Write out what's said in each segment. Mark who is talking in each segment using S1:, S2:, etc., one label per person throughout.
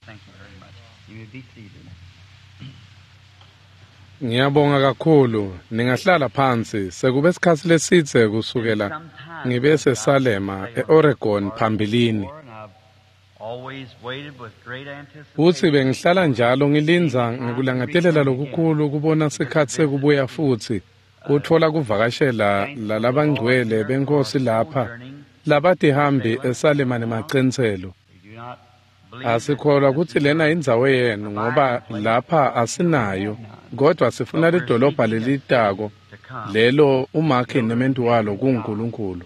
S1: Thank you very much. You may be seated.
S2: Ngiyabonga kakhulu ningahlala phansi sekube isikhathi lesithe kusukela ngibe seSalema eOregon phambilini futhi bengihlala njalo ngilinza ngikulangatelela lokukhulu kubona sikhathi sekubuya futhi kuthola kuvakashela lalabangcwele benkosi lapha labadihambi eSalema nemacenselo. Asikholwa ukuthi lena indzawo yenu ngoba lapha asinayo kodwa sifuna lidolobha lelitako lelo umakhi nementu walo kuNkulunkulu.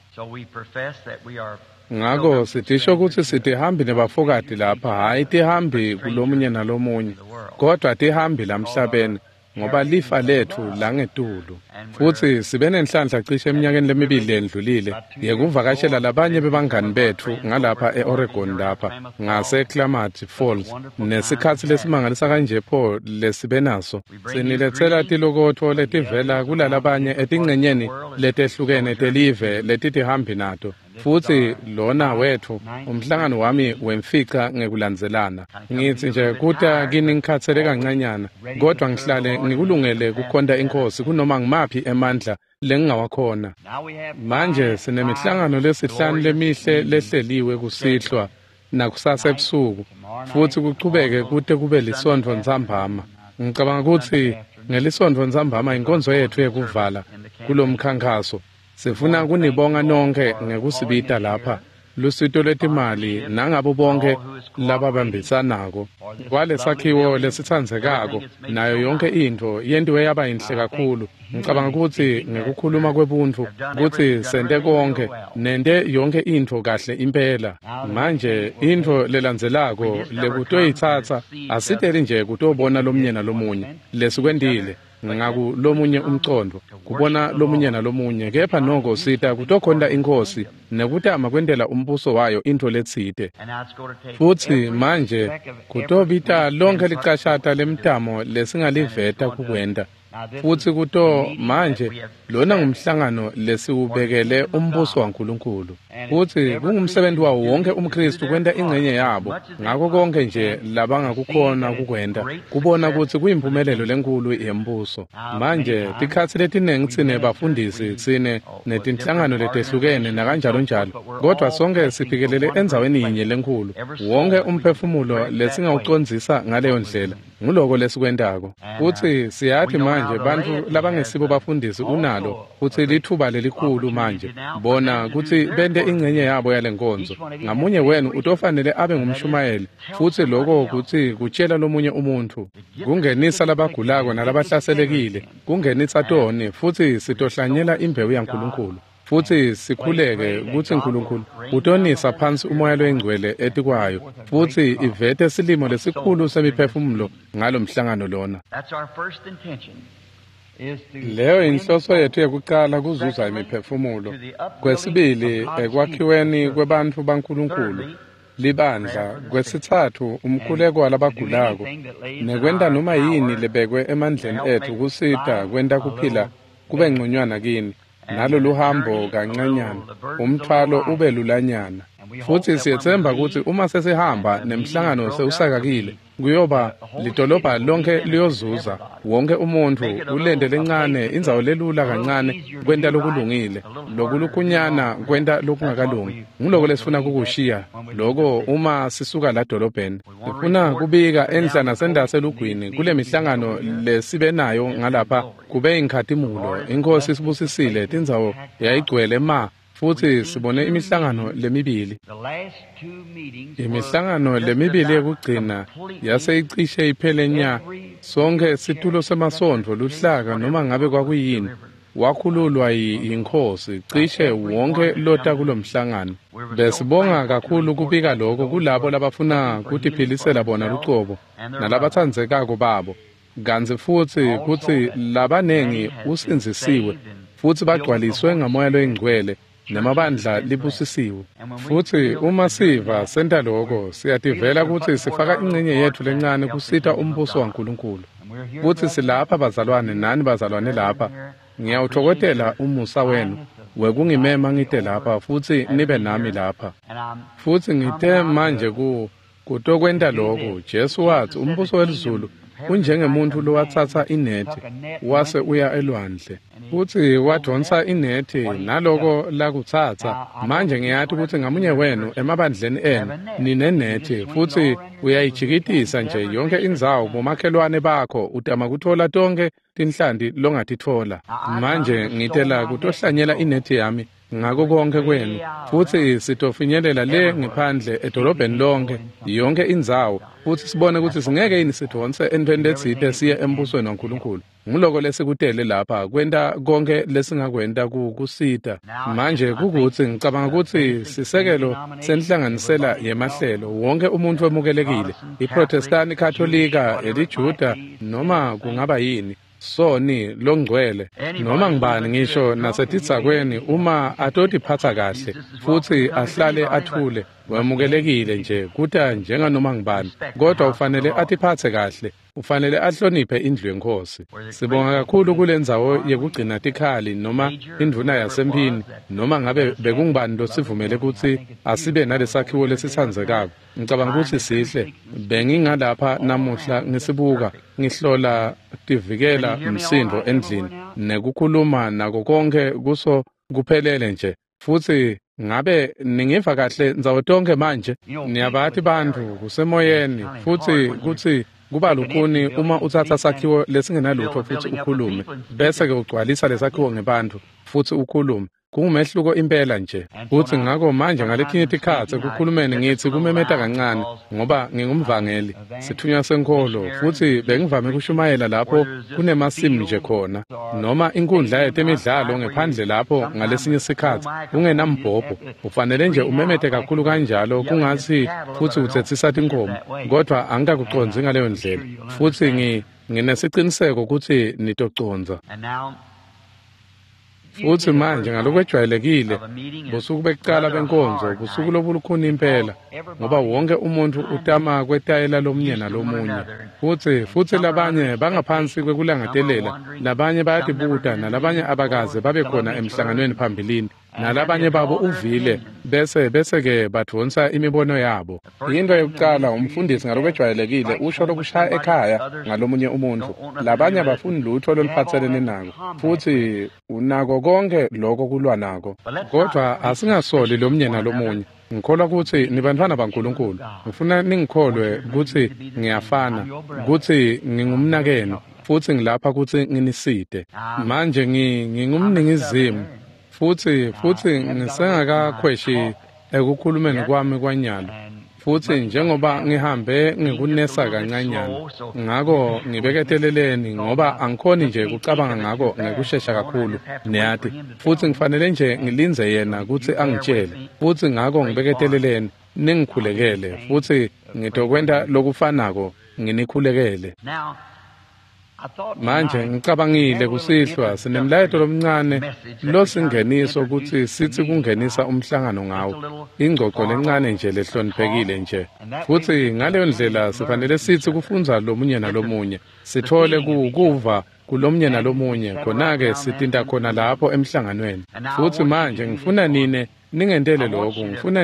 S2: Ngakho sitisho ukuthi sitihambi nebafokati lapha hayi tihambi kulomunye nalomunye kodwa tihambi lamhlabeni ngoba lifa lethu langetulu futhi sibe nenhlanhla cishe eminyakeni lemibili endlulile yekuvakashela labanye bebangani bethu ngalapha eOregon lapha ngaseClamart Falls nesikhathi lesimangalisa kanje pho lesibenaso sinilethela tilokotho letivela kulalabanye etingcenyeni letehlukene telive letitihambi nato futhi lona wethu umhlangano wami wemfica ngekulandzelana ngithi nje kuta kini ngikhatsele kancanyana kodwa ngihlale ngikulungele kukhonda inkosi kunoma ngimaphi emandla lengingawakhona. Manje sinemihlangano lesihlanu lemihle lehleliwe kusihlwa nakusasa ebusuku futhi kuchubeke kude kube lisondvo ntsambama. Ngicabanga ukuthi ngelisondvo ntsambama inkonzo yethu yekuvala kulomkhankaso sifuna kunibonga nonke ngekusibita lapha lusito lwetimali nangabo bonke lababambisanako kwalesakhiwo lesitsandzekako nayo yonke into yentiwe yaba inhle kakhulu. Ngicabanga ukuthi ngekukhuluma kwebuntu ukuthi sente konke nente yonke into kahle impela. Manje into lelandzelako lekutoyitsatsa asiteli nje kutobona lomunye nalomunye lesikwendile ngakulomunye umcondo kubona lomunye nalomunye kepha noko sita kutokhonda inkosi nekutama kwendela umbuso wayo into letsite futhi manje kutobita lonke licashata lemtamo lesingaliveta kukwenda futhi kuto manje lona ngumhlangano lesiubekele umbuso waNkulunkulu futhi kungumsebenzi wawo wonke umKristu kwenda ingcenye yabo ngakho konke nje labangakukhona kukwenda kubona ukuthi kuyimpumelelo lenkulu yembuso. Manje tikhathi letinengi tsine bafundisi tsine netinhlangano letehlukene nakanjalo njalo kodwa sonke sifikelele endzaweni yinye lenkulu wonke umphefumulo lesingawucondzisa ngaleyo ndlela nguloko lesikwendako futhi siyathi manje bantu labangesibo bafundisi unalo futhi lithuba lelikhulu manje bona ukuthi bende ingcenye yabo yalenkonzo ngamunye wenu utofanele abe ngumshumayeli futhi lokho ukuthi kutshela lomunye umuntu kungenisa labagulako nalabahlaselekile kungenisa tone futhi sitohlanyela imbewu yaNkulunkulu futhi sikhuleke ukuthi uNkulunkulu utonisa phansi umoya loyingcwele etikwayo futhi ivete silimo lesikhulu semiphefumulo ngalomhlangano lona. Leyo inhloso yethu yokuqala kuzuza imiphefumulo kwesibili ekwakhiweni kwebantu baNkulunkulu libandla kwesithathu umkhuleko walabagulako nekwenda noma yini lebekwe emandleni ethu kusita kwenda kuphila kube ngconywana kini nalo luhambo kancanyana umthwalo ube lulanyana futhi siyethemba ukuthi uma sesihamba nemhlangano seusakakile kuyoba lidolobha lonke liyozuza wonke umuntu ulende lencane indzawo lelula kancane kwenta lokulungile lokulukunyana kwenta lokungakalungi nguloko lesifuna kukushiya loko uma sisuka la dolobheni sifuna kubika endla nasendaselugwini kule mihlangano lesibe nayo ngalapha kube inkhatimulo inkosi sibusisile tindzawo yayigcwele futhi sibone imihlangano lemibili imihlangano lemibili yokugcina yaseyicishe iphele nya sonke situlo semasondvo luhlaka noma ngabe kwakuyini wakhululwa yinkosi cishe wonke lota kulomhlangano besibonga kakhulu kubika lokho kulabo labafuna kutiphilisela bona lucobo nalabatsandzekako babo kanzi futhi kuthi labanengi usinzisiwe futhi bagcwaliswe ngamoya loyingcwele nemabandla libusisiwe futhi uma siva senta lokho siyativela ukuthi sifaka ingcenye yethu lencane kusita umbuso waNkulunkulu futhi silapha bazalwane nani bazalwane lapha ngiyawuthokotela umusa wenu wekungimema ngite lapha futhi nibe nami lapha futhi ngite manje kutokwenta lokho Jesu wathi umbuso welizulu unjengemuntu lowathatha inethi wase uya elwandle futhi wadonsa inethi naloko lakuthatha manje ngiyathi ukuthi ngamunye wenu emabandleni enu ninenethi futhi uyayijikitisa nje yonke indzawo bomakhelwane bakho utama kuthola tonke tinhlanti longatithola manje ngitela kutohlanyela inethi yami ngako konke kwenu futhi sitofinyelela le ngiphandle edolobheni lonke yonke indzawo futhi sibone ukuthi singeke yini sidonse entweni letsite siye embusweni waNkulunkulu ngiloko lesikutele lapha kwenta konke lesingakwenta kusita manje kukuthi ngicabanga ukuthi sisekelo senhlanganisela yemahlelo wonke umuntu wemukelekile iProtestant iKatholika eliJuda noma kungaba yini soni longcwele noma ngibani ngisho nasetitsakweni uma atotiphatha kahle futhi ahlale athule wemukelekile nje kuta njenganoma ngibani kodwa ufanele atiphathe kahle ufanele ahloniphe indlu yenkosi sibonga kakhulu kulendzawo yekugcina tikhali noma indvuna yasempini noma ngabe bekungibani losivumele ukuthi asibe nalesakhiwo lesithandzekako ngicabanga ukuthi sihle bengingalapha namuhla ngisibuka ngihlola tivikela umsindo endlini nekukhuluma nako konke kuso kuphelele nje futhi ngabe ningiva kahle ndzawo tonke manje niyabathi bantu kusemoyeni futhi kuthi kuba lukhuni uma uthatha sakhiwo lesingenalutho futhi ukhulume bese ke ugcwalisa lesakhiwo ngebantu futhi ukhulume kungumehluko impela nje futhi ngako manje ngaletinye tikhatsi kukhulumeni ngithi kumemeta kancane ngoba ngingumvangeli sithunywa senkolo futhi bengivame kushumayela lapho kunemasimu nje khona noma inkundla yetemidlalo ngephandle lapho ngalesinye isikhathi kungenambhobho ufanele nje umemete kakhulu kanjalo kungathi futhi uthethisa tinkomo kodwa angikakuconzi ngaleyo ndlela futhi nginesiqiniseko ukuthi nitoconza futhi manje ngalokwejwayelekile busuku bekuqala benkonzo busuku lobulukhuni impela ngoba wonke umuntu utama kwetayela lomnye nalomunye futhi labanye bangaphansi kwekulangatelela labanye bayatibuta nalabanye abakaze babe khona emhlanganweni phambilini nalabanye babo uvile bese ke badonsa imibono yabo into yokuqala umfundisi ngalokwejwayelekile usho lokushaya ekhaya ngalomunye umuntu labanye abafuni lutho loliphathelene nako futhi unako konke lokho kulwa nako kodwa asingasoli lomnye nalomunye ngikholwa ukuthi nibantwana baNkulunkulu ngifuna ningikholwe ukuthi ngiyafana ukuthi ngingumnakeno futhi ngilapha ukuthi nginiside manje ngingumningizimu futhi ngisengakakhweshi ekukhulumeni kwami kwanyalo futhi njengoba ngihambe ngikunesa kancanyana ngako ngibeketeleleni ngoba angikhoni nje kucabanga ngako ngekushesha kakhulu neyathi futhi ngifanele nje ngilinze yena ukuthi angitshele futhi ngako ngibeketeleleni ningikhulekele futhi ngitokwenta lokufanako nginikhulekele manje ngicabangile kusihlwa sinemlayetho lomncane losingeniso ukuthi sithi kungenisa umhlangano ngawo ingcoco lencane nje lehloniphekile nje futhi ngaleyo ndlela sifanele sithi kufunza lomunye nalomunye sithole kuva kulomnye nalomunye khona-ke sitinta khona lapho emhlanganweni futhi manje ngifuna ningendele lokho ngifuna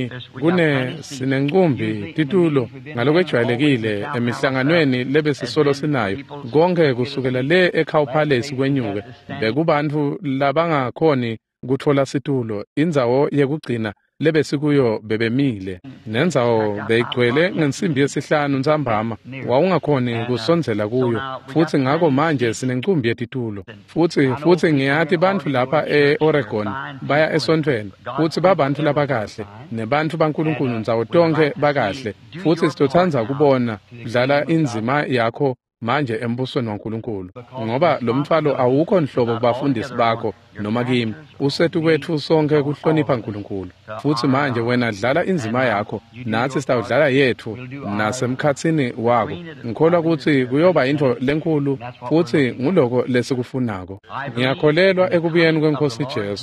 S2: sinenqumbi titulo ngalokwejwayelekile emihlanganweni lebesisolo sinayo konke kusukela le eCow Palace kwenyuke bekubantu labangakhoni kuthola situlo indzawo yekugcina lebesikuyo bebemile nendzawo beyigcwele ngensimbi yesihlanu ntsambama wawungakhoni kusondzela kuyo futhi ngako manje sinenqumbi yetitulo futhi ngiyathi bantu lapha eOregon baya esontweni futhi babantu labakahle nebantu baNkulunkulu ndzawo tonke bakahle futhi sitothandza kubona dlala inzima yakho manje embusweni waNkulunkulu ngoba lo mthwalo awukho nhlobo kubafundisi bakho noma kimi usethu kwethu sonke kuhlonipha uNkulunkulu futhi manje wena dlala inzima yakho nathi sitawudlala yethu nasemkhatsini wako ngikholwa ukuthi kuyoba into lenkulu futhi nguloko lesikufunako ngiyakholelwa ekubuyeni kweNkosi Jesu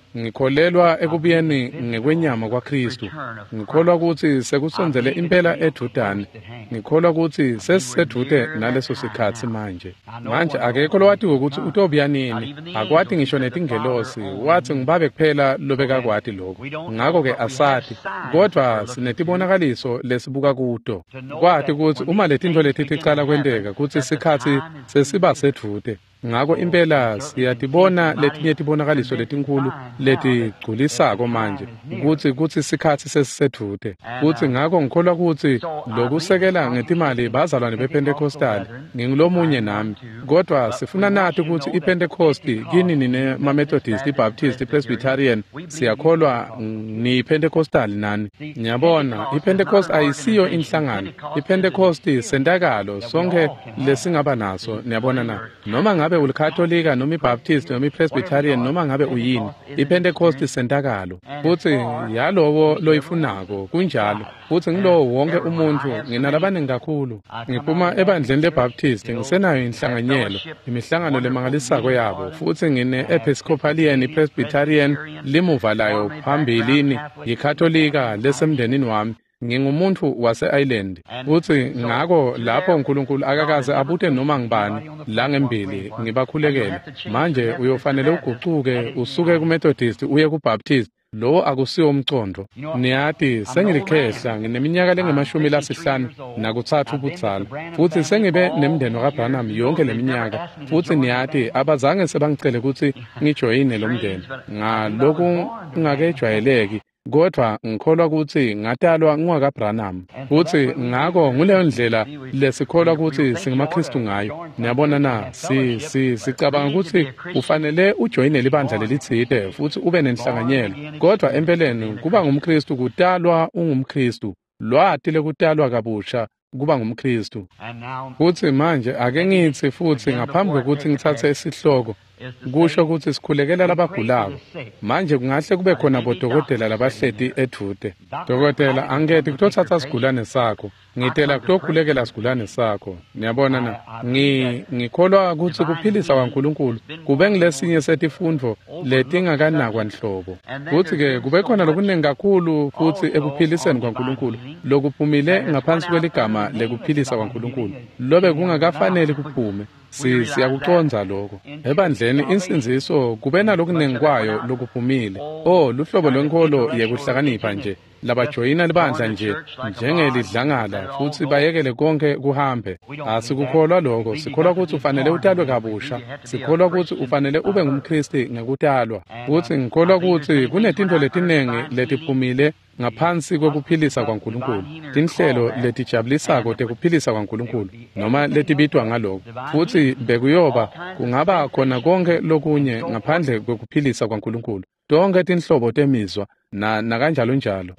S2: ngikholelwa ekubiyeni ngekwenyama kwaKristu. Ngikholwa ukuthi sekusonzele impela eJordani. Ngikholwa ukuthi sesisedute naleso sikhathi manje. Manje akekho lowathi ukuthi utobuya nini. Akwati ngisho netingelosi wathi ngibabe kuphela lobekakwati lokho. Ngakho-ke asathi kodwa sinetibonakaliso lesibuka kuto. Kwathi ukuthi uma letinto leti ticala kwenteka ukuthi isikhathi sesiba sedute. Ngakho impela siyatibona letinye tibonakaliso letinkulu letigculisako manje ukuthi isikhathi sesisedute. Kuthi ngakho ngikholwa ukuthi lokusekela ngetimali bazalwane bePentecostal ngingilomunye nami. Kodwa sifuna nathi ukuthi iPentecost kini nine Methodist, iBaptist, iPresbyterian siyakholwa ni Pentecostal nani. Ngiyabona iPentecost ayisiyo inhlangano. iPentecost sentakalo sonke lesingaba naso niyabona na. Noma ngabe ulikatolika noma iBaptist noma iPresbyterian noma ngabe uyini iPentecost sentakalo futhi yalowo loyifunako kunjalo futhi ngilowo wonke umuntu nginalabaningi kakhulu ngiphuma ebandleni leBaptist ngisenayo inhlanganyelo imihlangano lemangalisako yabo futhi ngine Episcopalian iPresbyterian limuva layo phambilini ikatolika lesemndenini wami ngingumuntu wase-Ireland futhi ngako lapho uNkulunkulu akakaze abute noma ngibani la ngembili ngibakhulekela manje uyofanele uguquke usuke kuMethodist uye kuBaptist lo akusiyo umcondo niyathi sengilikhehla ngineminyaka lengemashumi lasihlanu nakuthathu ubudzala futhi sengibe nemndeni kaBranham yonke leminyaka futhi niyathi abazange sebangicele ukuthi ngijoyine lo mndeni ngalokhu ngakejwayeleki kodwa ngikholwa ukuthi ngatalwa ngingakaBranham futhi ngako nguleyo ndlela lesikholwa ukuthi singamaKristu ngayo niyabona na sicabanga ukuthi ufanele ujoyine libandla lelithide futhi ube nenhlanganyelo kodwa empeleni kuba ngumKristu kutalwa ungumKristu lwati lekutalwa kabusha kuba ngumKristu futhi manje ake ngithi futhi ngaphambi kokuthi ngithathe isihloko kusho ukuthi sikhulekela labagulayo manje kungahle kube khona bodokotela labahleti edude dokotela angethi kutothatha isigulane sakho ngitela kutokhulekela isigulane sakho niyabona na ngikholwa ukuthi kuphilisa kwaNkulunkulu kube ngilesinye setifundvo letingakanakwa nhlobo futhi ke kube khona lokuningi kakhulu futhi ekuphiliseni kwaNkulunkulu lokuphumile ngaphansi kweligama lekuphilisa kwaNkulunkulu lobe kungakafanele kuphume siyakuconza lokho ebandleni insinziso kube nalokuningi kwayo lokuphumile luhlobo lwenkolo yekuhlakanipha nje labajoyina libandla nje njengelidlangala futhi bayekele konke kuhambe asikukholwa lokho sikholwa ukuthi ufanele utalwe kabusha sikholwa ukuthi ufanele ube ngumKristu ngekutalwa futhi ngikholwa ukuthi kunetinto letinengi letiphumile ngaphansi kokuphilisa kwaNkulunkulu tinhlelo letijabulisako tekuphilisa kwaNkulunkulu noma letibitwa ngalokho futhi bekuyoba kungaba khona konke lokunye ngaphandle kokuphilisa kwaNkulunkulu tonke tinhlobo temizwa nakanjalo njalo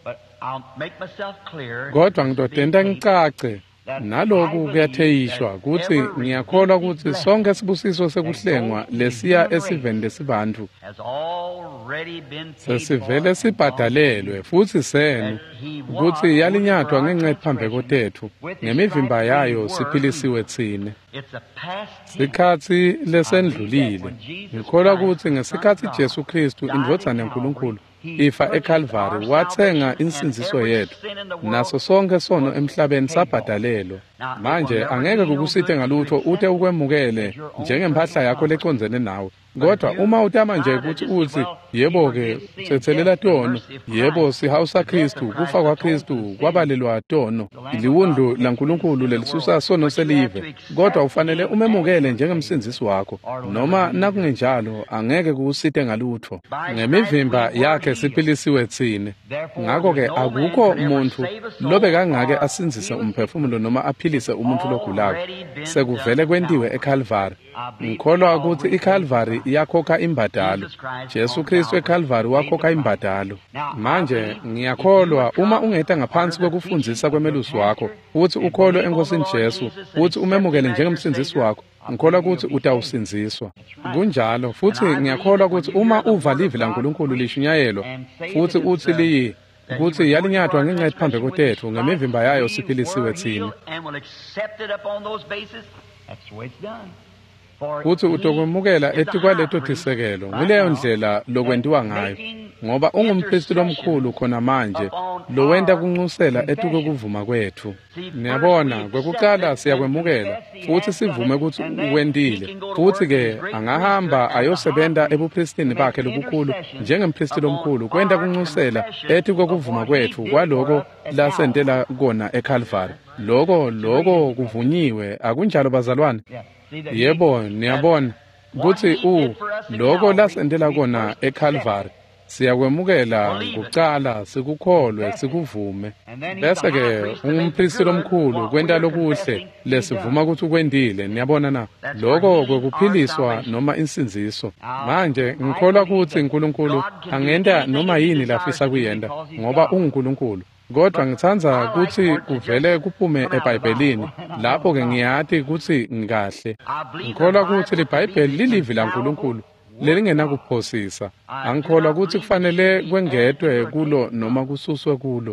S2: kodwa ngidodenda ngicace naloku kuyatheyishwa ukuthi ngiyakholwa ukuthi sonke sibusiso sekuhlengwa lesiya esiveni lesibantu sesivele sibhadalelwe futhi senu ukuthi yalinyathwa ngenxa ephambi tethu ngemivimba yayo siphilisiwe thine sikhathi lesendlulile ngikholwa ukuthi ngesikhathi Jesu Kristu indodana yaNkulunkulu ifa eCalvary wathenga insinziso yethu naso sonke sono emhlabeni sabhadalelwa manje angeke kukusithe ngalutho uthe ukwemukele njengempahla yakho leconzene nawe kodwa uma utama nje ukuthi uthi yebo ke sethelela tono yebo sihawusa Kristu kufa kwaKristu kwabalelwa tono iliwundlu laNkulunkulu lelisusa sono selive kodwa ufanele umemukele njengemsindisi wakho noma nakungenjalo angeke kukusithe ngalutho ngemivimba yakhe siphilisiwe thine ngakho ke akukho umuntu lobe kangake asinzise umphefumulo noma aphilise umuntu logulayo sekuvele kwentiwe eCalvary ngikholwa ukuthi iCalvary yakhokha imbadalo Jesu Kristu eCalvary wakhokha imbadalo manje ngiyakholwa uma ungeta ngaphansi kwekufundisa kwemelusi wakho uthi ukholwe enkosini Jesu uthi umemukele njengemsindisi wakho ngikholwa ukuthi utawusinziswa kunjalo futhi ngiyakholwa ukuthi uma uva livi laNkulunkulu lishunyayelwa futhi uthi liyi ukuthi yalinyathwa ngenxa ephambi kotethu ngemivimba yayo siphilisiwe thina futhi utokwemukela etikwaleto tisekelo ngileyo ndlela lokwendiwa ngayo ngoba ungumpristi lomkhulu khona manje lowenda kunxusela etuke kuvuma kwethu. Niyabona, kwekuqala siyakwemukela futhi sivume ukuthi uwendile, futhi ke angahamba ayosebenta ebupristini bakhe lobukhulu njengempristi lomkhulu kwenda kunxusela etuke kuvuma kwethu kwaloko lasendela kona eCalvary. Loko kuvunyiwe, akunjalo bazalwane? Yebo, niyabona ukuthi loko lasendela kona eCalvary siyakwemukela kuqala, sikukholwe, sikuvume. Bese ke umpristi lomkhulu kwenta lokuhle lesivuma ukuthi ukwendile. Niyabona na, loko kwekuphiliswa noma insinziso. Manje ngikholwa ukuthi uNkulunkulu angenta noma yini lafisa kuyenda ngoba unguNkulunkulu. Kodwa ngithanda ukuthi kuvele kuphume eBhayibhelini, lapho ke ngiyathi ukuthi ngikahle. Ngikholwa ukuthi liBhayibheli lilivi laNkulunkulu lelingenakuphosisa. Angikholwa ukuthi kufanele kwengedwe kulo noma kususwe kulo.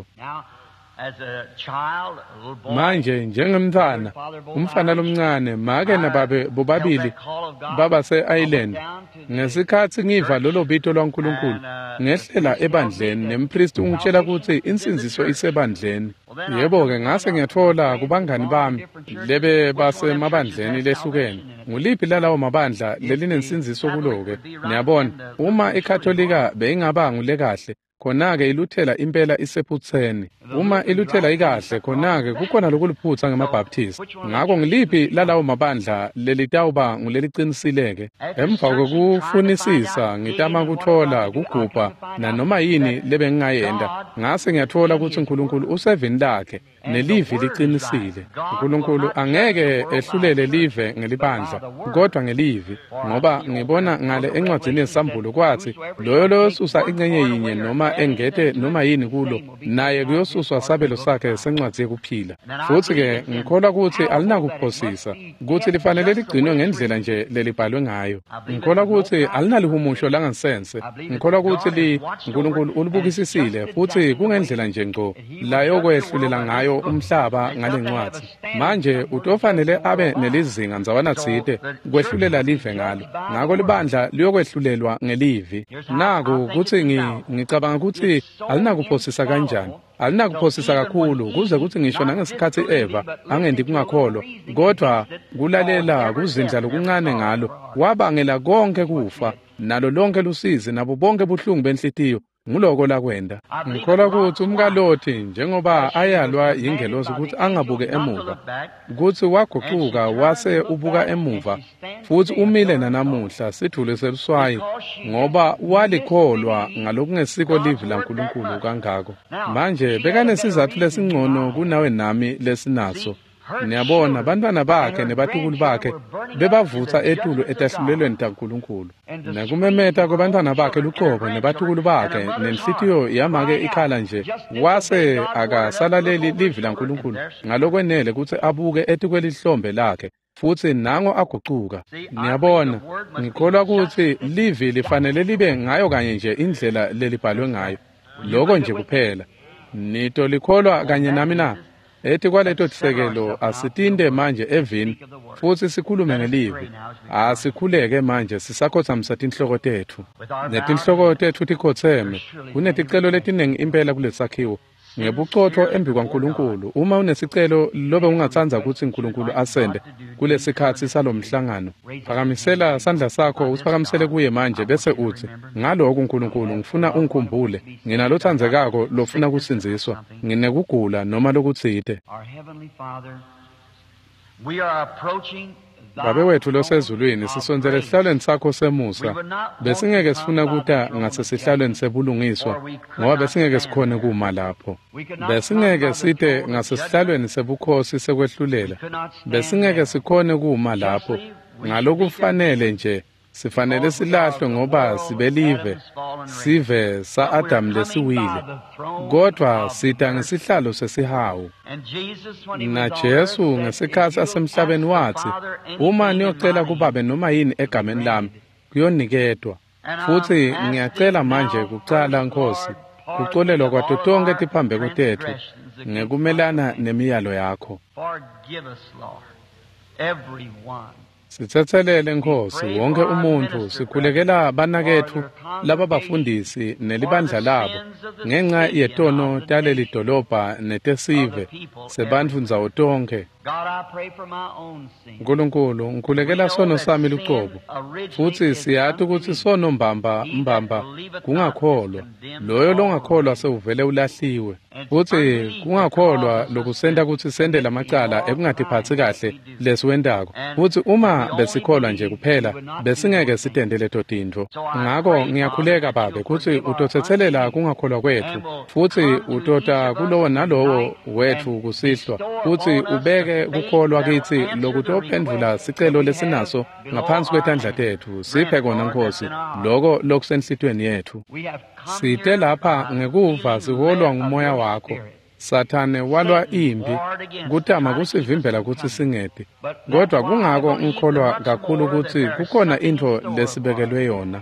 S2: Manje njengemntwana, umfana lomncane make nababe bobabili baba se-Ireland. Ngesikhathi ngiva lolo bito lwaNkulunkulu ngehlela ebandleni nempristi ungitshela ukuthi insinziso isebandleni. Yebo-ke ngase ngiyathola kubangani bami lebe basemabandleni lehlukene. Nguliphi lalawo mabandla lelinensinziso kulo-ke? Niyabona, uma iKhatholika beyingaba ngule kahle, khona-ke iluthela impela isephutheni. Uma iluthela ikahle, khona-ke kukhona lokuluphutha ngemabhaptisi. Ngakho ngiliphi lalawo mabandla lelitawuba nguleliqinisile-ke? Emva kokufunisisa ngitama kuthola kugubha nanoma yini lebe ngingayenda, ngase ngiyathola ukuthi uNkulunkulu usevini lakhe nelivi liqinisile. uNkulunkulu angeke ehlulele live ngelibandla kodwa ngelivi, ngoba ngibona ngale encwadzini yesambulo kwathi loyo loyosusa ingcenye yinye noma engete noma yini kulo naye kuyosuswa sabelo sakhe sencwadzi yekuphila. Futhi-ke ngikholwa ukuthi alinakuphosisa ukuthi lifanele ligcinwe ngendlela nje lelibhalwe ngayo. Ngikholwa ukuthi alinalihumusho langasense. Ngikholwa ukuthi uNkulunkulu ulibukisisile futhi kungendlela nje ngqo layo kwehlulela ngayo umhlaba ngale ncwadzi. Manje utofanele abe nelizinga nzawana tsite kwehlulela live ngalo. Ngakho libandla liyokwehlulelwa ngelivi. Naku ukuthi ngicabanga ukuthi alinakuphosisa kanjani. Alinakuphosisa kakhulu kuze kuthi ngisho nangesikhathi Eva angendi kungakholwa, kodwa kulalela kuzindla lokuncane ngalo wabangela konke kufa nalo lonke lusizi nabo bonke buhlungu benhlitiyo nguloko lakwenda. Ngikholwa ukuthi umkaLothi njengoba ayalwa yingelosi ukuthi angabuke emuva, ukuthi waguquka wase ubuka emuva, futhi umile nanamuhla sithule seluswayi ngoba walikholwa ngalokungesiko livi laNkulunkulu kangako. Manje bekanesizathu lesingcono kunawe nami lesinaso. Niyabona abantwana bakhe nebatukulu bakhe bebavutha etulo etahlulelweni taNkulunkulu. Nakumemeta kwabantwana bakhe luqobo nebatukulu bakhe nenhlitiyo yamake ikhala nje wase akasalaleli livi laNkulunkulu ngalokwenele ukuthi abuke etikwelihlombe lakhe futhi nango aguquka. Niyabona, ngikholwa ukuthi livi lifanele libe ngayo kanye nje indlela lelibhalwe ngayo. Lokho nje kuphela. Nito likholwa kanye nami na? Ethi kwaleto tisekelo asitinde manje evini futhi sikhulume ngelivi. Asikhuleke manje sisakhotha msatinhloko tethu. Netinhloko tethu tikhotheme. Kuneticelo letinengi impela kulesakhiwo. Ngebuchotho embi kwaNkulunkulu. Uma unesicelo lobe ungathanza ukuthi uNkulunkulu asende kulesikhathi salomhlangano, phakamisela sandla sakho usiphakamisele kuye manje bese uthi, ngaloko uNkulunkulu ngifuna ungikhumbule. Nginalothandzekako lofuna kusinziswa. Nginekugula noma lokutsite. Babe wethu losezulwini sisonzele esihlalweni sakho semusa. Besingeke sifuna kuta ngase sihlalweni sebulungiswa ngoba besingeke sikhone kuma lapho. Besingeke site ngase sihlalweni sebukhosi sekwehlulela. Besingeke sikhone kuma lapho. Ngalokufanele nje sifanele silahlwe ngoba sibelive sive sa Adam lesiwile. Kodwa sita ngesihlalo sesihawu. Na Jesu ngesikhathi asemhlabeni wathi, uma niyocela kuBaba noma yini egameni lami kuyonikedwa. Futhi ngiyacela manje kucala Nkosi, kucolelwa kwato tonke tiphambeko tethu ngekumelana nemiyalo yakho.
S1: Forgive us, Lord, everyone.
S2: Sithethelele Nkosi wonke umuntu sikhulekela banakethu laba bafundisi nelibandla labo ngenxa yetono taleli dolobha netesive sebantfu nzawo tonke. Nkulunkulu ngikhulekela sono sami luqobo futhi siyathi ukuthi sono mbamba kungakholwa loyo longakholwa sewuvele ulahliwe futhi kungakholwa lokusenda ukuthi sende lamacala ekungatiphatsi kahle lesiwendako futhi uma besikholwa nje kuphela besingeke sitendele totintfo. Ngakho ngiyakhuleka Babe ukuthi utothethelela kungakholwa kwethu futhi utota kulowo nalowo wethu kusihlwa futhi ubeke kukholwa kithi lokutophendvula sicelo lesinaso ngaphansi kwetandla tethu. Siphe kona Nkosi loko lokusenhlitweni yethu. Site lapha ngekuva siholwa ngumoya wakho. Sathane walwa impi kutama kusivimbela ukuthi singedi. Kodwa kungako ngikholwa kakhulu ukuthi kukhona into lesibekelwe yona.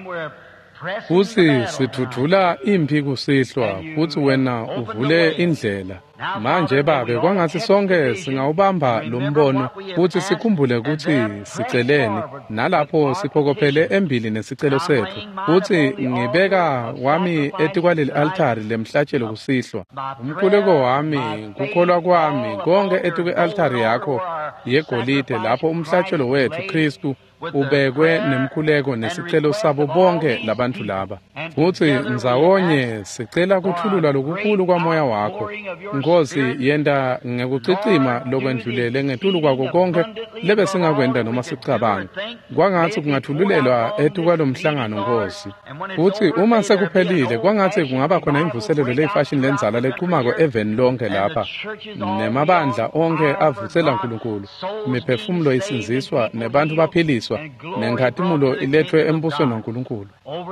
S2: Futhi sithuthula impi kusihlwa futhi wena uvule indlela. Manje Babe kwangathi sonke singawubamba lo mbono futhi sikhumbule ukuthi siceleni nalapho siphokophele embili nesicelo sethu. Futhi ngibeka wami etikwaleli altari lemhlatshelo kusihlwa. Umkhuleko wami kukholwa kwami konke etikwe altari yakho yegolide lapho umhlatshelo wethu Kristu ubekwe nemkhuleko nesicelo sabo bonke labantu laba. Futhi nzawonye sicela kuthulula lokukhulu kwamoya wakho. Nkosi yenda ngekucicima lokwendlulele ngetulu kwako konke lebe singakwenda noma sicabanga. Kwangathi kungathululelwa etukwalo mhlangano Nkosi. Futhi uma sekuphelile kwangathi kungaba khona imvuselelo leyifashini lenzala leqhumako even lonke lapha. Nemabandla onke avutsela uNkulunkulu. Imiphefumulo isinziswa nebantu baphiliswa nenkhatimulo ilethwe embusweni waNkulunkulu.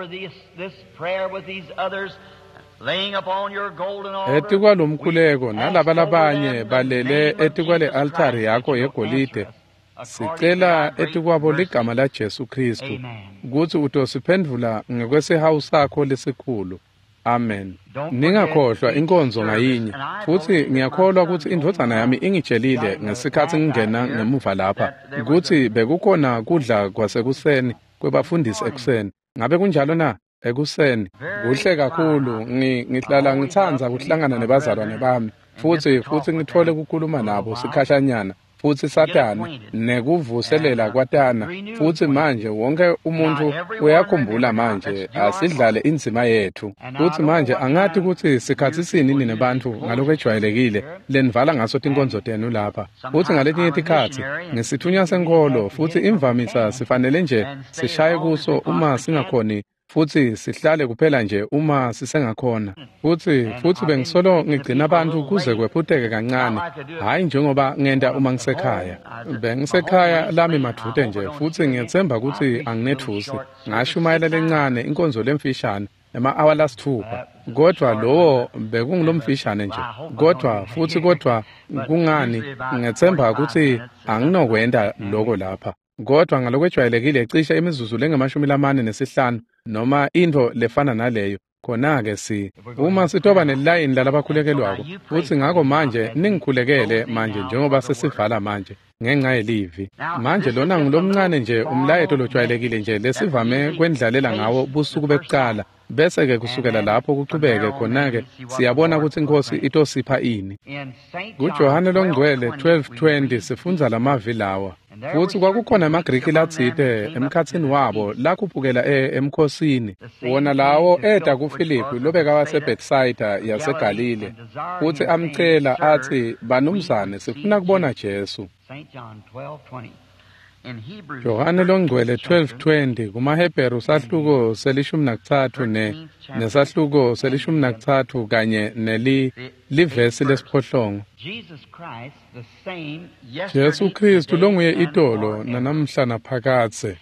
S2: Etikwalo mkhuleko nalaba labanye balele etikwale altari yakho yegolide sicela etikwabo ligama la Jesu Kristu ukuthi utosiphendvula ngekwesihawu sakho lesikhulu. Amen. Ningakhohlwa inkonzo ngayinye futhi ngiyakholwa ukuthi indodana yami ingitshelile ngesikhathi ngingena ngemuva lapha ukuthi bekukhona kudla kwasekuseni kwebafundisi ekuseni. Ngabe kunjalo na? Ekuseni kuhle kakhulu. Ngihlala ngithanza kuhlangana nebazalwane bami futhi ngithole ukukhuluma nabo sikhashanyana futhi Satane nekuvuselela kwatana futhi manje wonke umuntu uyakhumbula manje asidlale inzima yethu futhi manje angathi ukuthi sikhathi sinini nebantu ngaloko ejwayelekile lenivala ngaso tinkonzo tenu lapha futhi ngaletinye tikhathi ngesithunya senkolo futhi imvamisa sifanele nje sishaye kuso uma singakhoni futhi sihlale kuphela nje uma sisengakhona futhi bengisolo ngigcina abantu kuze kwephuteke kancane hayi njengoba ngenda uma ngisekhaya. Bengisekhaya lami mathute nje futhi ngiyethemba ukuthi anginethusi ngashumayela lencane inkonzo lemfishane ema-hour lasithupha kodwa lowo bekungilomfishane nje kodwa kungani ngethemba ukuthi anginokwenda loko lapha kodwa ngalokwejwayelekile cishe imizuzu lenge-45 noma into lefana naleyo khona-ke uma sitoba nelayini lalabakhulekelwako futhi ngakho manje ningikhulekele manje njengoba sesivala manje ngenxa yelivi. Manje lona ngilomncane nje umlayeto lojwayelekile nje lesivame kwendlalela ngawo busuku bekuqala bese-ke kusukela lapho kuqhubeke khona-ke siyabona ukuthi Inkosi itosipha ini. KuJohane longcwele 12:20 sifundza lamavi lawa. Futhi kwakukhona amaGriki latsite emkhatsini wabo lakhuphukela emkhosini wona lawo eda kuFilipi lobeka waseBethsaida yaseGalile futhi amcela athi banumzane sifuna kubona Jesu. Johane longcwele 12:20 kumaHebheru sahluko selishumi nakutsathu nesahluko selishumi nakutsathu kanye livesi lesiphohlongo. Jesu Kristu longuye itolo nanamhla naphakatse.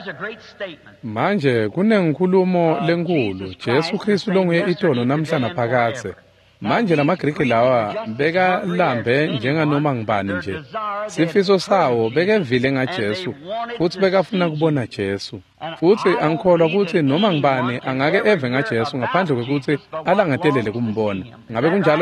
S2: Manje kunengikhulumo lenkulu Jesu Kristu longuye itolo namhla naphakatse. Manje lamaGriki lawa beka lambe njenganoma ngibani nje. Sifiso sawo bekevile ngaJesu futhi bekafuna kubona Jesu. Futhi angikholwa ukuthi noma ngibani angake eve ngaJesu ngaphandle kokuthi alangadelele kumbona. Ngabe kunjalo na?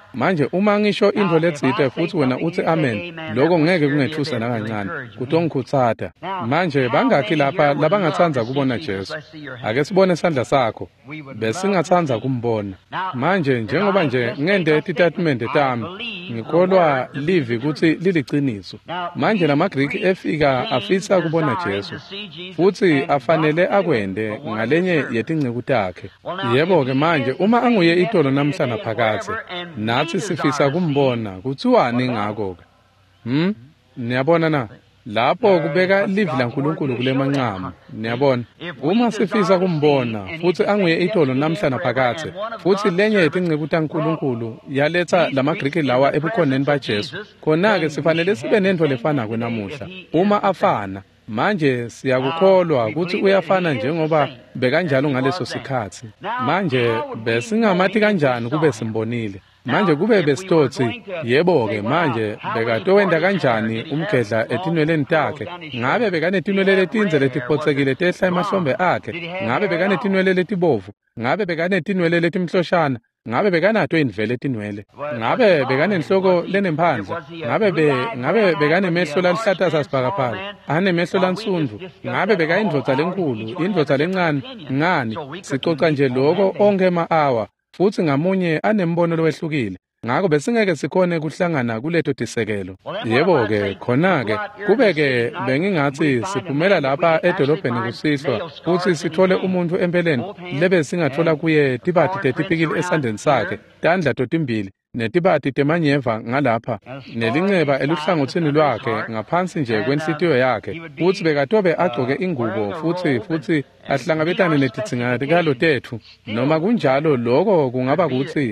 S2: Manje uma ngisho into letsite futhi wena uthi amen, lokho ngeke kungethusa nakancane, kutongikhutsata. Manje bangakhi lapha labangathanza kubona Jesu? Ake sibone isandla sakho. Besingathanza kumbona. Manje njengoba nje ngende statement tami, ngikholwa livi ukuthi liliciniso. Manje lamaGreek efika afisa kubona Jesu. Futhi afanele akwende ngalenye yetinceku takhe. Yebo ke manje uma anguye itolo namhlanje phakathi, nathi sifisa kumbona, kuthiwani ngako ke? Niyabona na? Lapho kubeka livi laNkulunkulu kule mancamo. Niyabona? Uma sifisa kumbona futhi anguye itolo namhlanje phakathi, futhi lenye yetinceku taNkulunkulu yaletha lamaGreek lawa ebukhoneni baJesu, khona ke sifanele sibe nento lefana kwenamuhla. Uma afana manje siyakukholwa ukuthi uyafana njengoba bekanjalo ngaleso sikhathi. Manje besingamathi kanjani kube simbonile. Manje kube besitotsi, yebo ke manje bekatowenda kanjani umgedla etinweleni takhe. Ngabe bekanetinwele letinze letipotsekile tehla emahlombe akhe. Ngabe bekanetinwele letibovu. Ngabe bekanetinwele letimhloshana. Ngabe bekanato indvele etinwele. Ngabe bekanenhloko lenemphandla. Ngabe bekanemehlo lalihlataza sibhakabhaka. Anemehlo lansundu. Ngabe bekayindvodza lenkulu, indvodza lencane. Ngani sicoca nje lokho onke ma-hour, futhi ngamunye anembono lowehlukile. Ngakho besingeke sikhone kuhlangana kuleto tisekelo. Yebo ke khona ke kube ke bengingathi siphumela lapha edolobheni kusihlwa futhi sithole umuntu empeleni lebe singathola kuye tibathi tetipikile esandeni sakhe, tandla totimbili netibati temanyeva ngalapha nelinceba eluhlangothini lwakhe ngaphansi nje kwenhlitiyo yakhe, futhi bekatobe agcoke ingubo futhi ahlangabetane netidzingatikalo tethu. Noma kunjalo lokho kungaba kuthi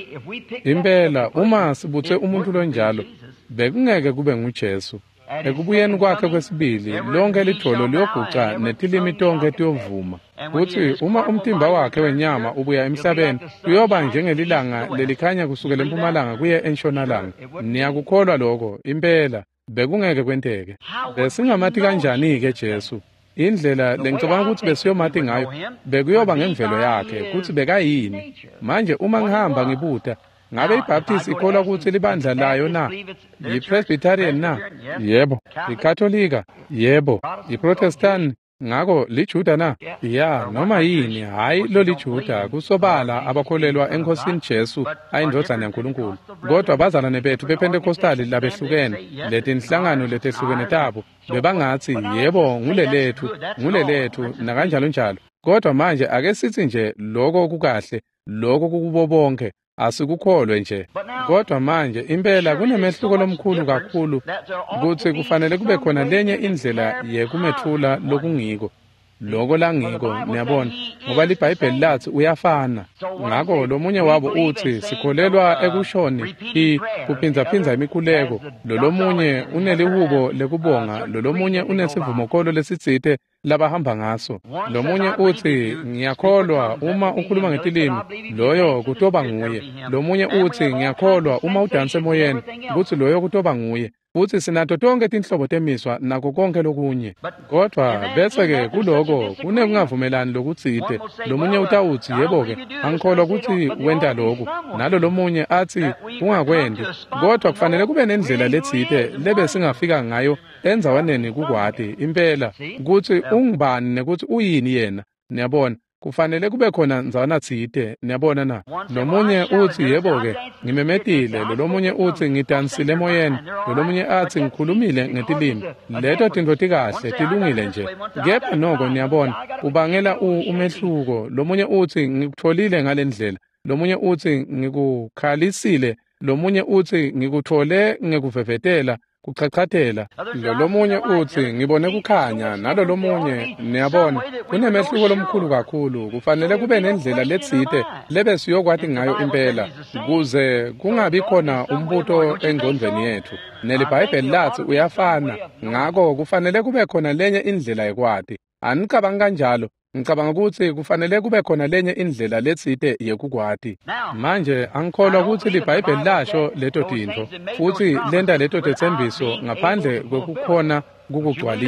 S2: impela uma sibuthe umuntu lonjalo bekungeke kube nguJesu. Ekubuyeni kwakhe kwesibili lonke litolo liyoguca netilimi tonke tiyovuma. Futhi uma umtimba wakhe wenyama ubuya emhlabeni uyoba njengelilanga lelikhanya kusukela empumalanga kuye entshonalanga. Niyakukholwa lokho impela bekungeke kwenteke. Besingamathi kanjani ke Jesu? Indlela lengicabanga ukuthi besiyomathi ngayo bekuyoba ngemvelo yakhe kuthi bekayini. Manje uma ngihamba ngibuta, ngabe iBaptist ikholwa ukuthi libandla layo na? IPresbyterian na? Yebo. IKatholika? Yebo. IProtestant? Ngako liJuda na? Ya, noma yini, hayi lo liJuda, kusobala abakholelwa enkosini Jesu ayindodana yaNkulunkulu. Kodwa abazalwane bethu bePentekostali labehlukene, letinhlangano letehlukene tabo, bebangathi yebo ngulelethu nakanjalo njalo. Kodwa manje ake sithi nje lokho kukahle, lokho kukubo bonke. Asikukholwe nje. Kodwa manje impela kunemehluko lomkhulu kakhulu ukuthi kufanele kube khona lenye indlela yekumethula lokungiko. Lokho langiko niyabona ngoba liBhayibheli lathi uyafana. Ngakho lomunye wabo uthi sikholelwa ekushoni kuphindza imikhuleko. Lomunye unelihubo lekubonga, lomunye unesivumokolo lesitsite labahamba ngaso. Lomunye uthi ngiyakholwa uma ukhuluma ngetilimi, loyo kutoba nguye. Lomunye uthi ngiyakholwa uma udansa emoyeni, kuthi loyo kutoba nguye. Futhi sinato tonke tinhlobo temiswa nako konke lokunye. Kodwa bese ke kuloko kunekungavumelani lokutsite. Lomunye utawuthi yebo ke angikholwa ukuthi wenda lokho, nalo lomunye athi ungakwendi. Kodwa kufanele kube nendlela letsite lebe singafika ngayo enzawaneni kukwati impela ukuthi ungibani nekuthi uyini yena. Niyabona kufanele kube khona nzana tsite. Niyabona na? Lomunye uthi yebo ke ngimemetile, lomunye uthi ngidansile emoyeni, lomunye athi ngikhulumile ngetilimi. Leto tinto tikahle tilungile nje. Kepha noko niyabona ubangela umehluko. Lomunye uthi ngikutholile ngalendlela, lomunye uthi ngikukhalisile, lomunye uthi ngikuthole ngekuvevetela kuchachathela, lomunye uthi ngibone kukhanya, nalo lomunye niyabona kunemehluko lomkhulu kakhulu. Kufanele kube nendlela letsite lebe siyokwathi ngayo impela ukuze kungabi khona umbuto engqondweni yethu. NeliBhayibheli lathi uyafana. Ngakho kufanele kube khona lenye indlela yekwati. Anicabanga kanjalo? Ngicabanga ukuthi kufanele kube khona lenye indlela letsite yekukwati. Manje angikholwa ukuthi liBhayibheli lasho leto tinto futhi lenda leto tethembiso ngaphandle kokukhona kukugcwalisa.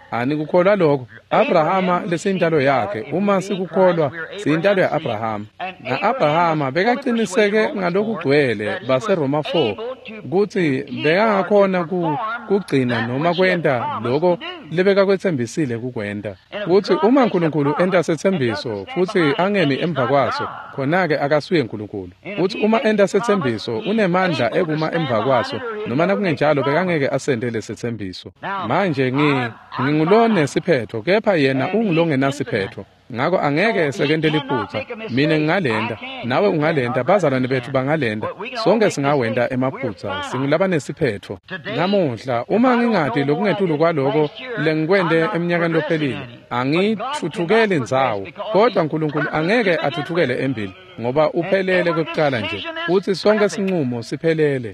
S2: Anikukholwa lokho? Abrahama lesintalo yakhe. Uma sikukholwa siyintalo ya-Abrahama. Na-Abrahama bekaqiniseke ngalokhu kugcwele baseRoma 4 ukuthi bekangakhona kugcina noma kwenta lokho lebeka kwethembisile kukwenta. Kuthi uma uNkulunkulu enta sethembiso futhi angemi emva kwaso, khona-ke akasuye uNkulunkulu. Uthi uma enta sethembiso unemandla ekuma emva kwaso, noma nakungenjalo bekangeke asendele sethembiso. Manje ngingulone siphetho, kepha yena ungulongena siphetho. Ngakho angeke sekentele iphutha. Mina ngingalenda, nawe ungalenda, bazalwane bethu bangalenda. Sonke singawenda emaphutha, singulabane siphetho. Namuhla uma ngingathi lokungetulu kwaloko lengikwende eminyakeni lophelile, angithuthukele indzawo. Kodwa uNkulunkulu angeke athuthukele embili, ngoba uphelele kokuqala nje. Uthi sonke sinqumo siphelele.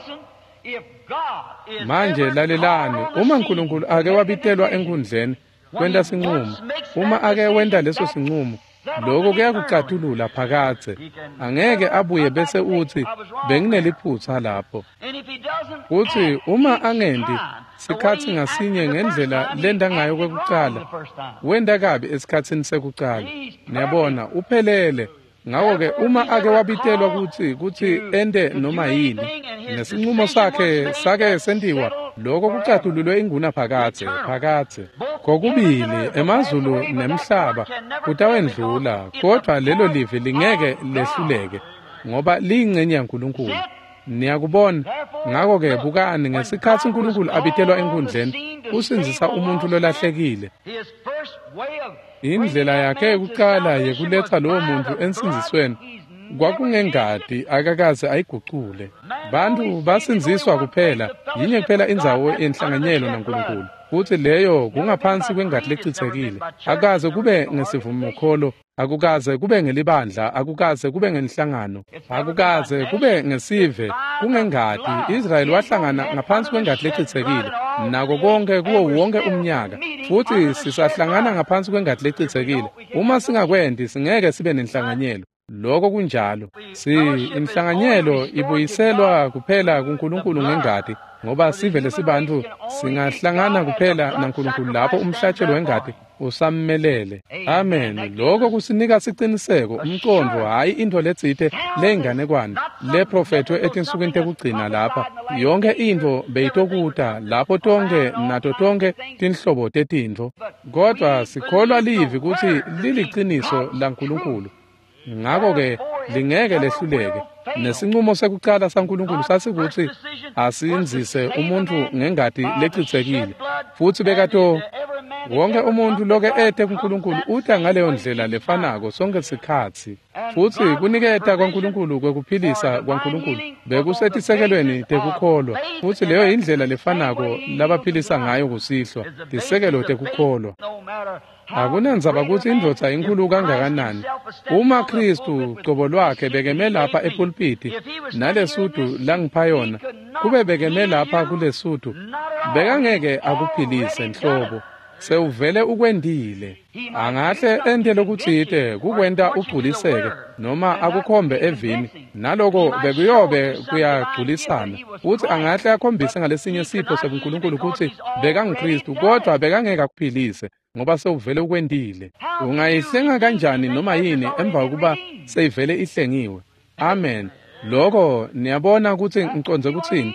S2: Manje lalelani, uma uNkulunkulu ake wabitelwa enkundleni kwenta sinqumo, uma ake wenda leso sinqumo, lokho kuyakucathulula phakathe. Angeke abuye bese uthi bengineliphutha lapho. Uthi uma angendi sikhathi ngasinye ngendlela lenda ngayo kwekuqala, wenda kabi esikhathini sekuqala. Niyabona uphelele. Ngakho-ke uma ake wabitelwa kuthi ende noma yini, nesinqumo sake sentiwa, lokho kucathululwe inguna phakathe. Kokubili emazulu nemhlaba kutawendlula, kodwa lelo livi lingeke lehluleke, ngoba liyingcenye yaNkulunkulu. Niyakubona? Ngakho-ke bukani, ngesikhathi uNkulunkulu abitelwa enkundleni, usinzisa umuntu lolahlekile. Indlela yakhe yokuqala yekuletha lowo muntu ensinzisweni kwakungengadi akakaze ayigucule. Bantu basinziswa kuphela, yinye kuphela indzawo enhlanganyelo naNkulunkulu. Futhi leyo kungaphansi kwengadi lechithekile. Akukaze kube ngesivumokholo, akukaze kube ngelibandla, akukaze kube ngenhlangano, akukaze kube ngesive, kungengadi. Israyeli wahlangana ngaphansi kwengadi lechithekile, nako konke kuwo wonke umnyaka. Futhi sisahlangana ngaphansi kwengadi lechithekile. Uma singakwendi singeke sibe nenhlanganyelo. Lokho kunjalo. Inhlanganyelo ibuyiselwa kuphela kuNkulunkulu ngengadi, ngoba sivele sibantu singahlangana kuphela naNkulunkulu lapho umhlatshelo wengadi usammelele. Amen. Lokho kusinika siqiniseko, umqondo, hayi into letsithe leyinganekwane leprofethi ethi insukwini tekugcina lapha. Yonke into beyitokuta lapho tonke nato tonke tinhlobo tetintfo. Kodwa sikholwa livi ukuthi liliqiniso laNkulunkulu. Ngakho-ke lingeke lehluleke. Nesinqumo sekuqala saNkulunkulu sasikuthi asinzise umuntu ngengadi lechithekile. Futhi bekato wonke umuntu loke ethe kuNkulunkulu uthi ngaleyo ndlela lefanako sonke sikhathi. Futhi kuniketa kwaNkulunkulu kwekuphilisa kwaNkulunkulu bekusetisekelweni tekukholwa. Futhi leyo indlela lefanako labaphilisa ngayo kusihlwa, tisekelo tekukholwa. Akunandzaba ukuthi indvodza inkulu kangakanani. Uma Kristu qobo lwakhe bekeme lapha epulpiti, nalesudu langiphayona, kube bekeme lapha kulesudu, bekangeke akuphilise nhlobo. Sewuvele ukwendile. Angahle ende lokuthite kukwenta ugculiseke noma akukhombe evini, naloko bekuyobe kuyagculisana. Uthi angahle akhombise ngalesinye sipho sebuNkulunkulu ukuthi bekanguKristu, kodwa bekangeke akuphilise ngoba sewuvele ukwendile. Ungayihlenga kanjani noma yini emva kokuba seyivele ihlengiwe? Amen. Lokho niyabona ukuthi ngiconze ukuthini?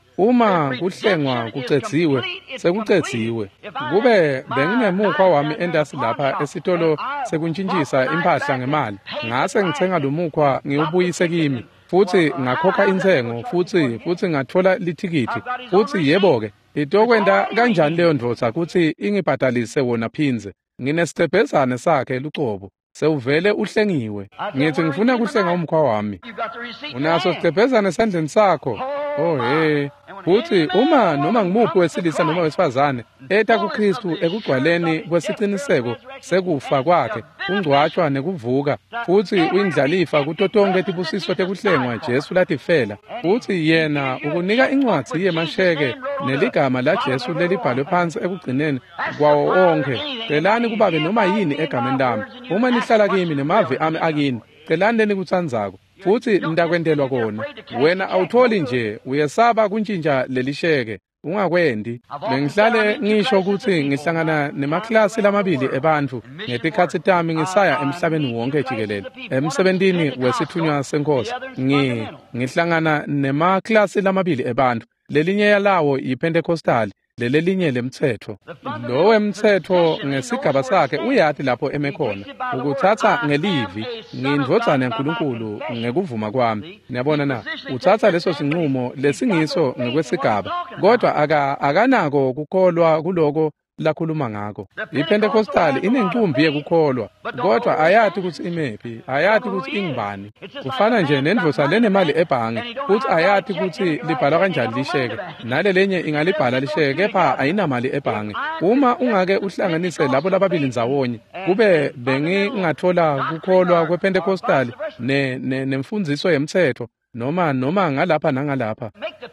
S2: Uma kuhlengwa kucedziwe, sekucedziwe. Kube benginemukhwa wami endasi lapha esitolo sekuntshintshisa impahla ngemali. Ngase ngithenga lo mukhwa ngiubuyise kimi, futhi ngakhokha intsengo, futhi ngathola lithikithi. Futhi yebo-ke, itokwenda kanjani leyo ndvodza ukuthi ingibhadalise wona phinze. Nginesicebhezane sakhe lucobo. Sewuvele uhlengiwe. Ngithi ngifuna kuhlenga umkhwa wami. Unaso sicebhezane esandleni sakho? Oh hey. Futhi uma noma ngimuphi wesilisa noma wesifazane eta kuKristu ekugcwaleni kwesiqiniseko sekufa kwakhe, kungcwatshwa nekuvuka, futhi uyindlalifa kuto tonke tibusiso tekuhlengwa Jesu latifela. Futhi yena ukunika incwadi yemasheke neligama la Jesu lelibhalwe phansi ekugcineni kwawo onke. Celani kubabe noma yini egameni lami. Uma nihlala kimi nemavi ami akini, celani lenikutsandzako, futhi nitakwendelwa kona. Wena awutholi nje, uyesaba kuntshintsha lelisheke. ungakwendi. Bengihlale ngisho ukuthi ngihlangana nemaklasi lamabili ebantfu ngetikhatsi tami ngisaya emhlabeni wonke jikelele. Emsebentini wesithunywa senkosi ngihlangana nemaklasi lamabili ebantfu. Lelinye yalawo yiPentecostal, lelinye lemthetho. Lo wemthetho ngesigaba sakhe uyathi lapho emekhona ukuthatha ngelivi ngindvodzana uNkulunkulu ngekuvuma kwami. Niyabona na, uthatha leso sinqumo lesingiso ngekwesigaba, kodwa akanako kukholwa kuloko lakhuluma ngako. IPentecostal inenkumbi yekukholwa, kodwa ayathi ukuthi imephi, ayathi ukuthi ingibani. Kufana nje nendvosa lenemali ebhange, futhi ayathi ukuthi libhalwa kanjani lisheke, nale lenye ingalibhala lisheke, kepha ayinamali ebhange. Uma ungake uhlanganise labo lababili ndzawonye, kube bengingathola kukholwa kwePentecostal nemfundiso yemthetho, noma ngalapha nangalapha.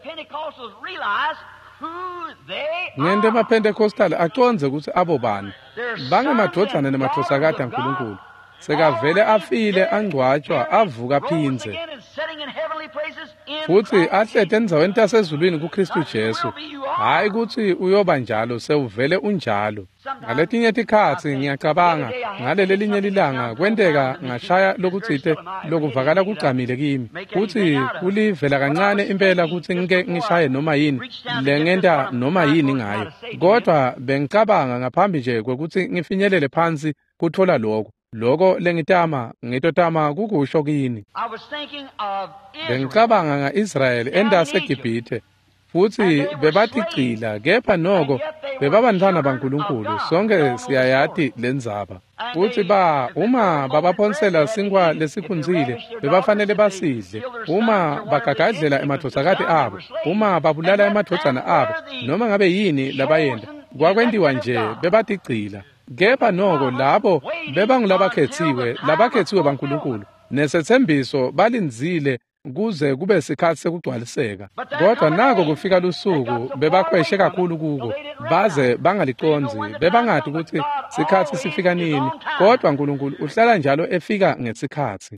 S2: Ngente amaPentecostal aconze ukuthi abo bani bangemadvodzana nemadvosakati aNkulunkulu, sekavele afile angcwatshwa avuka phinze futhi ahlete endzaweni tasezulwini kuKristu Jesu. Hayi ukuthi uyoba njalo sewuvele unjalo. Ngaletinye tikhatsi ngiyacabanga ngaleli linye lilanga kwenteka ngashaya lokutsite lokuvakala kugcamile kimi, futhi kulivela kancane impela ukuthi ngike ngishaye noma yini lengenta noma yini ngayo, kodwa bengicabanga ngaphambi nje kwekuthi ngifinyelele phansi kuthola loko ngitotama kukusho kini. Bengicabanga nga-Israyeli endaseGibhithe, futhi bebatigcila, kepha noko bebabantwana baNkulunkulu. Sonke siyayati lendzaba. Futhi uma babaphonsela sinkwa lesikhunzile bebafanele basidle, uma bagagadlela emadvodzakati abo, uma babulala emadvodzana abo, noma ngabe yini labayenda, kwakwendiwa nje bebatigcila. Kepha noko labo bebangulabakhethiwe baNkulunkulu, nesethembiso balinzile kuze kube sikhathi sekugcwaliseka. Kodwa nako kufika lusuku bebakhweshe kakhulu kuko, baze bangaliconzi, bebangathi ukuthi sikhathi sifika nini, kodwa uNkulunkulu uhlala njalo efika ngesikhathi.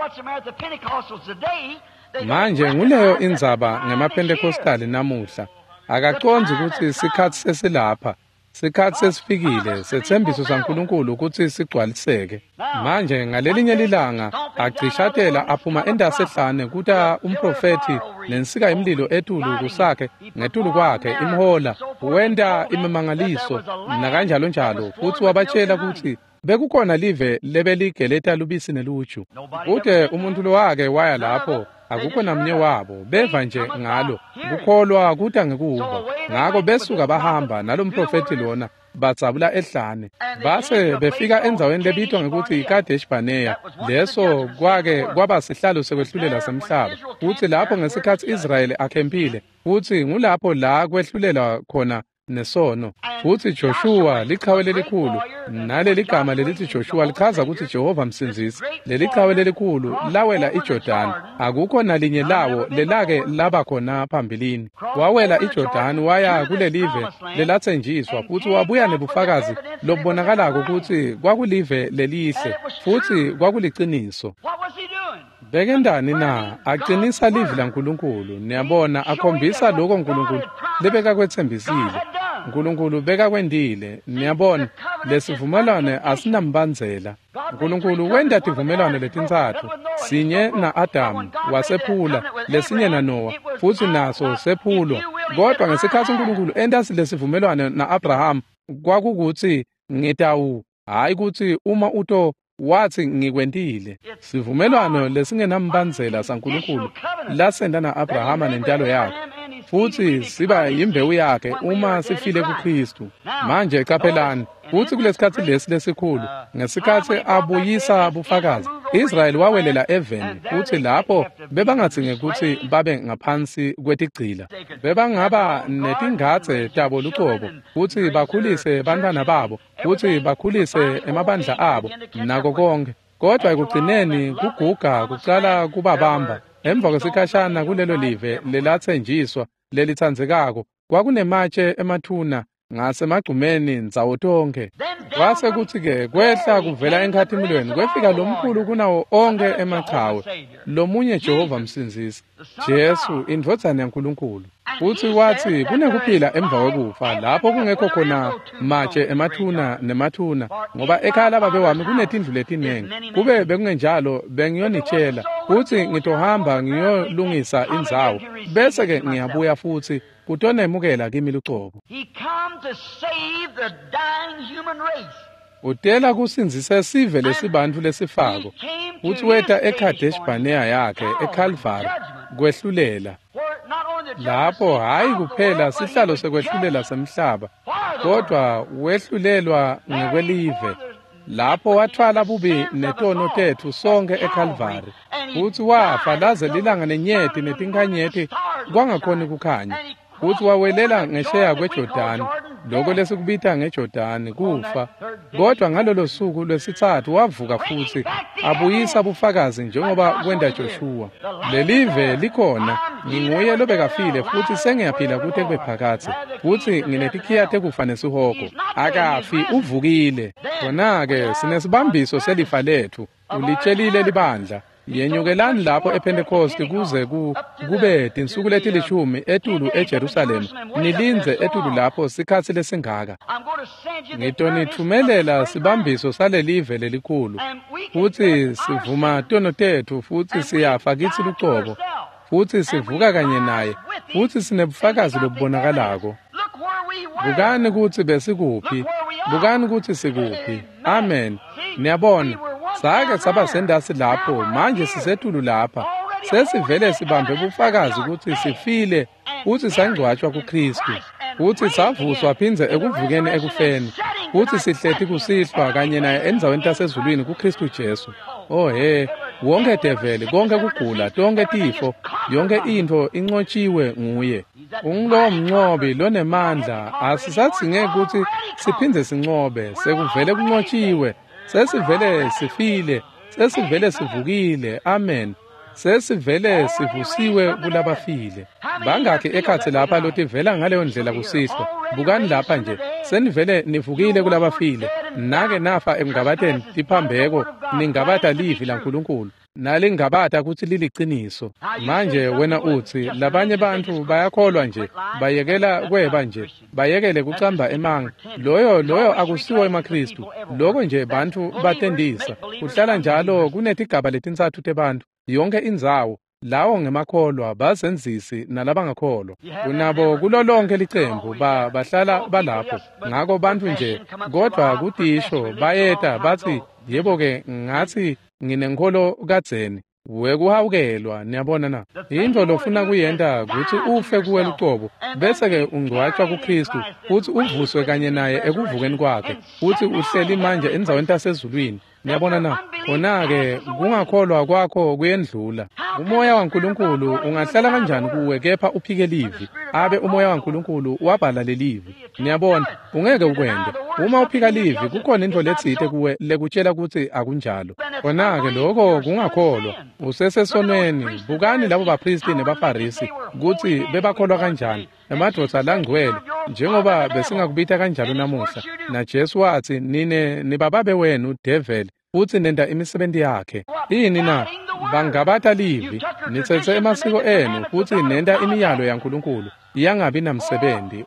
S2: Manje nguleyo indzaba ngemaPentecostal namuhla. Akaconzi ukuthi sikhathi sesilapha, sikhathi sesifikile sethembiso saNkulunkulu ukuthi sigcwaliseke. Manje ngalelinye lilanga agcishatela aphuma endasehlane kuta umprofeti nensika imlilo etulu kusakhe, ngetulu kwakhe imhola wenda imemangaliso nakanjalo njalo, futhi wabatshela ukuthi bekukhona live lebeligeleta lubisi neluju. Kute umuntu lo wake waya lapho, akukho namnye wabo, beva nje ngalo, kukholwa kuta ngekuva. Ngako besuka bahamba nalo mprofeti lona batsabula ehlane, base befika endzaweni lebitwa ngekuthi iKadesh Barnea. Leso kwake kwaba sihlalo sekwehlulela semhlaba, futhi lapho ngesikhathi Israyeli akhempile, futhi ngulapho la kwehlulela khona nesono. Futhi Joshua liqhawe lelikhulu, naleli gama lelithi Joshua lichaza ukuthi Jehova msinzisi. Leli qhawe lelikhulu lawela iJordani, akukho nalinye lawo lelake laba khona phambilini. Wawela iJordani waya kulelive lelathenjiswa, futhi wabuya nebufakazi lobubonakalako ukuthi kwakulive lelihle, futhi kwakuliciniso. Bekendani na aqinisa livi laNkulunkulu. Niyabona, akhombisa lokho uNkulunkulu lebeka kwethembisile, uNkulunkulu beka kwendile. Niyabona, lesivumelwano asinambanzela. uNkulunkulu wenda tivumelwano letintsathu, sinye na Adamu wasephula, lesinye na Noah futhi naso sephulwa. Kodwa ngesikhathi uNkulunkulu enda silesivumelwano na Abraham, kwakukuthi ngitawu, hayi ukuthi uma uto wathi ngikwentile. Sivumelwano lesingenambanzela saNkulunkulu lasenda na Abrahama nentalo yakhe, futhi siba yimbewu yakhe uma sifile kuKristu. Manje qaphelani, futhi kulesikhathi lesikhulu, ngesikhathi abuyisa bufakazi, Israyeli wawelela eveni, futhi lapho bebangadzinge ukuthi babe ngaphansi kwetigcila. Bebangaba netingathe tabo lucobo, futhi bakhulise bantwana babo, futhi bakhulise emabandla abo nako konke. Kodwa ekugcineni kuguga kuqala kubabamba. Emva kwesikhashana kulelo live lelathenjiswa lelithandzekako, kwakunematshe emathuna ngasemagcumeni nzawo tonke. Kwase kuthi-ke kwehla kuvela enkathimulweni kwefika lomkhulu kunawo onke emachawe, lomunye Jehova msinzisi, Jesu indvodzana yaNkulunkulu. futhi wathi kunekuphila emva kwekufa lapho kungekho khona matshe emathuna nemathuna, ngoba ekhaya lababa wami kunetindlu letiningi. Kube bekungenjalo bengiyonitshela futhi ngitohamba ngiyolungisa indzawo, bese ke ngiyabuya futhi kutonemukela kimi lucobo. Utela kusinzise sive lesibantfu lesifako, uthi weta eKadesh Barnea yakhe eCalvary kwehlulela. Lapho hayi kuphela sihlalo sekwehlulela semhlaba, kodwa wehlulelwa ngekwelive. Lapho wathwala bubi netono tethu sonke eCalvary, uthi wafa laze lilanga nenyeti netinkhanyeti kwangakhoni kukhanya. Uthi wawelela ngesheya kweJordani, lokho lesikubita ngeJordani kufa. Kodwa ngalolo suku lwesithathu wavuka futhi abuyisa bufakazi njengoba kwenda Joshua. Lelive likhona, nginguye lobekafile futhi sengiyaphila kude kube phakathi. Futhi nginetikhiya tekufa nesihoko, akafi uvukile. Khona-ke sinesibambiso selifa lethu, ulitshelile libandla. Yenyukelani lapho ePentecost kuze kube tinsuku letilishumi etulu eJerusalema, nilinze etulu lapho sikhathi lesingaka. Ngitonithumelela sibambiso salelive lelikhulu, futhi sivuma tono tethu, futhi siyafa kithi lucobo, futhi sivuka kanye naye, futhi sinebufakazi lobubonakalako. Bukani ukuthi besikuphi, bukani ukuthi sikuphi. Amen. Niyabona, sake saba sendasi lapho, manje sisetulu lapha. Sesivele sibambe bufakazi ukuthi sifile, futhi sangcwatshwa kuKristu, futhi savuswa phinze ekuvukeni ekufeni, futhi sihlethi kusihlwa kanye naye endzaweni tasezulwini kuKristu Jesu. Wonke devele, konke kugula, tonke tifo, yonke into incotshiwe nguye. Ungulo mncobi lonemandla, asisatsinge ukuthi siphindze sincobe, sekuvele kuncotshiwe. Sesivele sifile, sesivele sivukile. Amen. Sesivele sivusiwe kulabafile. Bangakhi ekhathi lapha lotivela ngaleyo ndlela kusihlwa. Bukani lapha nje, senivele nivukile kulabafile. Nake nafa emgabateni tiphambeko, ningabatha livi laNkulunkulu. Nalingabatha ukuthi liliciniso. Manje wena uthi labanye bantu bayakholwa nje, bayekela kweba nje, bayekele kucamba emanga. Loyo akusiwo emakristu. Lokho nje bantu batendisa. Kuhlala njalo kunetigaba letintsathu tebantu. Yonke indzawo lawo ngemakholwa bazenzisi nalabangakholwa. Kunabo kulolonke licembu bahlala balapho. Ngako bantu nje, kodwa kutisho bayeta bathi yebo ke ngathi nginenkolo kadzeni. Wekuhawukelwa, niyabona na? Into lofuna kuyenda ukuthi ufe kuwe lucobo, bese ke ungcwatshwa kuKristu, futhi uvuswe kanye naye ekuvukeni kwakhe, futhi uhleli manje endzaweni tasezulwini. Niyabona na? Khona-ke kungakholwa kwakho kuyendlula. Umoya waNkulunkulu ungahlala kanjani kuwe kepha uphike livi, abe umoya waNkulunkulu wabhala lelivi. Niyabona, ungeke ukwende. Uma uphika livi kukhona into letsite kuwe lekutshela ukuthi akunjalo. Khona-ke lokho kungakholwa. Usesesonweni, bukani labo bapristi nebafarisi ukuthi bebakholwa kanjani emadoda langcwele, njengoba besingakubita kanjalo namuhla. Na Jesu wathi nibababe wenu devil, futhi nenda imisebenzi yakhe. Yini na? Bangabatha livi, nitsethe emasiko enu, futhi nenda imiyalo yaNkulunkulu, iyangabi namsebenzi.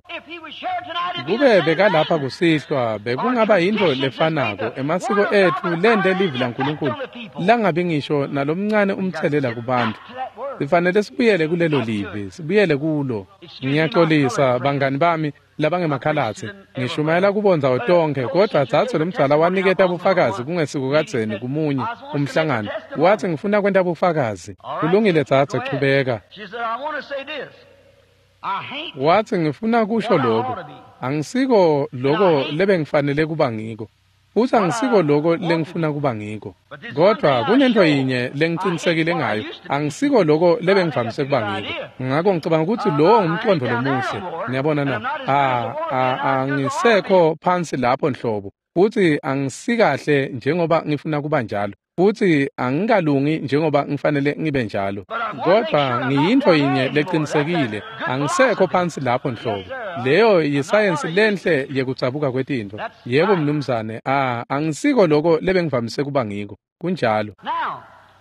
S2: Kube bekalapha kusihlwa, bekungaba yinto lefanako, emasiko ethu lende livi laNkulunkulu, langabi ngisho nalomncane umthelela kubantu. Sifanele sibuyele kulelo livi, sibuyele kulo. Ngiyaxolisa bangani bami labangemakhalatsi, ngishumayela kubonza utonke, kodwa dzathu lomdzala waniketa bufakazi kungesiku kadzeni kumunye umhlangano. Wathi ngifuna kwenta bufakazi. Kulungile dzathu, chubeka. Wathi ngifuna kusho lokho. Angisiko lokho lebengifanele kuba ngiko. Futhi angisiko lokho lengifuna kuba ngiko. Kodwa kunento yinye lengicinisekile ngayo, angisiko lokho lebengivamise kuba ngiko. Ngakho ngicabanga ukuthi lo ngumqondo lomuhle. Niyabona na? Angisekho phansi lapho nhlobo. Futhi angisikahle njengoba ngifuna kuba njalo. Futhi angikalungi njengoba ngifanele ngibe njalo. Kodwa ngiyinto yinye leqinisekile, angisekho phansi lapho nhlobo. Leyo yisayensi lenhle yekutsabuka kwetinto. Yebo mnumzane, angisiko lokho lebengivamise kuba ngiko. Kunjalo.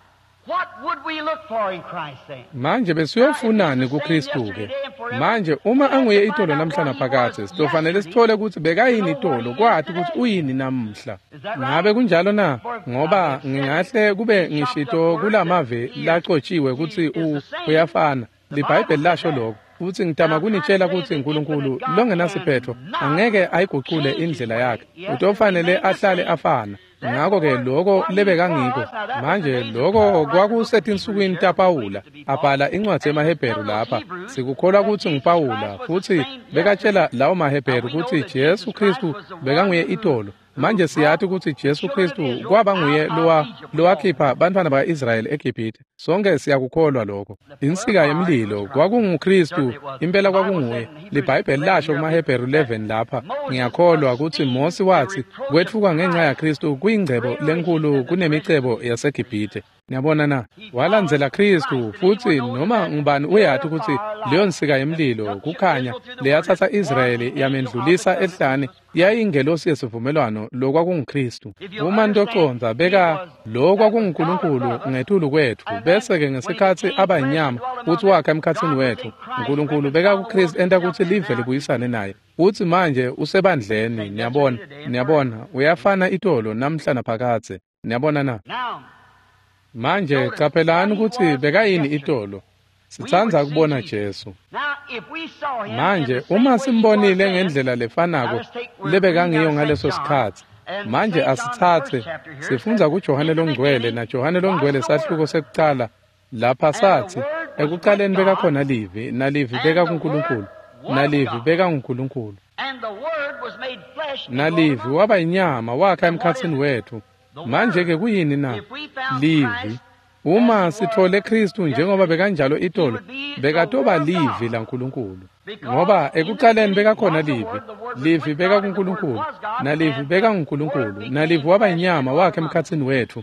S1: What would we look for in Christ then?
S2: Manje besiyofunani kuKristu-ke? Manje uma anguye itolo namhla naphakade sizofanele sithole ukuthi bekayini itolo kwathi ukuthi uyini namhla. Ngabe kunjalo na? Ngoba ngingahle kube ngishito kulamave laxotshiwe ukuthi uyafana. LiBhayibheli lasho lokho. Futhi ngitama kunitshela ukuthi uNkulunkulu longenasiphetho angeke ayiguqule indlela yakhe. Utofanele ahlale afana. Ngakho-ke lokho lebekangikho manje lokho kwakusetinsukwini taPawula abhala incwadi emaHebheru lapha sikukholwa ukuthi nguPawula futhi bekatshela lawo maHebheru ukuthi Jesu Kristu bekanguye itolo. Manje siyathi ukuthi Jesu Kristu kwaba nguye lowakhipha bantwana bakaIsrayeli eGibhithe. Sonke siyakukholwa lokho. Insika yemlilo kwakunguKristu impela kwakunguye. LiBhayibheli lasho kumaHebheru 11 lapha ngiyakholwa ukuthi Mose wathi kwethuka ngenxa yaKristu kuyingcebo lenkulu kunemicebo yaseGibhithe. Ngiyabona na walandzela Kristu futhi noma ngubani uyathi ukuthi leyo nsika yemlilo kukhanya leyathatha Israyeli yamendlulisa ehlane yayingelosi yesivumelwano lokwakunguKristu. Uma ntoconza beka lokwakunguNkulunkulu ngethulu kwethu bese-ke ngesikhathi abanyama uthi wakha emkhathini wethu uNkulunkulu beka kuKristu enta ukuthi live libuyisane naye. Uthi manje usebandleni niyabona uyafana itolo namhla naphakade. Niyabona na? Manje capelani ukuthi bekayini itolo. Sithandza kubona Jesu. Manje uma simbonile ngendlela lefanako lebekangiyo ngaleso sikhathi. Manje asithathe sifunza kuJohane longcwele na Johane longcwele sahluko sekuqala lapha sathi ekuqaleni bekakhona livi nalivi beka kuNkulunkulu nalivi beka nguNkulunkulu. Nalivi waba inyama wakha emkhathini wethu. Manje-ke kuyini na? Livi. Uma sithole Kristu njengoba bekanjalo itolo, bekatoba livi laNkulunkulu. Ngoba ekuqaleni bekakhona livi beka kuNkulunkulu, nalivi beka nguNkulunkulu, nalivi waba inyama wakhe emkhathini wethu.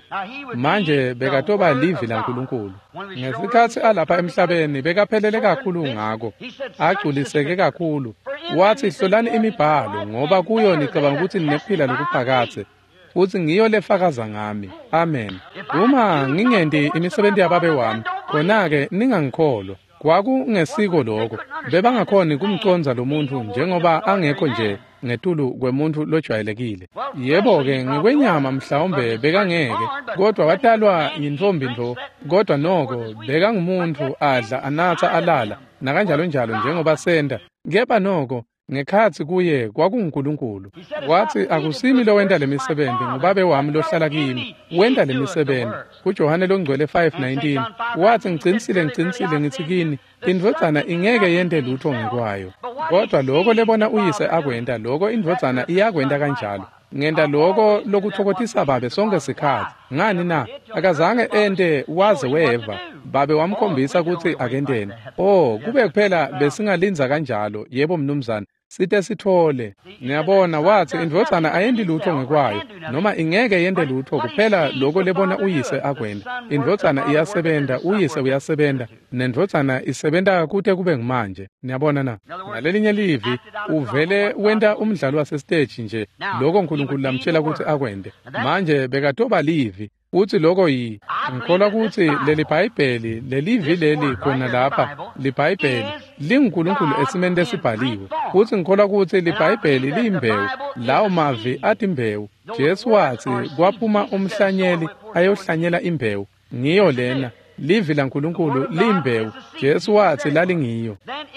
S2: Manje bekatoba livi laNkulunkulu. Ngesikhathi alapha emhlabeni bekaphelele kakhulu ngako, agculiseke kakhulu. Wathi hlolani imibhalo ngoba kuyo nicabanga ukuthi ninephila lokuphakade. Futhi ngiyo lefakaza ngami. Amen. Uma ngingendi imisebenzi yababe wami, khona-ke ningangikholwa. Kwakungesiko lokho. Bebangakhoni kumconza lo muntu njengoba angekho nje ngetulu kwemuntu lojwayelekile. Yebo-ke ngikwenyama mhlawumbe bekangeke, kodwa watalwa yintombi ndo, kodwa noko bekangumuntu adla anatha alala, nakanjalo njalo njengoba senda. Kepha noko ngekhathi kuye kwakunguNkulunkulu. Wathi akusimi lo wenda lemisebenzi ngubabe wami lohlala kimi. Wenda lemisebenzi. kuJohane longcwele 5:19 wathi ngicinisile ngithi kini indvodzana ingeke yende lutho ngekwayo. Kodwa lokho lebona uyise akwenda lokho indvodzana iyakwenda kanjalo. Ngenda lokho lokuthokothisa babe sonke sikhathi. Ngani na? Akazange ende waze weva. Babe wamkhombisa ukuthi akendene. Kube kuphela besingalinza kanjalo. Yebo mnumzana. Sithe sithole. Niyabona wathi indvodzana ayendi lutho ngekwayo noma ingeke yende lutho kuphela lokho lebona uyise akwenda. Indvodzana iyasebenza, uyise uyasebenza, nendvodzana isebenza kude kube ngimanje. Niyabona na? Ngalelinye livi uvele wenda umdlalo wasestage nje lokho uNkulunkulu lamtshela ukuthi akwende. Manje bekatoba livi. Uthi lokho ngikholwa ukuthi leli Bhayibheli lelivi leli khona lapha liBhayibheli linguNkulunkulu esimeni lesibhaliwe. Uthi ngikholwa ukuthi liBhayibheli liyimbewu lawo mavi athi imbewu. Jesu wathi kwaphuma umhlanyeli ayohlanyela imbewu. Ngiyo lena livi laNkulunkulu limbewu. Jesu wathi lalingiyo.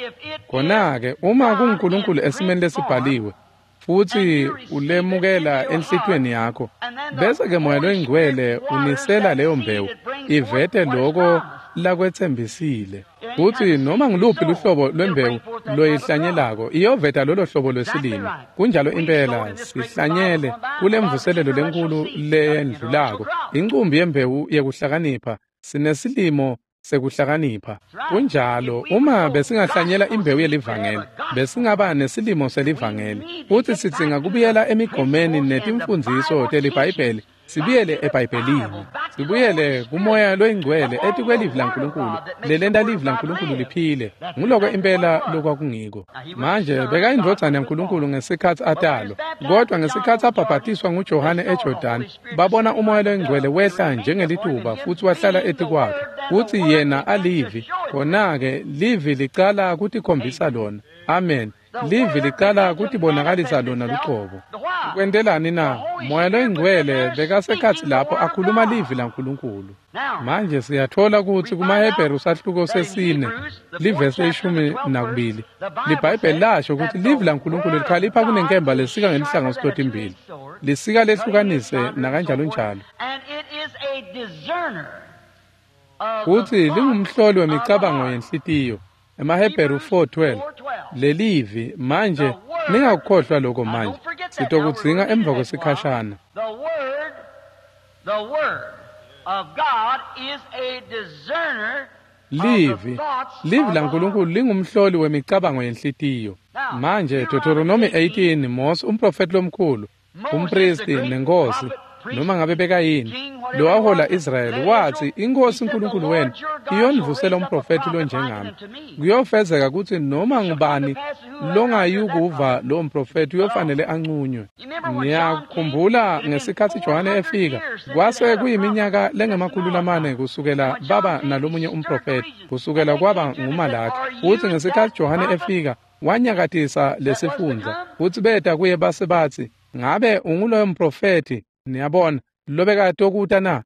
S2: Khona-ke uma kuNkulunkulu esimeni lesibhaliwe futhi ulemukela enhlitweni yakho bese-ke moya loyingcwele unisela leyo mbewu ivete lokho lakwethembisile. Futhi noma ngiluphi luhlobo lwembewu loyihlanyelako iyoveta lolo hlobo lwesilimo. Kunjalo impela sihlanyele kule mvuselelo lenkulu leyendlulako incumbi yembewu yekuhlakanipha sinesilimo sekuhlakanipha. Kunjalo uma besingahlanyela imbewu yelivangeli besingaba nesilimo selivangeli. Futhi sidzinga kubuyela emigomeni netimfundiso teliBhayibheli sibiyele eBhayibhelini. sibuyele kumoya loyingcwele ethi kwelivi laNkulunkulu lelenta livi laNkulunkulu liphile nguloko impela lokwakungiko manje bekayindvodzana yaNkulunkulu ngesikhathi atalwa kodwa ngesikhathi abhabhatiswa nguJohane eJordani babona umoya loyingcwele wehla njengelituba futhi wahlala ethi kwakhe kuthi yena alivi khona-ke livi licala kutikhombisa lona amen livi licala kutibonakalisa lona luqobo kwentelani na moya loyingcwele bekasekhathi lapho akhuluma livi laNkulunkulu manje siyathola ukuthi kumaHebheru sahluko sesine livesi 12 libhayibheli lasho ukuthi livi laNkulunkulu likhalipha kunenkemba lesika ngelihlanga ositoti mbili lisika lehlukanise nakanjalo njalo kuthi lingumhloli wemicabango yenhlitiyo emaHebheru 4:12 lelivi manje ningakukhohlwa lokho manje sitokudzinga emva kwesikhashana livi laNkulunkulu lingumhloli wemicabango yenhlitiyo manje Deuteronomy 18 Mose umprofeti lomkhulu umpristi nenkosi noma ngabe bekayini lo ahola Israyeli wathi inkosi uNkulunkulu wena iyonivusela umprofeti lo njengami kuyofezeka ukuthi noma ngubani longayikuva lo mprofeti uyofanele anqunywe ngiyakhumbula ngesikhathi Johane efika kwase kuyiminyaka lengamakhulu amane kusukela baba nalomunye umprofeti kusukela kwaba ngumalaki uthi ngesikhathi Johane efika wanyakatisa lesifundza uthi beta kuye base bathi ngabe unguloyo mprofeti niyabona lobekade okuta na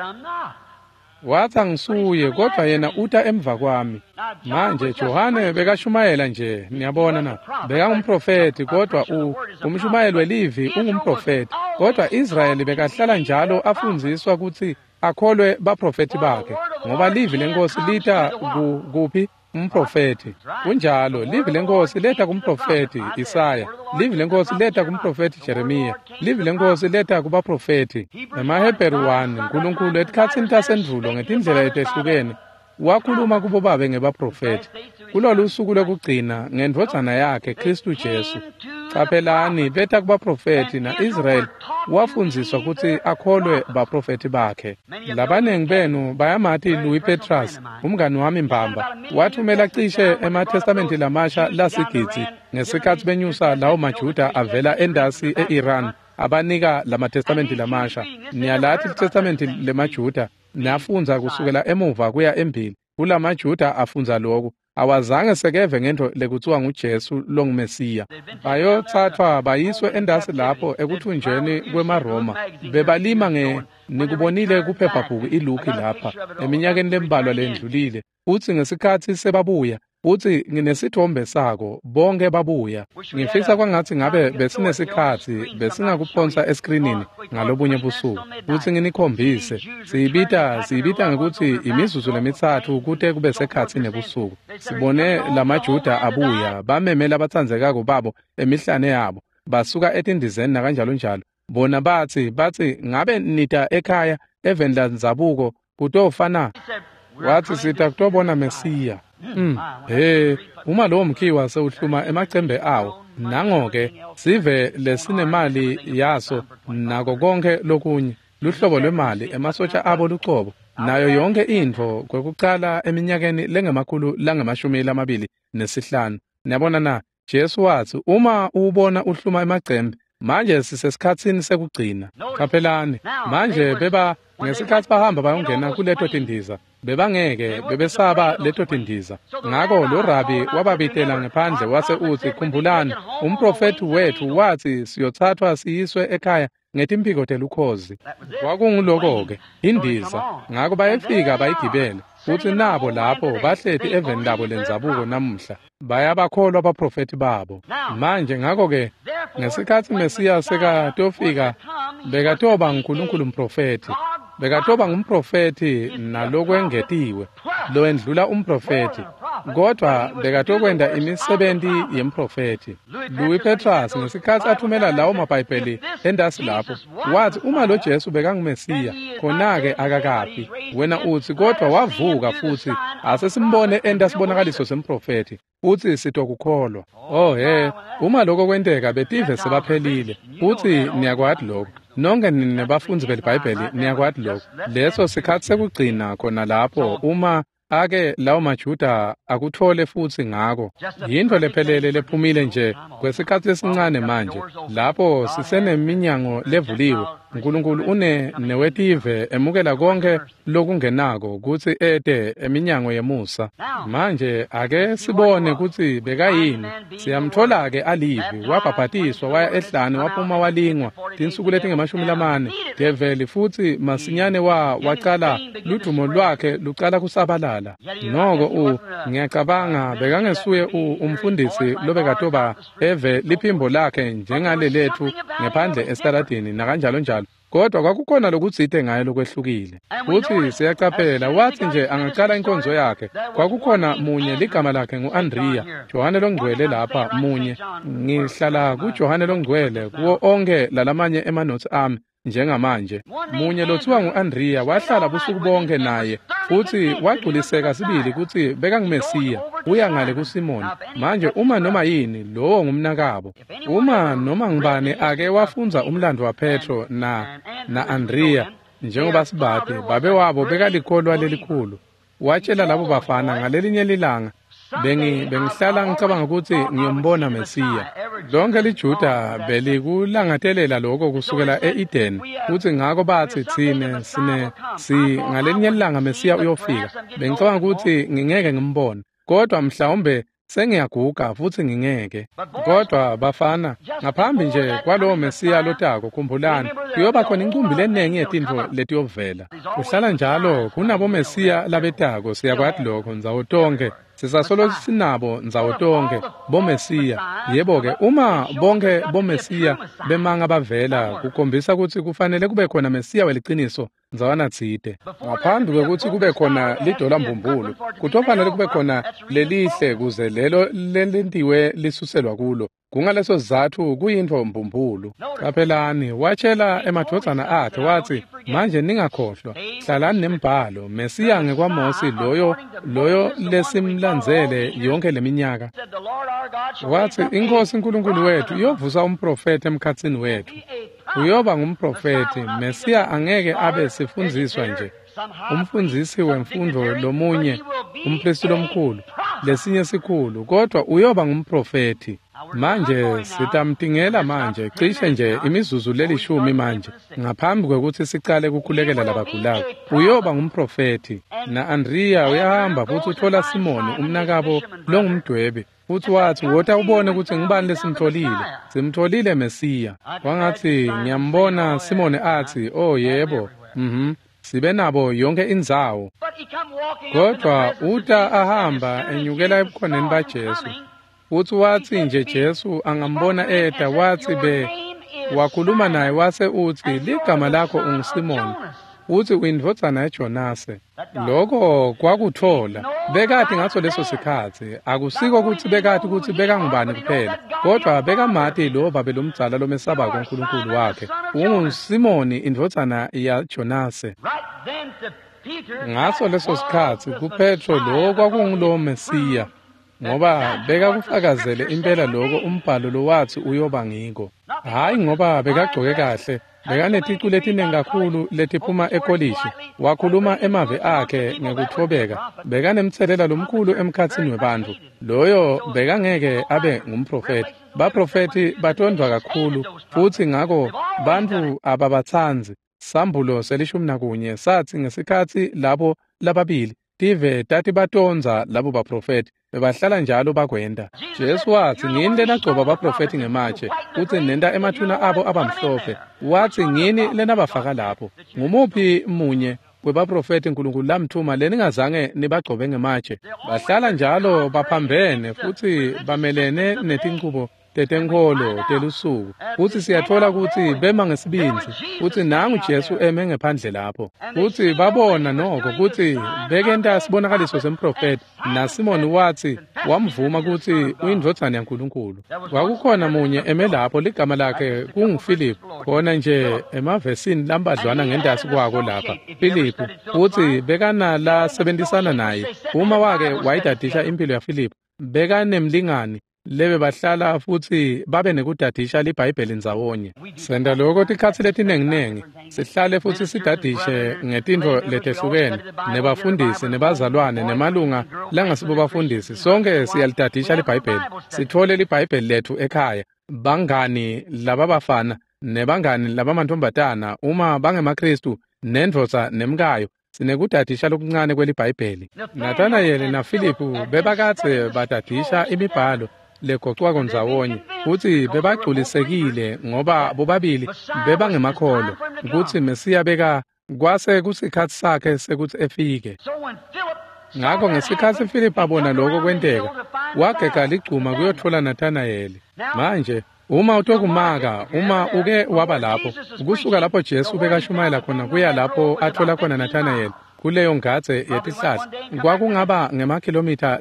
S2: wathi angisuye kodwa yena uta emva kwami manje Johane bekashumayela nje niyabona na bekangumprofeti kodwa umshumayeli welivi ungumprofeti kodwa Israyeli bekahlala njalo afundziswa ukuthi akholwe baprofeti bakhe ngoba livi lenkosi lita kuphi umprofeti kunjalo livi lenkosi leta kumprofeti Isaya livi lenkosi leta kumprofeti Jeremiya livi lenkosi leta kubaprofeti emaHebheru 1 uNkulunkulu etikhatsini tasendulo ngetindlela etehlukene wakhuluma kubo babe ngebaprofeti kulolu usuku lokugcina ngendvodzana yakhe Kristu Jesu caphelani beta kubaprofeti na Israyeli wafundziswa ukuthi akholwe baprofeti bakhe labanengi benu bayamathi Louis Petrus umngani wami Mbamba wathumela cishe emaTestamenti lamasha lasigidzi ngesikhathi benyusa lawo maJuda avela endasi eIran abanika lamaTestamenti lamasha niyalathi iTestamenti lemaJuda nafunza kusukela emuva kuya embili kulamaJuda afunza lokho awazange sekeve ngento lekuthiwa nguJesu longumesiya bayothathwa bayiswe endasi lapho ekuthunjweni kwemaRoma bebalima nikubonile kuphephabhuku iLuke lapha eminyakeni lembalwa lendlulile uthi ngesikhathi sebabuya uthi nginesithombe sako bonke babuya ngifisa kwangathi ngabe besinesikhathi besingakuphonsa eskrinini ngalobunye busuku uthi nginikhombise siyibita ngekuthi imizuzu lemithathu kude kube sekhathi nebusuku sibone lamaJuda abuya bamemela abathandzekako babo emihlane yabo basuka etindizeni nakanjalo njalo bona bathi ngabe nita ekhaya evendla nzabuko kutofana wathi sita kutobona Mesiya uma lo mkhiwa sewuhluma emacembe awo nangoke sive lesinemali yaso nako konke lokunye luhlobo lwemali emasotsha abo luqobo nayo yonke intfo kwekucala eminyakeni lengemakhulu langama-25 niyabona na Jesu wathi uma ubona uhluma emacembe manje sisesikhatsini sekugcina caphelani manje ngesikhathi bahamba bayongena kuleto tindiza bebangeke bebesaba leto tindiza ngako lo rabi wababitela ngaphandle wase uthi khumbulani umprofeti wethu wathi siyothathwa siyiswe ekhaya ngetimpiko telukhozi kwakunguloko-ke indiza ngako bayefika bayigibele uthi nabo lapho bahleti eveni labo lenzabuko namuhla bayabakholwa abaprofeti babo manje ngako-ke ngesikhathi Mesiya sekatofika bekatoba nguNkulunkulu umprofeti bekatoba ngumprofeti nalokwengetiwe lo endlula umprofeti kodwa bekatokwenda imisebenti yemprofeti Louis Petrus ngesikhathi athumela lawo mabhayibheli endasi lapho wathi uma lo Jesu bekangumesiya khona-ke akakapi wena uthi kodwa wavuka futhi asesimbone endasibonakaliso semprofeti uthi sitokukholwa uma lokho kwenteka betive sebaphelile uthi niyakwati lokho nonke nebafunzi belibhayibheli niyakwati lokho leso sikhathi sekugcina khona lapho uma ake lawo maJuda akuthole futhi ngako yinto lephelele lephumile nje kwesikhathi esincane manje lapho siseneminyango levuliwe uNkulunkulu newetive emukela konke lokungenako ukuthi ede eminyango yemusa manje ake sibone ukuthi bekayini siyamthola ke alivi wabhabhatiswa waya ehlane waphuma walingwa insuku letingemashumi develi futhi masinyane waqala ludumo lwakhe luqala kusabalala noko ngiyacabanga bekangesuye umfundisi lobekatoba eve liphimbo lakhe njengale lethu ngephandle estaradini nakanjalo njalo kodwa kwakukhona lokutsite ngayo lokwehlukile futhi siyacaphela wathi nje angaqala inkonzo yakhe kwakukhona munye ligama lakhe nguAndrea Johane longcwele lapha munye ngihlala kuJohane longcwele kuwo onke lalamanye emanotes ami njengamanje munye lothiwa nguAndrea wahlala busuku bonke naye futhi wagculiseka sibili ukuthi bekangumesiya uya ngale kuSimoni manje uma noma yini lowo ngumnakabo uma noma ngibane ake wafunza umlando waPetro na Andrea njengoba sibathi babewabo bekalikholwa lelikhulu watshela labo bafana ngalelinye lilanga bengihlala ngicabanga ukuthi ngiyombona Mesiya lonke liJuda belikulangathelela lokho kusukela eEden futhi ngako bathi thina ngalelinye ilanga Mesiya uyofika bengicabanga ukuthi ngingeke ngimbone kodwa mhlawumbe sengiyaguga futhi ngingeke kodwa bafana ngaphambi nje kwalowo Mesiya lotako khumbulani kuyoba khona inkumbi leningi yetinto letiyovela uhlala njalo kunabo Mesiya labetako siyakwathi lokho nzawo tonke sisasolo sinabo nzawo tonke bomesiya yebo ke uma bonke bomesiya bemanga bavela kukhombisa ukuthi kufanele kube khona Mesiya weliqiniso nzawana tsite ngaphandle kwekuthi kube khona lidola mbumbulu kutofanele kube khona lelihle kuze lelo lentiwe lisuselwa kulo kungaleso sizathu kuyinto mbumbulu qaphelani watshela emadodana akhe wathi manje ningakhohlwa hlalani nembhalo Mesiya ngekwaMosi loyo lesimlandzele yonke leminyaka wathi inkosi uNkulunkulu wethu iyovusa umprofeti emkhatsini wethu uyoba ngumprofeti Mesiya angeke abe sifundziswa nje umfundzisi wemfundo lomunye umpristi lomkhulu lesinye sikhulu kodwa uyoba ngumprofeti manje sitamtingela manje cishe nje imizuzu lelishumi manje ngaphambi kwekuthi sicale kukhulekela labagulayo uyoba ngumprofeti na Andrea uyahamba futhi uthola Simoni umnakabo longumdwebi futhi wathi wota ubone ukuthi ngibani lesimtholile Mesiya wangathi ngiyambona Simoni athi oh yebo sibe nabo yonke indzawo kodwa uta ahamba enyukela ebukhoneni baJesu uthi wathi nje Jesu angambona eda wathi wakhuluma naye wase uthi ligama lakho unguSimoni uthi uyindvodzana yaJonase lokho kwakuthola bekade ngaso leso sikhathi akusiko ukuthi bekade ukuthi bekangubani kuphela kodwa bekamati lo babelomdzala lomesaba koNkulunkulu wakhe unguSimoni indvodzana yaJonase ngaso leso sikhathi kuPetro lo kwakungulo Mesiya ngoba bekakufakazele impela lokho umbhalo lo wathi uyoba ngiko hayi ngoba bekagcoke kahle bekaneticu letiningi kakhulu letiphuma ekolishi wakhuluma emave akhe ngekuthobeka bekanemthelela lomkhulu emkhatsini webantu loyo bekangeke abe ngumprofeti baprofeti batondwa kakhulu futhi ngako bantu ababatsanzi sambulo selishumi nakunye sathi ngesikhathi labo lababili tive tati batonza labo baprofeti bebahlala njalo bakwenda Jesu wathi ngini lena gcoba baprofeti ngematshe uthi nenda emathuna abo abamhlophe wathi ngini lena bafaka lapho ngumuphi munye kwebaprofeti uNkulunkulu lamthuma leningazange nibagcobe ngematshe bahlala njalo baphambene futhi bamelene netinqubo tetenkolo telusuku uthi siyathola ukuthi bema ngesibinzi uthi nangu Jesu eme ngephandle lapho uthi babona noko ukuthi bekenta sibonakaliso semprofeti na Simoni wathi wamvuma ukuthi uyindvodzana yaNkulunkulu kwakukhona munye eme lapho ligama lakhe kunguPhilip khona nje emavesini lambadlwana ngendasi kwako lapha Philip uthi bekana la sebenzisana naye uma wake wayidadisha impilo yaPhilip bekanemlingani lebe bahlala futhi babe nekudadisha libhayibheli ndzawonye. Senda lokho tikhatsi letinenginengi sihlale futhi sidadishe ngetintfo letehlukene nebafundisi nebazalwane nemalunga langasibo bafundisi. Sonke siyalidadisha libhayibheli, sithole libhayibheli lethu ekhaya. Bangani lababafana nebangani labamantombazana uma bangemaKristu nendvodza nemkayo sinekudadisha lokuncane kwelibhayibheli. Nathanaeli na Philipu bebakatse badadisha imibhalo legoqwako ndzawonye futhi bebagculisekile ngoba bobabili bebangemakholwa ukuthi Mesiya beka kwase kusikhathi sakhe sekuthi efike. Ngakho ngesikhathi Philip abona lokho kwenteka wagega ligcuma kuyothola Nathanaeli. Manje uma utokumaka uma uke waba lapho ukusuka lapho Jesu bekashumayela khona kuya lapho athola khona Nathanaeli kuleyo ngadze yetihlahla kwakungaba ngemakhilomitha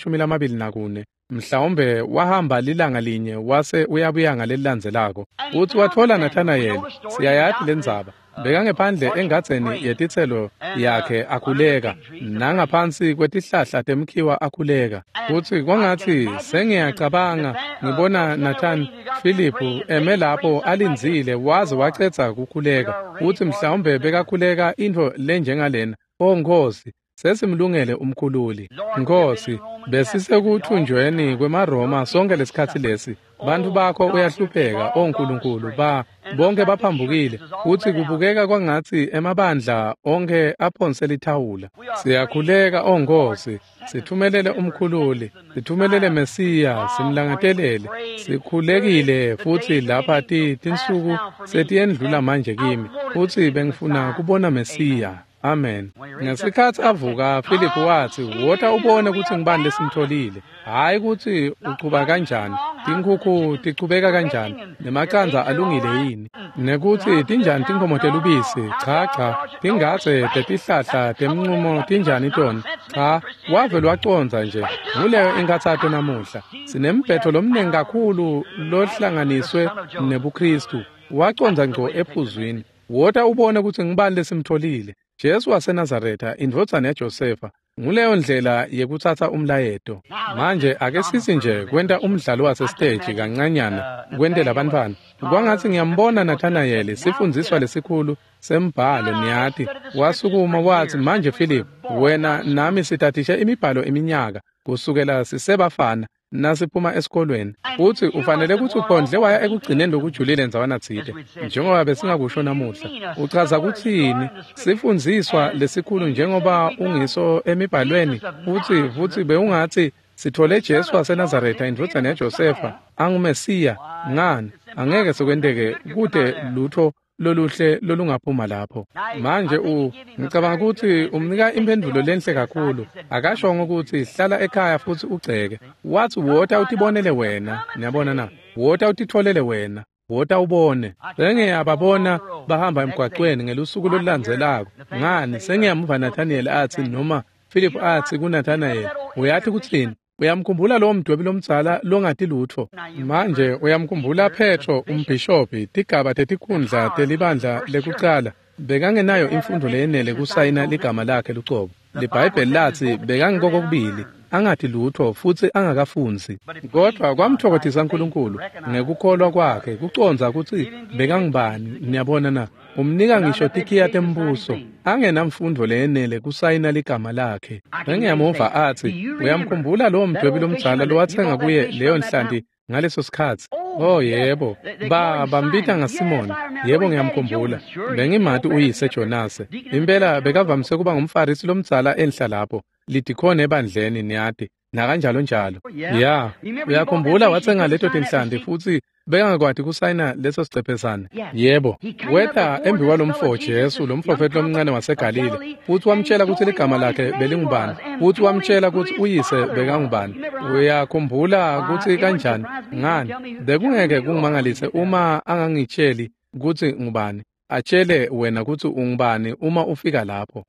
S2: lange24 mhlawumbe wahamba lilanga linye wase uyabuya ngalilandzelako uthi wathola Nathanaeli. Siyayathi lendzaba bekangephandle engadzeni yetitselo yakhe akhuleka nangaphansi kwetihlahla temkhiwa akhuleka. Uthi kwangathi sengiyacabanga ngibona Nathan Philipu eme lapho alinzile waze wacetha kukhuleka. Uthi mhlawumbe bekakhuleka into lenjengalena. Nkosi, sesimlungele umkhululi. Nkosi, besisekuthunjweni kwemaRoma sonke lesikhathi lesi. Bantu bakho uyahlupheka onkulunkulu bonke baphambukile. Uthi kubukeka kwangathi emabandla onke aphonsela ithawula. Siyakhuleka Nkosi, sithumelele umkhululi, sithumelele Mesiya, simlangatelele. Sikhulekile futhi lapha tinsuku setiyendlula manje kimi. Uthi bengifuna kubona Mesiya. Amen. Ngesikhathi avuka Philip wathi wota ubone ukuthi ngibani lesimtholile. Hayi ukuthi uqhuba kanjani, tinkhukhu tiqhubeka kanjani, nemacanza alungile yini, nekuthi tinjani tinkomotela ubisi. Cha, tingaze tetihlahla temnqumo tinjani tona. Cha, wavele waconza nje. Nguleyo inkathato namuhla. Sinembhetho lomningi kakhulu lohlanganiswe nebuKristu. Waconza ngco ephuzwini. Wota ubone ukuthi ngibani lesimtholile. Jesu waseNazaretha, indvodzana yaJosefa, nguleyo ndlela yekuthatha umlayeto. Manje ake sithi nje kwenta umdlalo wasestage kancanyana kwentela abantwana. Kwangathi ngiyambona Nathanaeli sifundziswa lesikhulu sembhalo niyati. Wasukuma wathi manje Philip, wena nami sitathisha imibhalo iminyaka kusukela sisebafana nasiphuma esikolweni. Uthi ufanele ukuthi uphondle waya ekugcineni lokujulile ndzawona tsite. Njengoba besingakusho namuhla. Uchaza kuthini sifundziswa lesikhulu njengoba ungiso emibhalweni. Uthi futhi beungathi sithole Jesu waseNazaretha indvodzana yaJosefa angumesiya. Ngani angeke sekwenteke kude lutho loluhle lolungaphuma lapho. Manje ngicabanga ukuthi umnika impendulo lenhle kakhulu. Akashongo ukuthi hlala ekhaya futhi ugceke. Wathi wota utibonele wena, niyabona na? Wota utitholele wena, wota ubone. Sengiyababona bahamba emgwaqweni ngelusuku lolulandzelako. Ngani sengiyamuva Nathanaeli athi noma Philip athi kuNathanaeli, uyathi kuthini? Uyamkhumbula lo mdwebi lomdzala longati lutho. Manje uyamkhumbula Petro umbhishophi tigaba tetikhundla telibandla lekucala bekangenayo imfundo leyenele kusayina ligama lakhe lucobo. LiBhayibheli lathi bekangikokubili angathi lutho futhi angakafunzi. Kodwa kwamthokothisa uNkulunkulu ngekukholwa kwakhe kuconza ukuthi bekangibani. Niyabona na? Umnika ngisho tikhiya tembuso angenamfundo leyenele kusayina ligama lakhe. Bengiyamuva athi uyamkhumbula lo mdwebi lomdzala lowathenga kuye leyo nhlanti ngaleso sikhathi. Oh yebo, bambita ngaSimoni. Yebo ngiyamkhumbula. Bengimati uyise Jonase. Impela bekavamise kuba ngumfarisi lomdzala enhla lapho. Lidikhona ebandleni niyati nakanjalo njalo. Ya, uyakhumbula wathenga leto tinhlanti futhi bekangakwati kusayina leso sicephesana. Yebo, wetha embi kwalomfo Jesu lomprofeti lomncane waseGalile futhi wamtshela ukuthi ligama lakhe belingubani futhi wamtshela ukuthi uyise bekangubani. Uyakhumbula ukuthi kanjani? Ngani bekungeke kungimangalise uma angangitsheli ukuthi ngubani. Atshele wena ukuthi ungubani uma ufika lapho.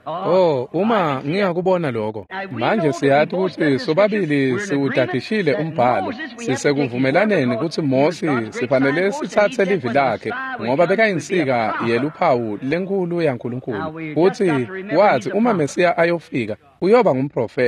S2: Uma ngiyakubona lokho manje siyathi ukuthi sobabili siwudadishile umbhalo sisekuvumelaneni ukuthi Mose sifanele sithathe livi lakhe ngoba bekayinsika yeluphawu lenkulu yaNkulunkulu. Uthi wathi uma Mesiya ayofika uyoba ngumprofeti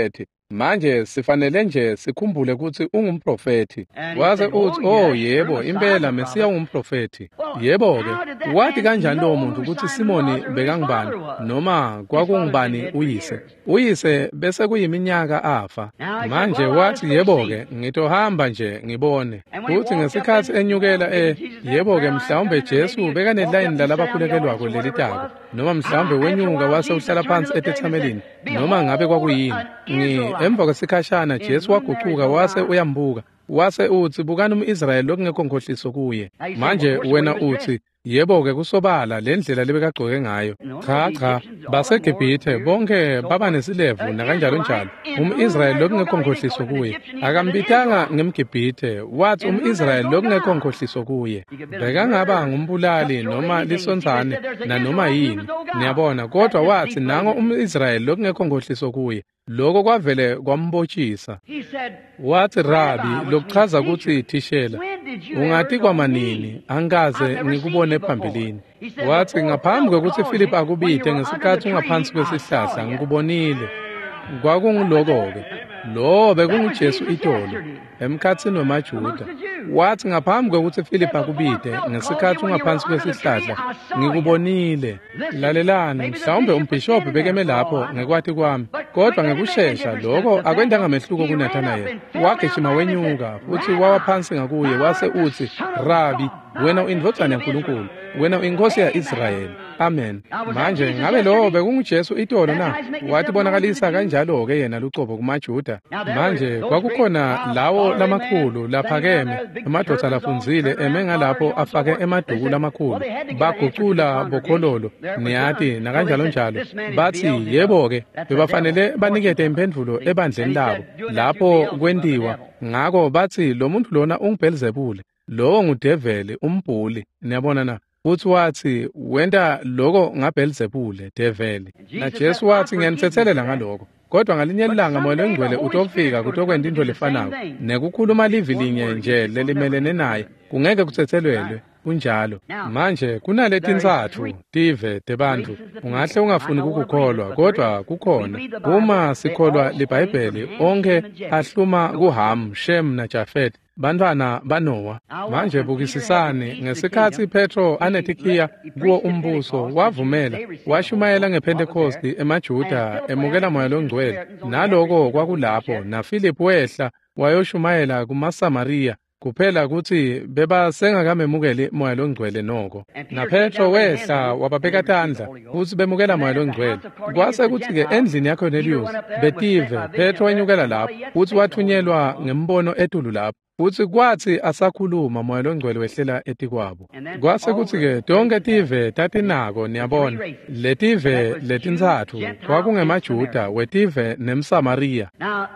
S2: Manje sifanele nje sikhumbule ukuthi ungumprofeti. Waze uthi, "Oh yebo, impela Mesiya ungumprofeti." Yebo-ke, wathi kanjani lowo muntu ukuthi Simoni bekangubani noma kwakungubani uyise? Uyise bese kuyiminyaka afa. Manje wathi, "Yebo-ke, ngitohamba nje ngibone." Uthi ngesikhathi enyukela yebo-ke mhlawumbe Jesu bekanelayini lalabakhulekelwako lelitako, noma mhlawumbe wenyuka wase uhlala phansi etethamelini, noma ngabe kwakuyini. Emva kwesikhashana Jesu waguquka wase uyambuka. Wase uthi, "Bukani umIsrayeli lokungekho nkohliso kuye." Manje wena uthi, "Yebo-ke kusobala le ndlela lebekagcoke ngayo." Cha, baseGibhithe bonke baba nesilevu nakanjalo njalo. UmIsrayeli lokungekho nkohliso kuye. Akambitanga ngemGibhithe, wathi umIsrayeli lokungekho nkohliso kuye. Bekangaba ngumbulali noma lisonzane nanoma yini. Niyabona, kodwa wathi nango umIsrayeli lokungekho nkohliso kuye. Lokho kwavele kwambotshisa. Wathi, "Rabi," lokuchaza ukuthi thishela, "ungathi kwamanini angikaze ngikubone phambilini." Wathi, "Ngaphambi kokuthi Philip akubide ngesikhathi ungaphansi kwesihlahla ngikubonile." Kwakunguloko-ke, lo bekunguJesu itolo emkhathini wamaJuda. Wathi, "Ngaphambi kokuthi Philip akubide ngesikhathi ungaphansi kwesihlahla ngikubonile." Lalelani, mhlawumbe umbhishobhi bekeme lapho ngekwathi kwami, kodwa ngekushesha lokho akwendanga mehluko kuNathanayeli. Wagijima wenyuka futhi wawa phansi ngakuye wase uthi, "Rabi, wena uyindodana yaNkulunkulu, wena uyinkosi ya-Israyeli." Amen. Manje ngabe lo bekunguJesu itolo na? Wathi bonakalisa kanjalo-ke yena lucobo kumaJuda. Manje kwakukhona lawo lamakhulu laphakeme, amadoda lafunzile eme ngalapho afake emaduku lamakhulu, bagucula bokhololo, niyathi nakanjalo njalo. Bathi yebo-ke bebafanele banikete impendulo ebandleni labo lapho kwendiwa. Ngakho bathi lo muntu lona unguBhelizebule, lowo ngudeveli, umbhuli. Niyabona na? Uthi wathi wenda lokho ngaBhelizebule, develi. Na Jesu wathi ngiyanithethelela ngalokho. Kodwa ngalinye ilanga Moya Oyingcwele utofika kutokwenda into lefanayo, nekukhuluma livi linye nje lelimelene naye, kungeke kuthethelelwe kunjalo. Manje kunaleti nzathu tive tebantu, ungahle ungafuni ukukholwa, kodwa kukhona. Uma sikholwa liBhayibheli, onke ahluma kuHam, Shem naJafet, bantwana baNowa. Manje bukisisani, ngesikhathi Petro anetikiya kuwo umbuso, wavumela, washumayela ngePentecosti emaJuda, emukela Moya Oyingcwele. Naloko kwakulapho, na Philip wehla wayoshumayela kumaSamariya, kuphela ukuthi bebasengakamemukeli Moya Oyingcwele noko. Na Petro wehla wababekatandla ukuthi bemukela Moya Oyingcwele. Kwase kuthi-ke endlini yaKhoneliyusi betive Petro wenyukela lapho, uthi wathunyelwa ngembono etulu lapho. Uthi kwathi asakhuluma Moya Oyingcwele wehlela etikwabo. Kwase kuthi-ke tonke tive tatinako, niyabona, letive letinzathu kwakungemaJuda, wetive nemSamariya.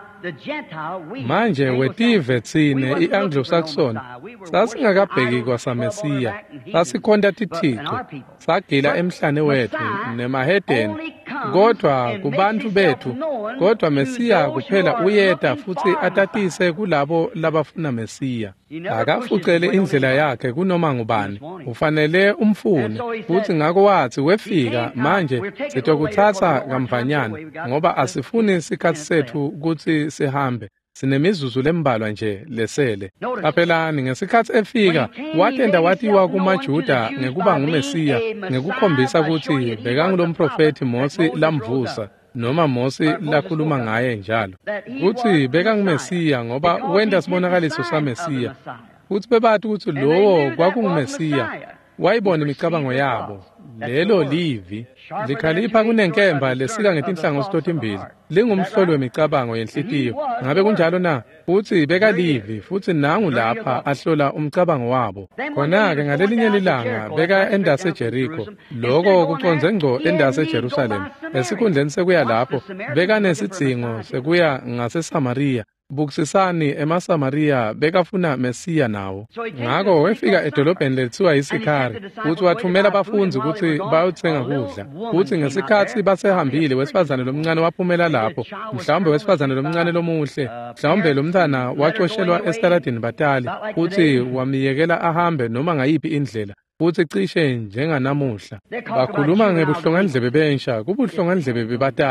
S2: Manje wetive tsine i-Anglo-Saxon sasingakabheki kwasaMesiya, sasikhonta tithixo, sagila emhlane wethu nemahedeni, kodwa kubantu bethu, kodwa Mesiya kuphela uyeda futhi atatise kulabo labafuna Mesiya. Akafucele indlela yakhe kunoma ngubani, ufanele umfune, futhi ngako wathi wefika manje sitokuthatha kamvanyana, ngoba asifuni isikhathi sethu ukuthi sihambe. Sinemizuzu lembalwa nje lesele. Qaphelani, ngesikhathi efika watenda watiwa kumaJuda ngekuba nguMesiya, ngekukhombisa ukuthi bekangulomprofeti Mosi lamvusa, noma Mosi lakhuluma ngaye njalo, kuthi bekanguMesiya ngoba wenda sibonakaliso saMesiya. Futhi bebathi ukuthi lowo kwakungumesiya. Wayibona imicabango yabo, lelo livi likhalipha kunenkemba lesika ngetinhlango sitotimbili, lingumhlolo wemicabango yenhlitiyo. Ngabe kunjalo na? Futhi bekalivi, futhi nangu lapha ahlola umcabango wabo. Khona-ke ngalelinye ilanga beka endase eJerikho, lokho kuconze ngco endase eJerusalema. Esikhundleni sekuya lapho beka nesidzingo sekuya ngaseSamariya. Bukisisani emaSamariya bekafuna Mesiya nawo. Ngakho wefika edolobheni lethiwa yiSikhari, futhi wathumela abafunzi ukuthi bayothenga kudla. Futhi ngesikhathi basehambile wesifazane lomncane waphumela lapho, mhlawumbe wesifazane lomncane lomuhle, mhlawumbe lo mntana waxoshelwa esitaladini batali, futhi wamiyekela ahambe noma ngayiphi indlela, futhi cishe njenganamuhla. Bakhuluma ngebuhlongandlebe bensha, kubuhlongandlebe bebatali.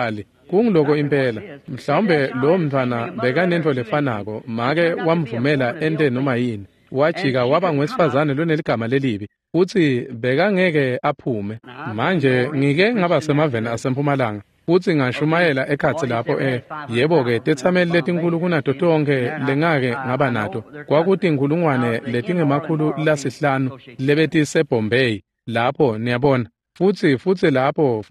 S2: kungiloko impela mhlawumbe lo mntwana bekanento lefanako make wamvumela ente noma yini wajika waba ngowesifazane loneligama lelibi futhi bekangeke aphume manje ngike ngaba semaveni asempumalanga futhi ngashumayela ekhatsi lapho yebo-ke tetsameli letinkulu kunato tonke lengake ngaba nato kwakuti inkulungwane letingemakhulu lasihlanu lebetiseBombay lapho niyabona futhi lapho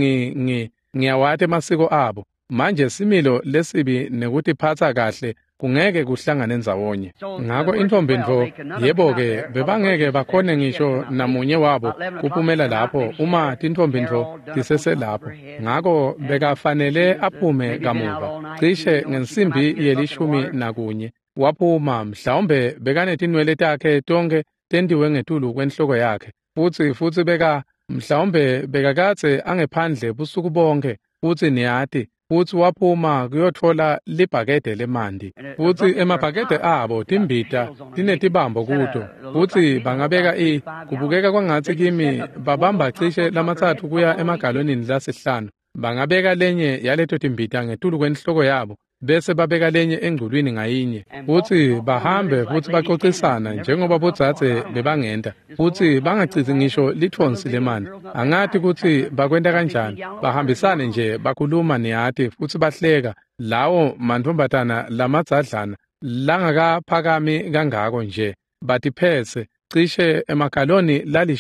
S2: ngiyawati amasiko abo manje similo lesibi nekutiphatsa kahle kungeke kuhlangane ndzawonye ngako intombindvo yebo-ke bebangeke bakhone ngisho namunye wabo kuphumela lapho uma tintombindvo tisese lapho ngako bekafanele aphume kamuva cishe ngensimbi ye11 waphuma mhlawumbe bekanetinwele takhe tonke tentiwe ngetulu kwenhloko yakhe futhi mhlawumbe bekakatse angephandle busuku bonke futhi niyati futhi waphuma kuyothola libhakede lemanti futhi emabhakede abo timbita tinetibambo kuto futhi bangabeka kubukeka kwangathi kimi babamba cishe lamathathu kuya emagalonini lasihlanu bangabeka lenye yaleto timbita ngetulu kwenhloko yabo bese babeka lenye engculwini ngayinye futhi bahambe futhi baxoxisana njengoba bodzadze bebangenta futhi bangacizi ngisho lithonsi lemani angathi ukuthi bakwenta kanjani bahambisane nje bakhuluma niyati futhi bahleka lawo mantombazana lamadzadlana langakaphakami kangako nje batiphetse cishe emagaloni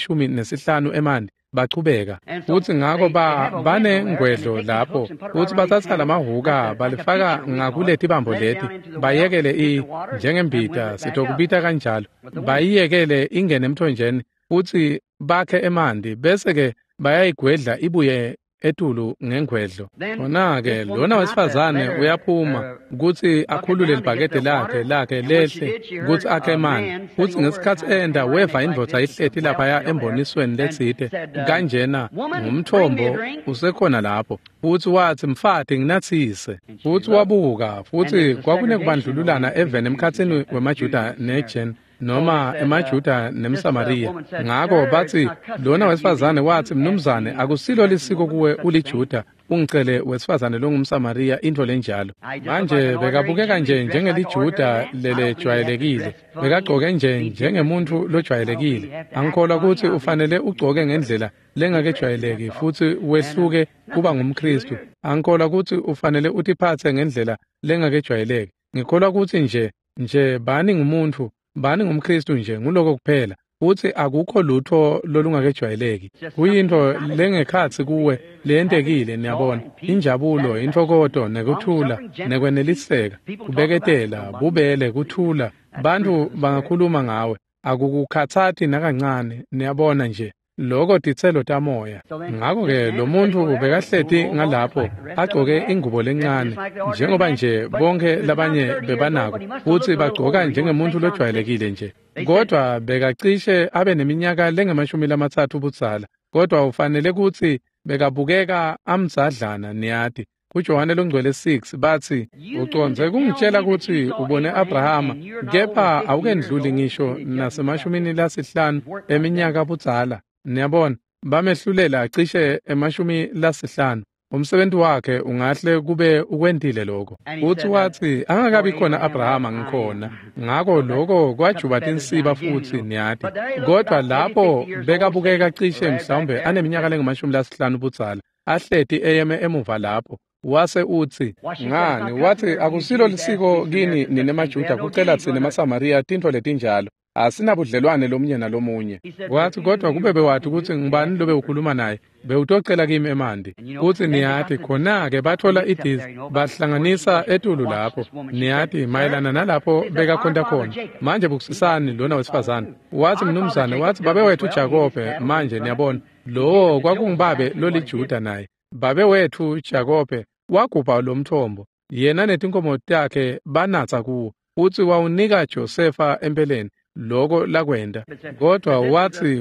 S2: la15 emanti bachubeka futhi ngako banengwedlo lapho futhi bathatha lamahuka balifaka ngakuleti bambo leti bayekele njengembita sitokubita kanjalo bayiyekele ingene emthonjeni futhi bakhe emanti bese ke bayayigwedla ibuye etulu ngengwedlo khona-ke lona wesifazane uyaphuma ukuthi akhulule libhakede lakhe lehle ukuthi akhe emanti futhi ngesikhathi enda weva indvodza ihleti laphaya embonisweni letsite kanjena ngumthombo usekhona lapho futhi wathi mfati nginathise futhi wabuka futhi kwakunekubandlululana eveni emkhathini wemajuda nejeni noma emajuda nemsamariya ngako bathi lona wesifazane wathi mnumzane akusilo lisiko kuwe ulijuda ungicele wesifazane longumsamariya into lenjalo manje bekabukeka nje njengelijuda lelejwayelekile bekagcoke nje njengemuntu lojwayelekile angikholwa ukuthi ufanele ugcoke ngendlela lengakejwayeleki futhi wehluke kuba ngumKristu angikholwa ukuthi ufanele utiphathe ngendlela lengakejwayeleki ngikholwa ukuthi nje bani ngumuntu bani ngumKristu nje nguloko kuphela futhi akukho lutho lolungakejwayeleki kuyinto lengekhatsi kuwe lentekile niyabona injabulo intokodo nekuthula nekweneliseka kubeketela bubele kuthula bantu bangakhuluma ngawe akukukhathathi nakancane niyabona nje loko titselo tamoya ngako-ke lo muntu bekahleti ngalapho agcoke ingubo lencane njengoba nje bonke labanye bebanako futhi bagcoka njengemuntu lojwayelekile nje kodwa bekacishe abe neminyaka lengama30 ubudzala kodwa ufanele ukuthi bekabukeka amdzadlana niyati kuJohane longcwele 6 bathi uconze kungitshela ukuthi ubone Abrahama kepha awukendluli ngisho nasemashumi eminyaka budzala niyabona bamehlulela cishe emashumi umsebenzi wakhe ungahle kube ukwentile lokho uthi wathi angakabi khona Abrahama ngikhona ngako lokho kwajuba tinsiba futhi niyati kodwa lapho bekabukeka cishe mhlawumbe aneminyaka lengama-50 ubudzala ahleti eyeme emuva lapho wase uthi ngani wathi akusilo lisiko kini ninemajuda kucela thina emaSamariya tinto letinjalo asinabudlelwane lomunye nalomunye wathi kodwa kube bewathi ukuthi ngubani lobe ukhuluma naye bewutocela kimi emanti uthi niyati khona-ke bathola idizi bahlanganisa etulu lapho niyati mayelana nalapho bekakhonta khona manje bukusisani lona wesifazane wathi mnumzane wathi babewethu uJakobe manje niyabona lowo kwakungibabe lolijuda naye babewethu Jakobe wagubha lo mthombo yena netinkomo takhe banatsa kuwo uthi wawunika Josefa empeleni loko lakwenda kodwa wathi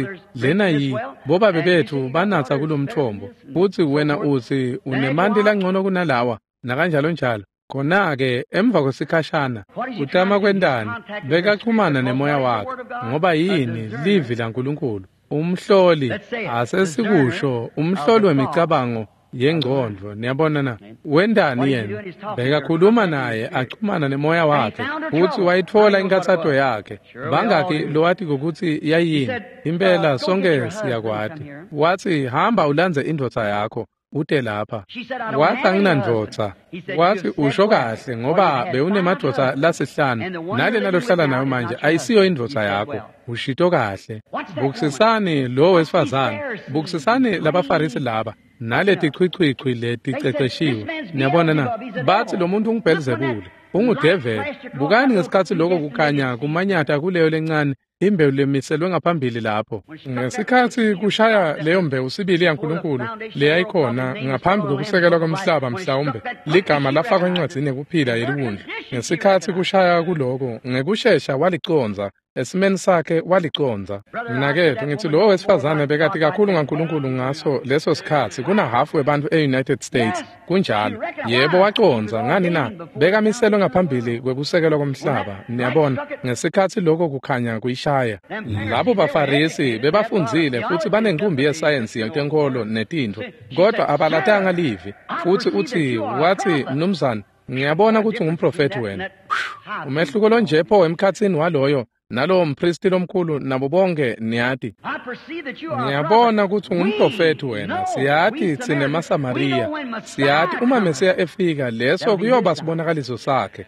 S2: lena bobabe bethu banatsa kulomthombo uthi wena uthi unemanti langcono kunalawa nakanjalo njalo khona-ke emva kwesikhashana utama kwendani bekaxhumana nemoya wakhe ngoba yini livi laNkulunkulu umhloli asesikusho umhloli wemicabango yengqondo niyabona na wendani yena bekakhuluma naye axhumana nemoya wakhe futhi wayithola inkathato yakhe bangaki lo wathi ukuthi yayini impela sonke siyakwati wathi hamba ulandze indvodza yakho ude lapha wathi anginandvodza wathi usho kahle ngoba bewunemadvodza lasihlanu nale nalohlala nayo manje ayisiyo indvodza yakho ushito kahle bukusisani lo wesifazane bukusisani labafarisi laba naleti chwichwichwi leti ceceshiwe niyabona na bathi lo muntu ungibhelizebule ungudevil bukani ngesikhathi lokho kukhanya kumanyata kuleyo lencane imbewu lemiselwe ngaphambili lapho ngesikhathi kushaya leyo mbewu sibili yaNkulunkulu leyayikhona ngaphambi kokusekelwa komhlaba mhlawumbe ligama lafakwa encwadzini kuphila yeliwundlu ngesikhathi kushaya kuloko ngekushesha waliconza esimeni sakhe waliconza mnakethu ngithi lo wesifazane bekati kakhulu ngaNkulunkulu ngaso leso sikhathi kuna half webantu e-United States kunjalo yebo waconza ngani na bekamiselwe ngaphambili kwekusekelwa komhlaba niyabona ngesikhathi lokho kukhanya kuyishaya labo bafarisi bebafundzile futhi banenkumbi yesayensi yenkolo netintfo kodwa abalatanga livi futhi uthi wathi mnumzane ngiyabona ukuthi ungumprofeti wena umehluko lo nje pho emkhatsini waloyo nalo mpristi lomkhulu nabo bonke niyati ngiyabona ukuthi ungumprofeti wena siyathi thine maSamariya siyathi uma Mesiya efika leso kuyoba sibonakaliso sakhe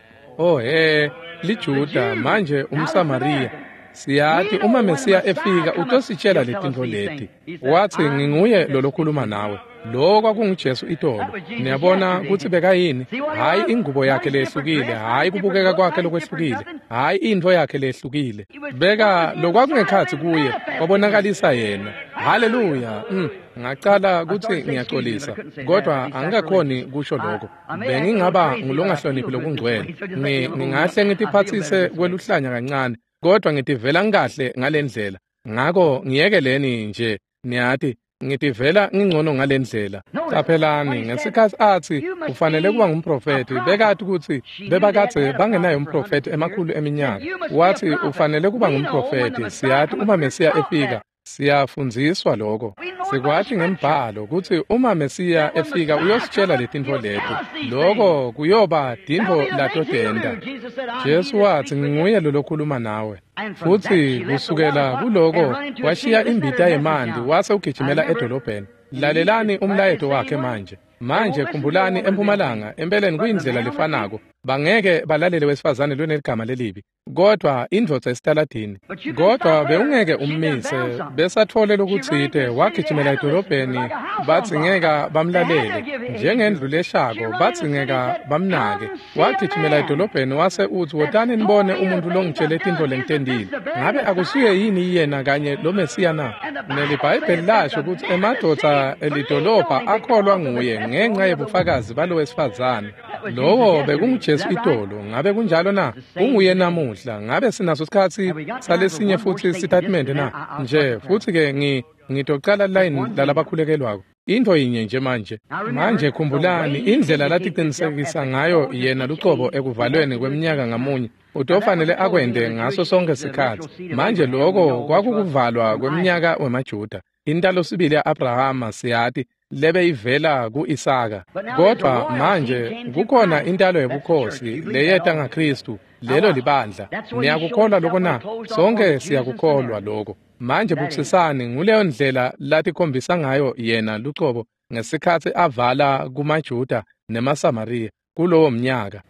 S2: liJuda manje umSamariya siyathi uma Mesiya efika utositshela letintfo leti wathi nginguye lo lokhuluma nawe lo kwakunguJesu itolo niyabona ukuthi bekayini hayi ingubo yakhe lehlukile hayi kubukeka kwakhe lokwehlukile hayi intfo yakhe lehlukile beka lokwakungekhathi kuye wabonakalisa yena haleluya ngacala ukuthi ngiyaxolisa kodwa angikakhoni kusho lokho bengingaba ngulongahloniphi lokungcwele ngingahle ngitiphathise kweluhlanya kancane kodwa ngitivela ngikahle ngalendlela ngako ngiyekeleni nje niyathi ngitivela ngingcono ngalendlela caphelani ngesikhathi athi ufanele kuba ngumprofeti bekathi ukuthi bebakade bangenayo umprofeti emakhulu eminyaka wathi ufanele kuba ngumprofeti siyathi uma Mesiya efika siyafundziswa lokho sikwathi ngembhalo ukuthi uma Mesiya efika uyositshela letintfo leti lokho kuyoba tintfo latodenda Jesu wathi nginguye lo lokhuluma nawe futhi kusukela kuloko washiya imbita yemandi wase ugijimela edolobheni lalelani umlayeto wakhe manje khumbulani empumalanga empeleni kuyindlela lefanako bangeke balalele wesifazane loneligama lelibi kodwa indvodza esitaladini kodwa beungeke ummise besathole lokutsite wagijimela edolobheni bathi ngeke bamlalele njengendlu leshako bathi ngeke bamnake wagijimela edolobheni wase uthi wotani nibone umuntu longitshele intfo lengitendile ngabe akusuye yini yena kanye lo Mesiya na nelibhayibheli lasho ukuthi emadodza elidolobha akholwa nguye ngenxa yebufakazi balo wesifazane lowo bekunguJesu itolo ngabe kunjalo na unguye namuhla ngabe sinaso isikhathi salesinye futhi statement na nje futhi ke ngitocala line lalabakhulekelwako into yinye nje manje khumbulani indlela latiqinisekisa ngayo yena lucobo ekuvalweni kweminyaka ngamunye utofanele akwende ngaso sonke isikhathi manje lokho kwakukuvalwa kweminyaka wemaJuda intalo sibili yaAbrahama siyathi lebe ivela ku-Isaka kodwa manje kukhona intalo yebukhosi leyeta ngaKristu lelo libandla niyakukholwa lokho na sonke siyakukholwa lokho manje bukusisani nguleyo ndlela latikhombisa ngayo yena lucobo ngesikhathi avala kumaJuda nemaSamariya kulowo mnyaka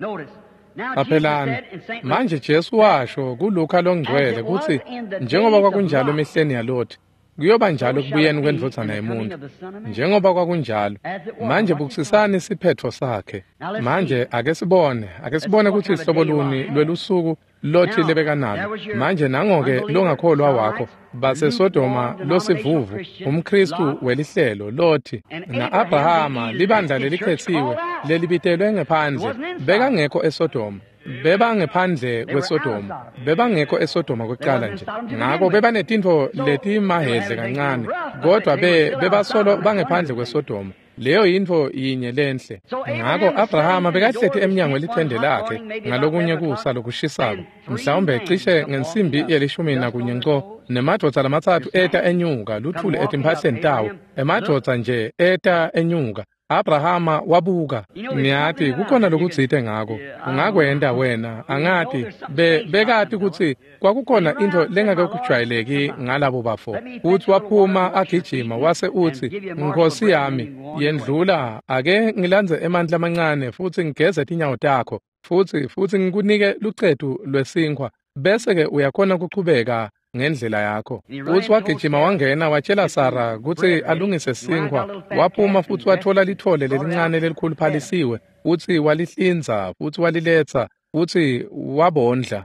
S2: Aphelani manje Jesu washo kuLuka longcwele ukuthi njengoba kwakunjalo emehleni yaLothi kuyoba njalo kubuyeni kwendvodzana yomuntu njengoba kwakunjalo manje bukusisani isiphetho sakhe manje ake sibone ukuthi ihlobo luni lwelusuku Lothi lebeka nalo manje nangoke longakholwa wakho baseSodoma losivuvu umKristu welihlelo Lothi naAbrahama libandla lelikhethiwe lelibitelwe ngaphandle bekangekho eSodoma bebangephandle kweSodoma bebangekho eSodoma kuqala nje ngakho bebanetintfo letimahedle kancane kodwa bebasolo bangephandle kweSodoma leyo yintfo yinye lenhle ngakho Abrahama bekahlethi eminyango elithende lakhe ngalokunye kusa lokushisako mhlawumbe cishe ngensimbi yelishumi nakunye nco nemadvodza lamathathu eta enyuka luthule etimpahleni tawo emadvodza nje eta enyuka Abrahama wabuka ngiyathi kukhona lokutsithe ngako ungakwenda wena angathi bekati ukuthi kwakukhona into lengake kujwayeleki ngalabo bafo uthi waphuma agijima wase uthi Nkosi yami yendlula ake ngilanze emandla amancane futhi ngigeze inyawo takho futhi ngikunike lucedu lwesinkwa bese ke uyakhona ukuqhubeka ngendlela yakho uthi wagijima wangena watshela Sara ukuthi alungise sinkwa waphuma futhi wathola lithole lelincane lelikhuluphalisiwe uthi walihlinza futhi waliletha uthi wabondla.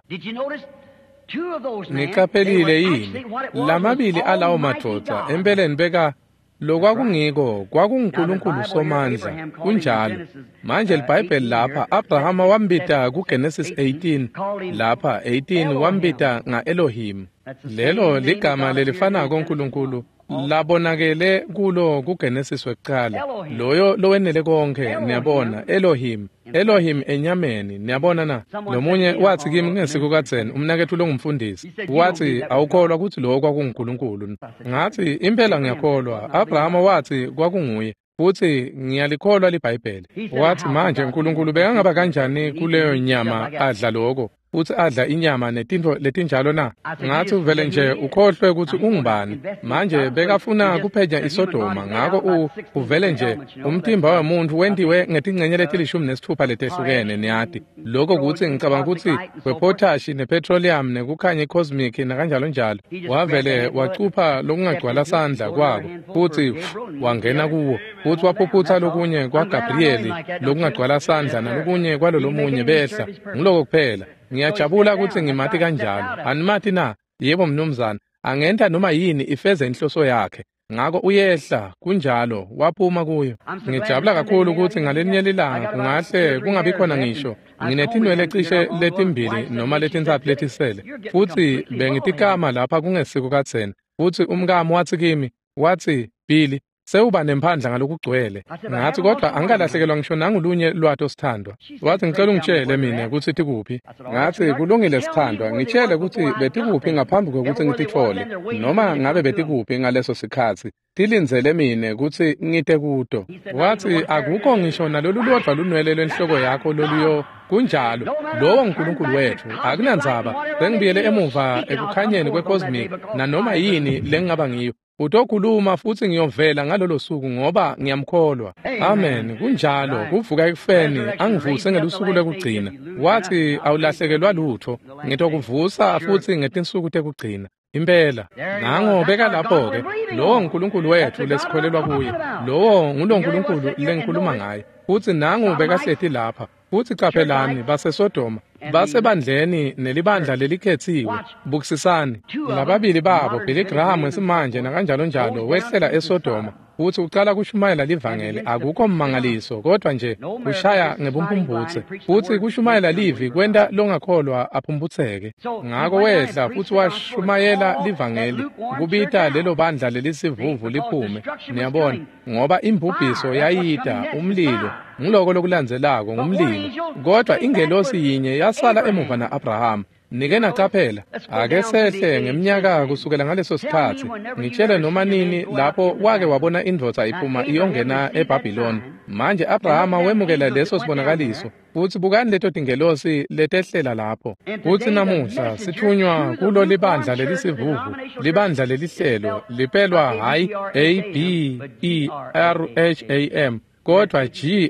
S2: Niqaphelile yini lamabili alawo madoda empeleni beka lokwakungiko kwakunguNkulunkulu somandla kunjalo manje liBhayibheli lapha Abrahama wambita kuGenesis 18 lapha 18 wambita ngaElohim lelo ligama lelifana koNkulunkulu labonakele kulo kuGenesis wekuqala loyo lowenele konke niyabona Elohim enyameni niyabona na nomunye wathi kimi ngesiko kaDzeni umnakethu longumfundisi wathi awukholwa ukuthi lokho kwakunguNkulunkulu ngathi impela ngiyakholwa Abrahama wathi kwakunguye futhi ngiyalikholwa liBhayibheli wathi manje uNkulunkulu bekangaba kanjani kuleyo nyama adla lokho uthi adla inyama netinto letinjalo na ngathi uvele nje ukhohlwe ukuthi ungubani manje bekafuna kuphenya iSodoma ngako uvele nje umtimba womuntu wendiwe ngetingcenye letilishumi nesithupha letehlukene niyati lokho ukuthi ngicabanga ukuthi kwepotash nepetroleum nekukhanya icosmic nakanjalo njalo wavele wacupha lokungagcwala sandla kwabo futhi wangena kuwo futhi waphuphutha lokunye kwaGabriel lokungagcwala sandla nalokunye kwalomunye behla ngiloko kuphela ngiyajabula ukuthi ngimathi kanjalo animathi na yebo mnumzana angenta noma yini ifeze inhloso yakhe ngako uyehla kunjalo waphuma kuyo ngijabula kakhulu ukuthi ngalenye lilanga kungahle kungabi khona ngisho nginetinwele ecishe letimbili noma letintathu letisele futhi bengitikama lapha kungesiko kaDzeni futhi umkami wathi kimi wathi Billy sewuba nemphandla ngalokugcwele ngathi kodwa angikalahlekelwa ngisho nangolunye lwato sithandwa wathi ngicela ungitshele mina ukuthi tikuphi ngathi kulungile sithandwa ngitshele ukuthi betikuphi ngaphambi kokuthi ngitithole noma ngabe betikuphi ngaleso sikhathi tilinzele mina ukuthi ngite kuto wathi akukho ngisho nalolu lodwa lunwele lwenhloko yakho loluyo kunjalo lowo uNkulunkulu wethu akunandzaba bengibiyele emuva ekukhanyeni kwecosmic nanoma yini lengingaba ngiyo utokhuluma futhi ngiyovela ngalolo suku ngoba ngiyamkholwa amen kunjalo kuvuka ekufeni angivuse ngelusuku lokugcina wathi awulahlekelwa lutho ngitokuvusa futhi ngetinsuku tekugcina impela nango beka lapho ke lowo uNkulunkulu wethu lesikholelwa kuye lowo nguloNkulunkulu lengikhuluma ngaye futhi nango bekahlethi lapha futhi qaphelani baseSodoma basebandleni nelibandla lelikhethiwe bukisisani lababili babo Billy Graham esimanje nakanjalo njalo wehlela eSodoma futhi uqala kushumayela livangeli akukho mmangaliso kodwa nje kushaya ngebumpumbutse futhi kushumayela livi kwenta longakholwa aphumbutheke ngako wehla futhi washumayela livangeli kubita lelo bandla lelisivuvu liphume niyabona ngoba imbubhiso yayita umlilo ngiloko lokulandzelako ngumlilo kodwa ingelosi yinye yasala emuva naAbraham nike naqaphela ake sehle ngeminyaka kusukela ngaleso sikhathi ngitshele noma nini lapho wake wabona indvodza iphuma iyongena eBhabhiloni manje Abrahama wemukela leso sibonakaliso futhi bukani leto tingelosi letehlela lapho futhi namuhla sithunywa kulo libandla lelisivuvu libandla lelihlelo lipelwa hayi ABERHAM kodwa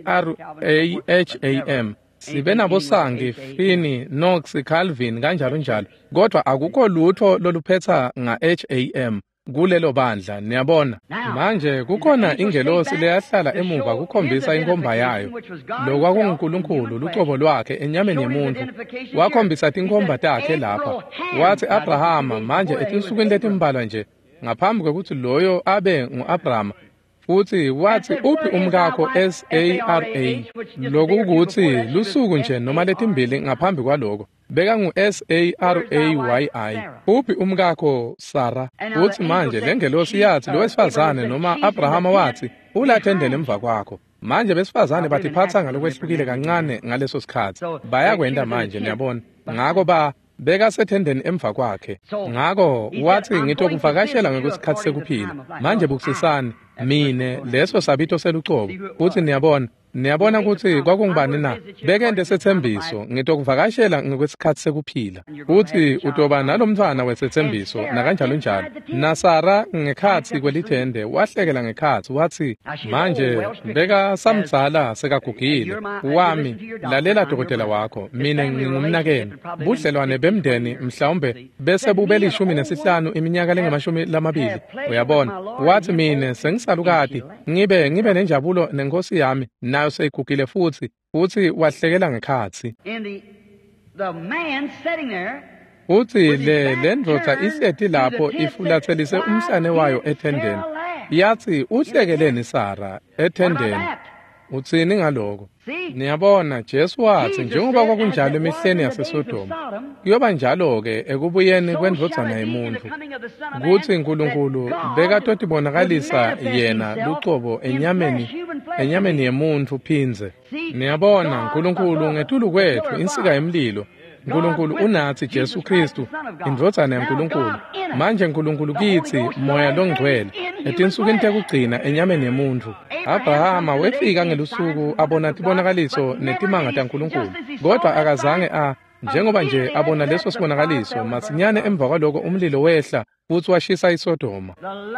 S2: GRAHAM sibe nabosangi Finney Knox Calvin kanjalo njalo kodwa akukho lutho loluphetha ngaHAM kulelo bandla niyabona manje kukhona ingelosi leyahlala emuva kukhombisa inkomba yayo lokwakunguNkulunkulu lucobo lwakhe enyameni yemuntu wakhombisa tinkomba takhe lapha wathi Abrahama manje etinsukwini letimbalwa nje ngaphambi kokuthi loyo abe nguAbrahama futhi wathi uphi umkakho Sara lokuthi lusuku nje noma letimbili ngaphambi kwaloko beka nguSarayi uphi umkakho Sara futhi manje lengelosi yathi lo wesifazane noma Abrahama wathi ulathendele emva kwakho manje besifazane batiphatha ngalokwehlukile kancane ngaleso sikhathi bayakwenda manje niyabona ngako beka sethendeni emva kwakhe ngako wathi ngitokuvakashela ngekwesikhathi sekuphila manje bukisisani mine leso sabito selucobo uthi niyabona ukuthi kwakungubani na bekende sethembiso ngitokuvakashela ngekwesikhathi sekuphila uthi utoba nalomntwana wesethembiso nakanjalo njalo nasara ngekhathi kwelithende wahlekela ngekhathi wathi manje beka samdzala sekagugile wami lalela dokotela wakho mina ngingumnakeni budlelwane bemndeni mhlawumbe bese bubeli 15 iminyaka lengamashumi uyabona wathi mina sengisalukati ngibe nenjabulo nenkosi yami nayo seyigugile futhi wahlekela ngekhathi uthi le ndoda ihleti lapho ifulathelise umhlane wayo ethendeni yathi uhlekeleni Sara ethendeni uthini ngaloko niyabona Jesu wathi njengoba kwakunjalo emihleni yaseSodoma kuyoba njalo ke ekubuyeni kwendodana yomuntu kuthi uNkulunkulu bekatoti bonakalisa yena lucobo enyameni yemuntu phinze niyabona uNkulunkulu ngetulu kwethu insika yemlilo uNkulunkulu unathi Jesu Kristu indodana yaNkulunkulu manje uNkulunkulu kithi moya longcwele etinsukwini tekugcina enyameni yemuntu Abrahama wefika ngelusuku abona tibonakaliso netimanga taNkulunkulu kodwa akazange njengoba nje abona leso sibonakaliso masinyane emva kwaloko umlilo wehla futhi washisa iSodoma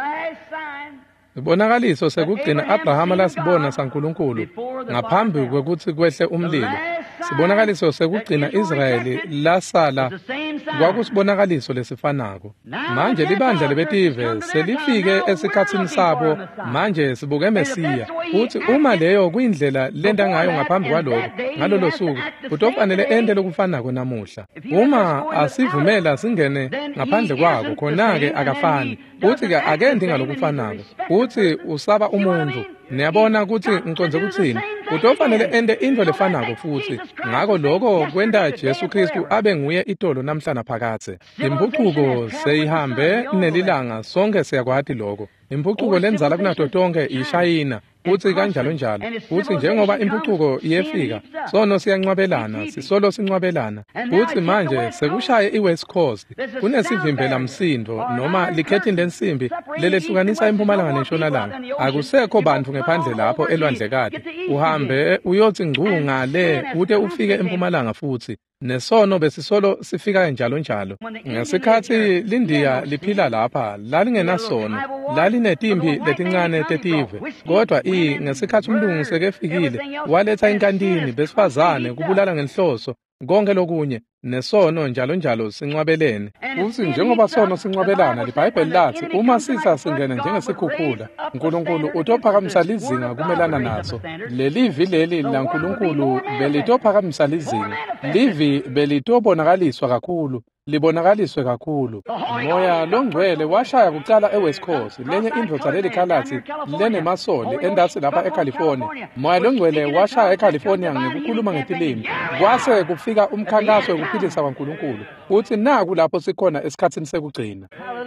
S2: ibonakaliso sekugcina Abrahama lasibona saNkulunkulu ngaphambi kwekuthi kwehle umlilo sibonakaliso sekugcina Israyeli lasala kwakusibonakaliso lesifanako manje libandla lebetive selifike esikhatsini sabo manje sibuke Mesiya uthi uma leyo kuyindlela lenda ngayo ngaphambi kwaloko ngalolo suku utofanele ende lokufanako namuhla uma asivumela singene ngaphandle kwako khona ke akafani uthi ke akendi ngalokufanako uthi usaba umuntu niyabona ukuthi ngiconze kuthini utofanele ende into lefanako futhi ngako lokho kwenda Jesu Kristu abe nguye itolo namhlanje phakathe impucuko seyihambe nelilanga sonke siyakwati lokho impucuko lenzala kunato tonke iShayina uthi kanjalo njalo uthi njengoba impucuko iyefika sono siyancwabelana sisolo sincwabelana uthi manje sekushaye iWest Coast kunesivimbela msindo noma likhethi lensimbi lelehlukanisa impumalanga nentshonalanga akusekho bantu ngephandle lapho elwandlekade uhambe uyothi ngcunga le ude ufike empumalanga futhi nesono besisolo sifika njalo ngesikhathi lindiya liphila lapha lalingenasono lalinetimbi letincane tetive kodwa ngesikhathi umlungu sekefikile waletha inkantini besifazane kubulala ngenhloso konke lokunye nesono njalo sincwabelene uthi njengoba sono sincwabelana liBhayibheli lathi uma sitha singene njengesikhukhula uNkulunkulu utophakamisa lizinga kumelana naso lelivi leli laNkulunkulu belitophakamisa lizinga livi belitobonakaliswa kakhulu libonakaliswe kakhulu moya longcwele washaya kucala eWest Coast lenye indvodza lelikhalathi lenemasoli endasi lapha eCalifornia moya longcwele washaya eCalifornia ngekukhuluma ngetilimi kwase kufika umkhankaso wokuphilisa kwaNkulunkulu uthi naku lapho sikhona esikhatsini sekugcina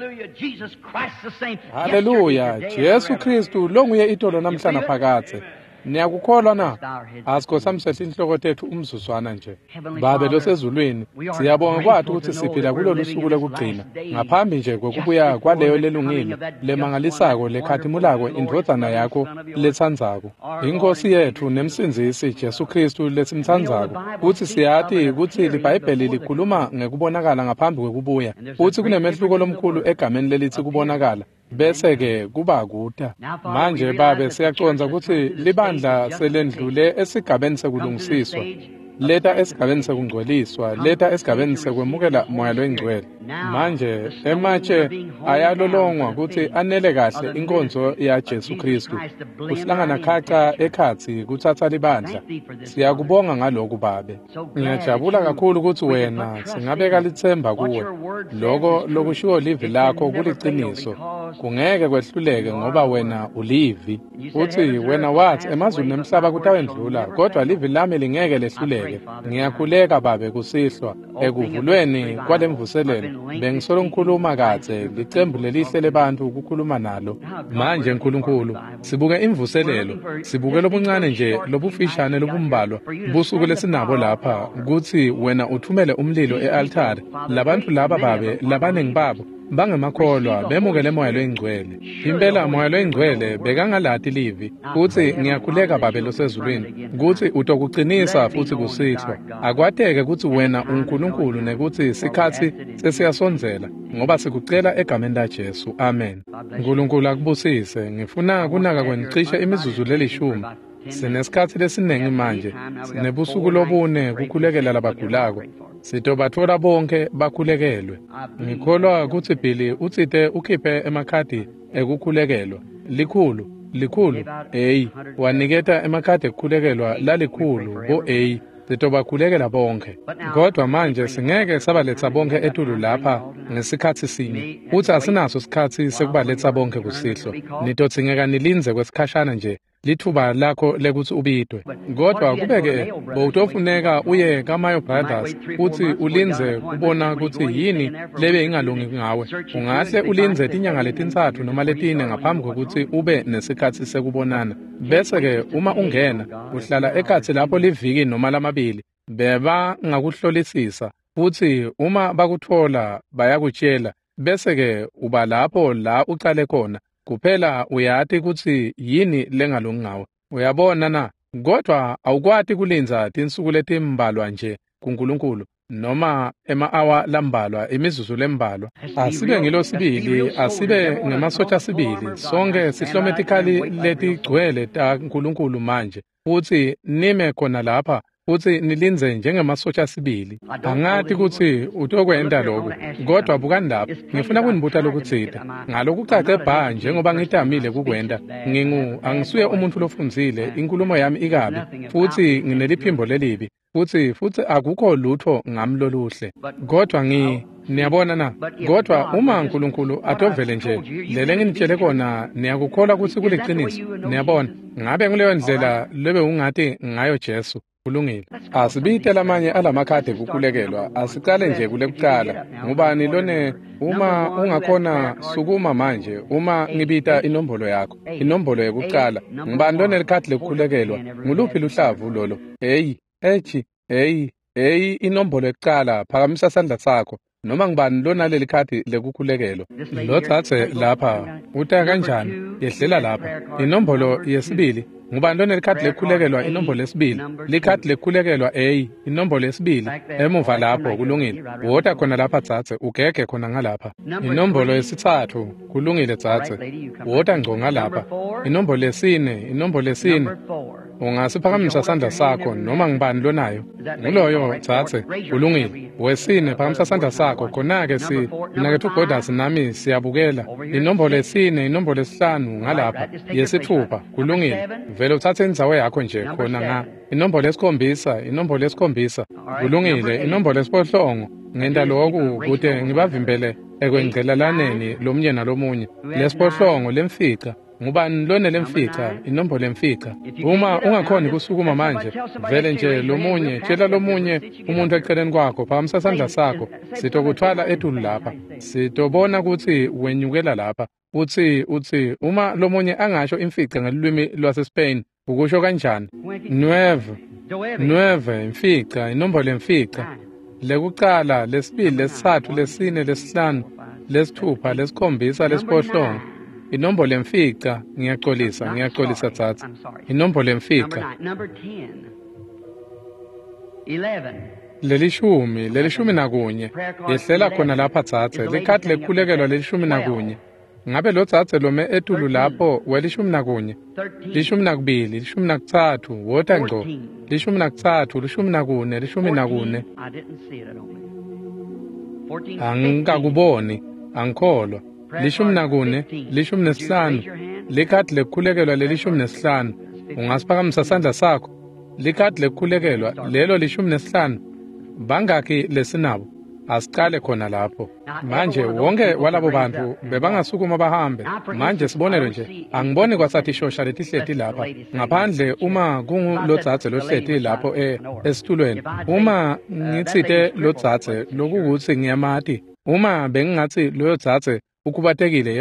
S2: haleluya Jesu Kristu longuye itolo namhlanje phakathe niyakukholwa na asikhosamsehla inhloko tethu umzuzwana nje babe losezulwini siyabonga kwathi ukuthi siphila kulolu suku lokugcina ngaphambi nje kokubuya kwaleyo lelungile lemangalisako lekhathimulako indvodana yakho lethandzako inkosi yethu nemsinzisi Jesu Kristu lesimthandzako uthi siyathi ukuthi liBhayibheli likhuluma ngekubonakala ngaphambi kokubuya uthi kunemehluko lomkhulu egameni lelithi kubonakala bese ke kuba kuda manje babe siyaconza ukuthi libandla selendlule esigabeni sekulungisiswa leta esigabeni sekungcweliswa leta esigabeni sekwemukela moya lwengcwele manje ematshe ayalolongwa ukuthi anele kahle inkonzo yaJesu Kristu kuhlangana khaca ekhathi kuthatha libandla siyakubonga ngalokho babe ngiyajabula kakhulu ukuthi wena singabeka lithemba kuwe lokho lokushiwo livi lakho kuliqiniso kungeke kwehluleke ngoba wena ulivi uthi wena wathi emazulu nemhlaba kutawendlula kodwa livi lami lingeke lehluleke ngiyakhuleka babe kusihlwa ekuvulweni kwalemvuselelo bengisolo ngikhuluma kathe licembu lelihle lebantu ukukhuluma nalo manje uNkulunkulu sibuke imvuselelo sibuke lobuncane nje lobufishane lobumbalwa busuku lesinabo lapha ukuthi wena uthumele umlilo ealtar labantu laba babe labanengi babo bangemakholwa bemukele moya loyingcwele. Impela moya loyingcwele bekangalati livi, futhi ngiyakhuleka Babelo sezulwini, ukuthi utokuqinisa futhi kusihlwa. Akwateke ukuthi wena uNkulunkulu nekuthi sikhathi sesiyasonzela, ngoba sikucela egameni laJesu. Amen. Nkulunkulu akubusise. Ngifuna kunaka kwenicishe imizuzu lelishumi. Sinesikhathi lesiningi manje, sinebusuku lobune kukhulekela labagulako. Sitobathola bonke bakhulekelwe. Ngikholwa ukuthi Billy utsite ukhiphe emakhadi ekukhulekelwa. Likhulu, waniketa emakhadi ekukhulekelwa lalikhulu, bo sitobakhulekela bonke. Kodwa manje singeke sabaletha bonke etulu lapha ngesikhathi sinye. Uthi asinaso isikhathi sekubaletha bonke kusihlo. Nitothingeka nilinze kwesikhashana nje. Lithuba lakho lekuthi ubidwe. Kodwa kubeke bowutofuneka uye kaMayo Brothers uthi ulinze kubona ukuthi yini lebe ingalungi ngawe. Ungahle ulinze tinyanga letintathu noma letine ngaphambi kokuthi ube nesikhathi sekubonana. Bese ke uma ungena uhlala ekhathi lapho liviki noma lamabili. Beba ngakuhlolisisa futhi uma bakuthola bayakutshela. Bese ke uba lapho la uqale khona. Kuphela uyathi ukuthi yini lengalungi ngawe. Uyabona na, kodwa awukwati kulinza tinsuku letimbalwa nje kuNkulunkulu noma ema-hour lambalwa, imizuzu lembalwa. Asibe ngilosibili, asibe ngemasotsha sibili. Sonke sihlometikali letigcwele taNkulunkulu manje. Futhi nime khona lapha. Futhi nilinze njengemasotsha sibili. Angathi ukuthi utokwenda lokho, kodwa bukani lapha. Ngifuna kunibutha lokutsita. Ngalokucace bha njengoba ngitamile kukwenda. Angisuye umuntu lofunzile, inkulumo yami ikabi, futhi ngineliphimbo lelibi. Futhi akukho lutho ngami loluhle. Kodwa niyabona na, kodwa uma uNkulunkulu atovele nje, lele nginitshele kona niyakukholwa ukuthi kuliqiniso. Niyabona, ngabe nguleyo ndlela lebe ungathi ngayo Jesu. Kulungile. Asibite lamanye alamakhadi kukulekelwa. Asicale nje kulekuqala. Ngubani lone uma ungakhona sukuma manje uma ngibita inombolo yakho. Inombolo yokuqala. Ngubani lone likhadi lekukulekelwa. Nguluphi luhlavu lolo? Inombolo yokuqala phakamisa isandla sakho. Noma ngibani lona leli khadi lekukulekelwa. Lothathe lapha. Uta kanjani? Yehlela lapha. Inombolo yesibili. Ngubani lona likhadi lekukulekelwa inombolo yesibili. Likhadi lekukulekelwa inombolo yesibili. Emuva lapho kulungile. Wota khona lapha tsatse, ugege khona ngalapha. Inombolo yesithathu, kulungile tsatse. Wota ngco ngalapha. Inombolo yesine. Ungasiphakamisa isandla sakho noma ngibani lonayo. Nguloyo tsatse, kulungile. Wesine phakamisa isandla sakho khona-ke nakethu Brothers nami siyabukela. Inombolo yesine, inombolo yesihlanu ngalapha. Yesithupha, kulungile. Vele uthathe indzawo yakho nje khona inombolo yesikhombisa. Kulungile. Inombolo yesiphohlongo. Ngenda lokhu kude ngibavimbele ekwengcelalaneni lomunye nalomunye. Lesiphohlongo lemfica. Ngubani lone lemfica, inombolo lemfica. Uma ungakhoni kusukuma manje, vele nje lomunye, tshela lomunye umuntu eceleni kwakho, phakamisa isandla sakho, sitokuthwala etulu lapha. Sitobona ukuthi wenyukela lapha. Uthi uma lomunye angasho imfica ngelulwimi lwaseSpain, ukusho kanjani? Nueve, imfica, inombolo lemfica. Lekuqala, lesibili, lesithathu, lesine, lesihlanu, lesithupha, lesikhombisa, lesiphohlongo. Inombolo lemfica, ngiyaxolisa tsatsa. Inombolo lemfica. Lelishumi nakunye. Yehlela khona lapha tsatse. Likhadi lekukulekelwa lelishumi nakunye. Ngabe lo tsatse lome etulu lapho welishumi nakunye. Lishumi nakubili, lishumi nakuthathu, wota ngco. Lishumi nakuthathu, lishumi nakune. Angikakuboni, angikholwa. Lishumi nakune, lishumi nesihlanu. Likhadi lekukulekelwa lelishumi nesihlanu. Ungasiphakamisa isandla sakho. Likhadi lekukulekelwa lelo lishumi nesihlanu. Bangaki lesinabo? Asicale khona lapho. Manje wonke walabo bantu bebangasukuma bahambe. Manje sibonele nje. Angiboni kwasathi shosha letihleti lapha. Ngaphandle uma kungulodzadze lohleti lapho esitulweni. Uma ngitsite lodzadze lokukuthi ngiyamati. Uma bengingathi loyo dzadze ukubatekile yebo ke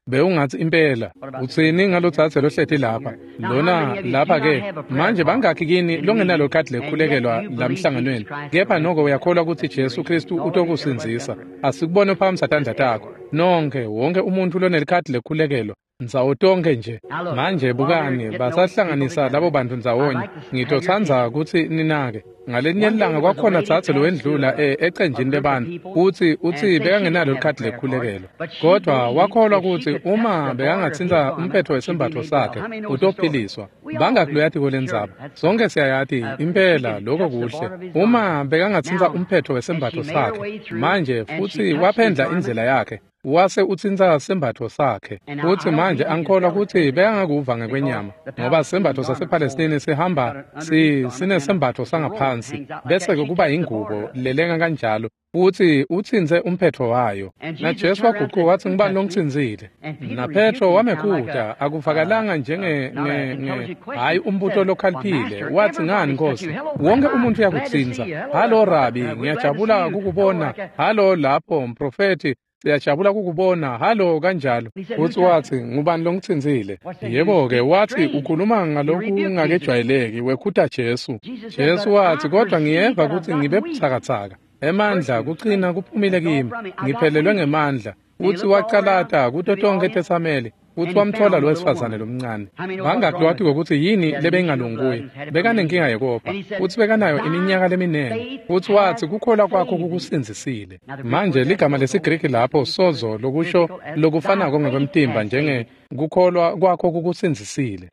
S2: bewungathi impela uthini ngalodzathe lohlethi lapha lona lapha ke manje bangakhi kini longenalo khadi lekhulekelwa lamhlanganweni kepha noko uyakholwa ukuthi Jesu Kristu utokusinzisa asikubone phambi satandla takho nonke wonke umuntu lonelikhadi lekhulekelwa nzawo tonke nje manje bukani basahlanganisa labo bantu nzawonye ngitothandza ukuthi ninake ngalenye ilanga kwakhona thathe lo wendlula ecenjini lebantu uthi bekangenalo ikhadi lekhulekelwa kodwa wakholwa ukuthi uma bekangathinta umphetho wesembatho sakhe utophiliswa bangakuloyathi kolendzaba sonke siyayathi impela lokho kuhle uma bekangathinta umphetho wesembatho sakhe manje futhi waphendla indlela yakhe wase uthinta sembatho sakhe futhi manje angikholwa ukuthi beyangakuva ngekwenyama ngoba sembatho sasePalestine sihamba sinesembatho sangaphansi bese kuba ingubo lelenga kanjalo futhi uthinze umphetho wayo naJesu waguquka wathi ngibani longithinzile naPetro wamekhuda akuvakalanga hayi umbutho lokhaliphile wathi ngani Nkosi wonke umuntu uyakuthinza halo Rabi ngiyajabula ukukubona halo lapho mprofeti siyajabula ukukubona halo kanjalo uthi wathi ngubani longithinzile yebo-ke wathi ukhuluma ngalokhu ngakejwayeleki wekhuta Jesu wathi kodwa ngiyeva ukuthi ngibe buthakathaka emandla kuqina kuphumile kimi ngiphelelwe ngemandla uthi waqalata kuto tonke eTesameli uthi wamthola lo wesifazane lomncane bangakho wathi ukuthi yini lebengalunguye bekanenkinga yekopha uthi bekanayo iminyaka leminene uthi wathi kukholwa kwakho kukusinzisile manje ligama lesiGriki lapho sozo lokusho lokufana kongekwemtimba njenge kukholwa kwakho kukusinzisile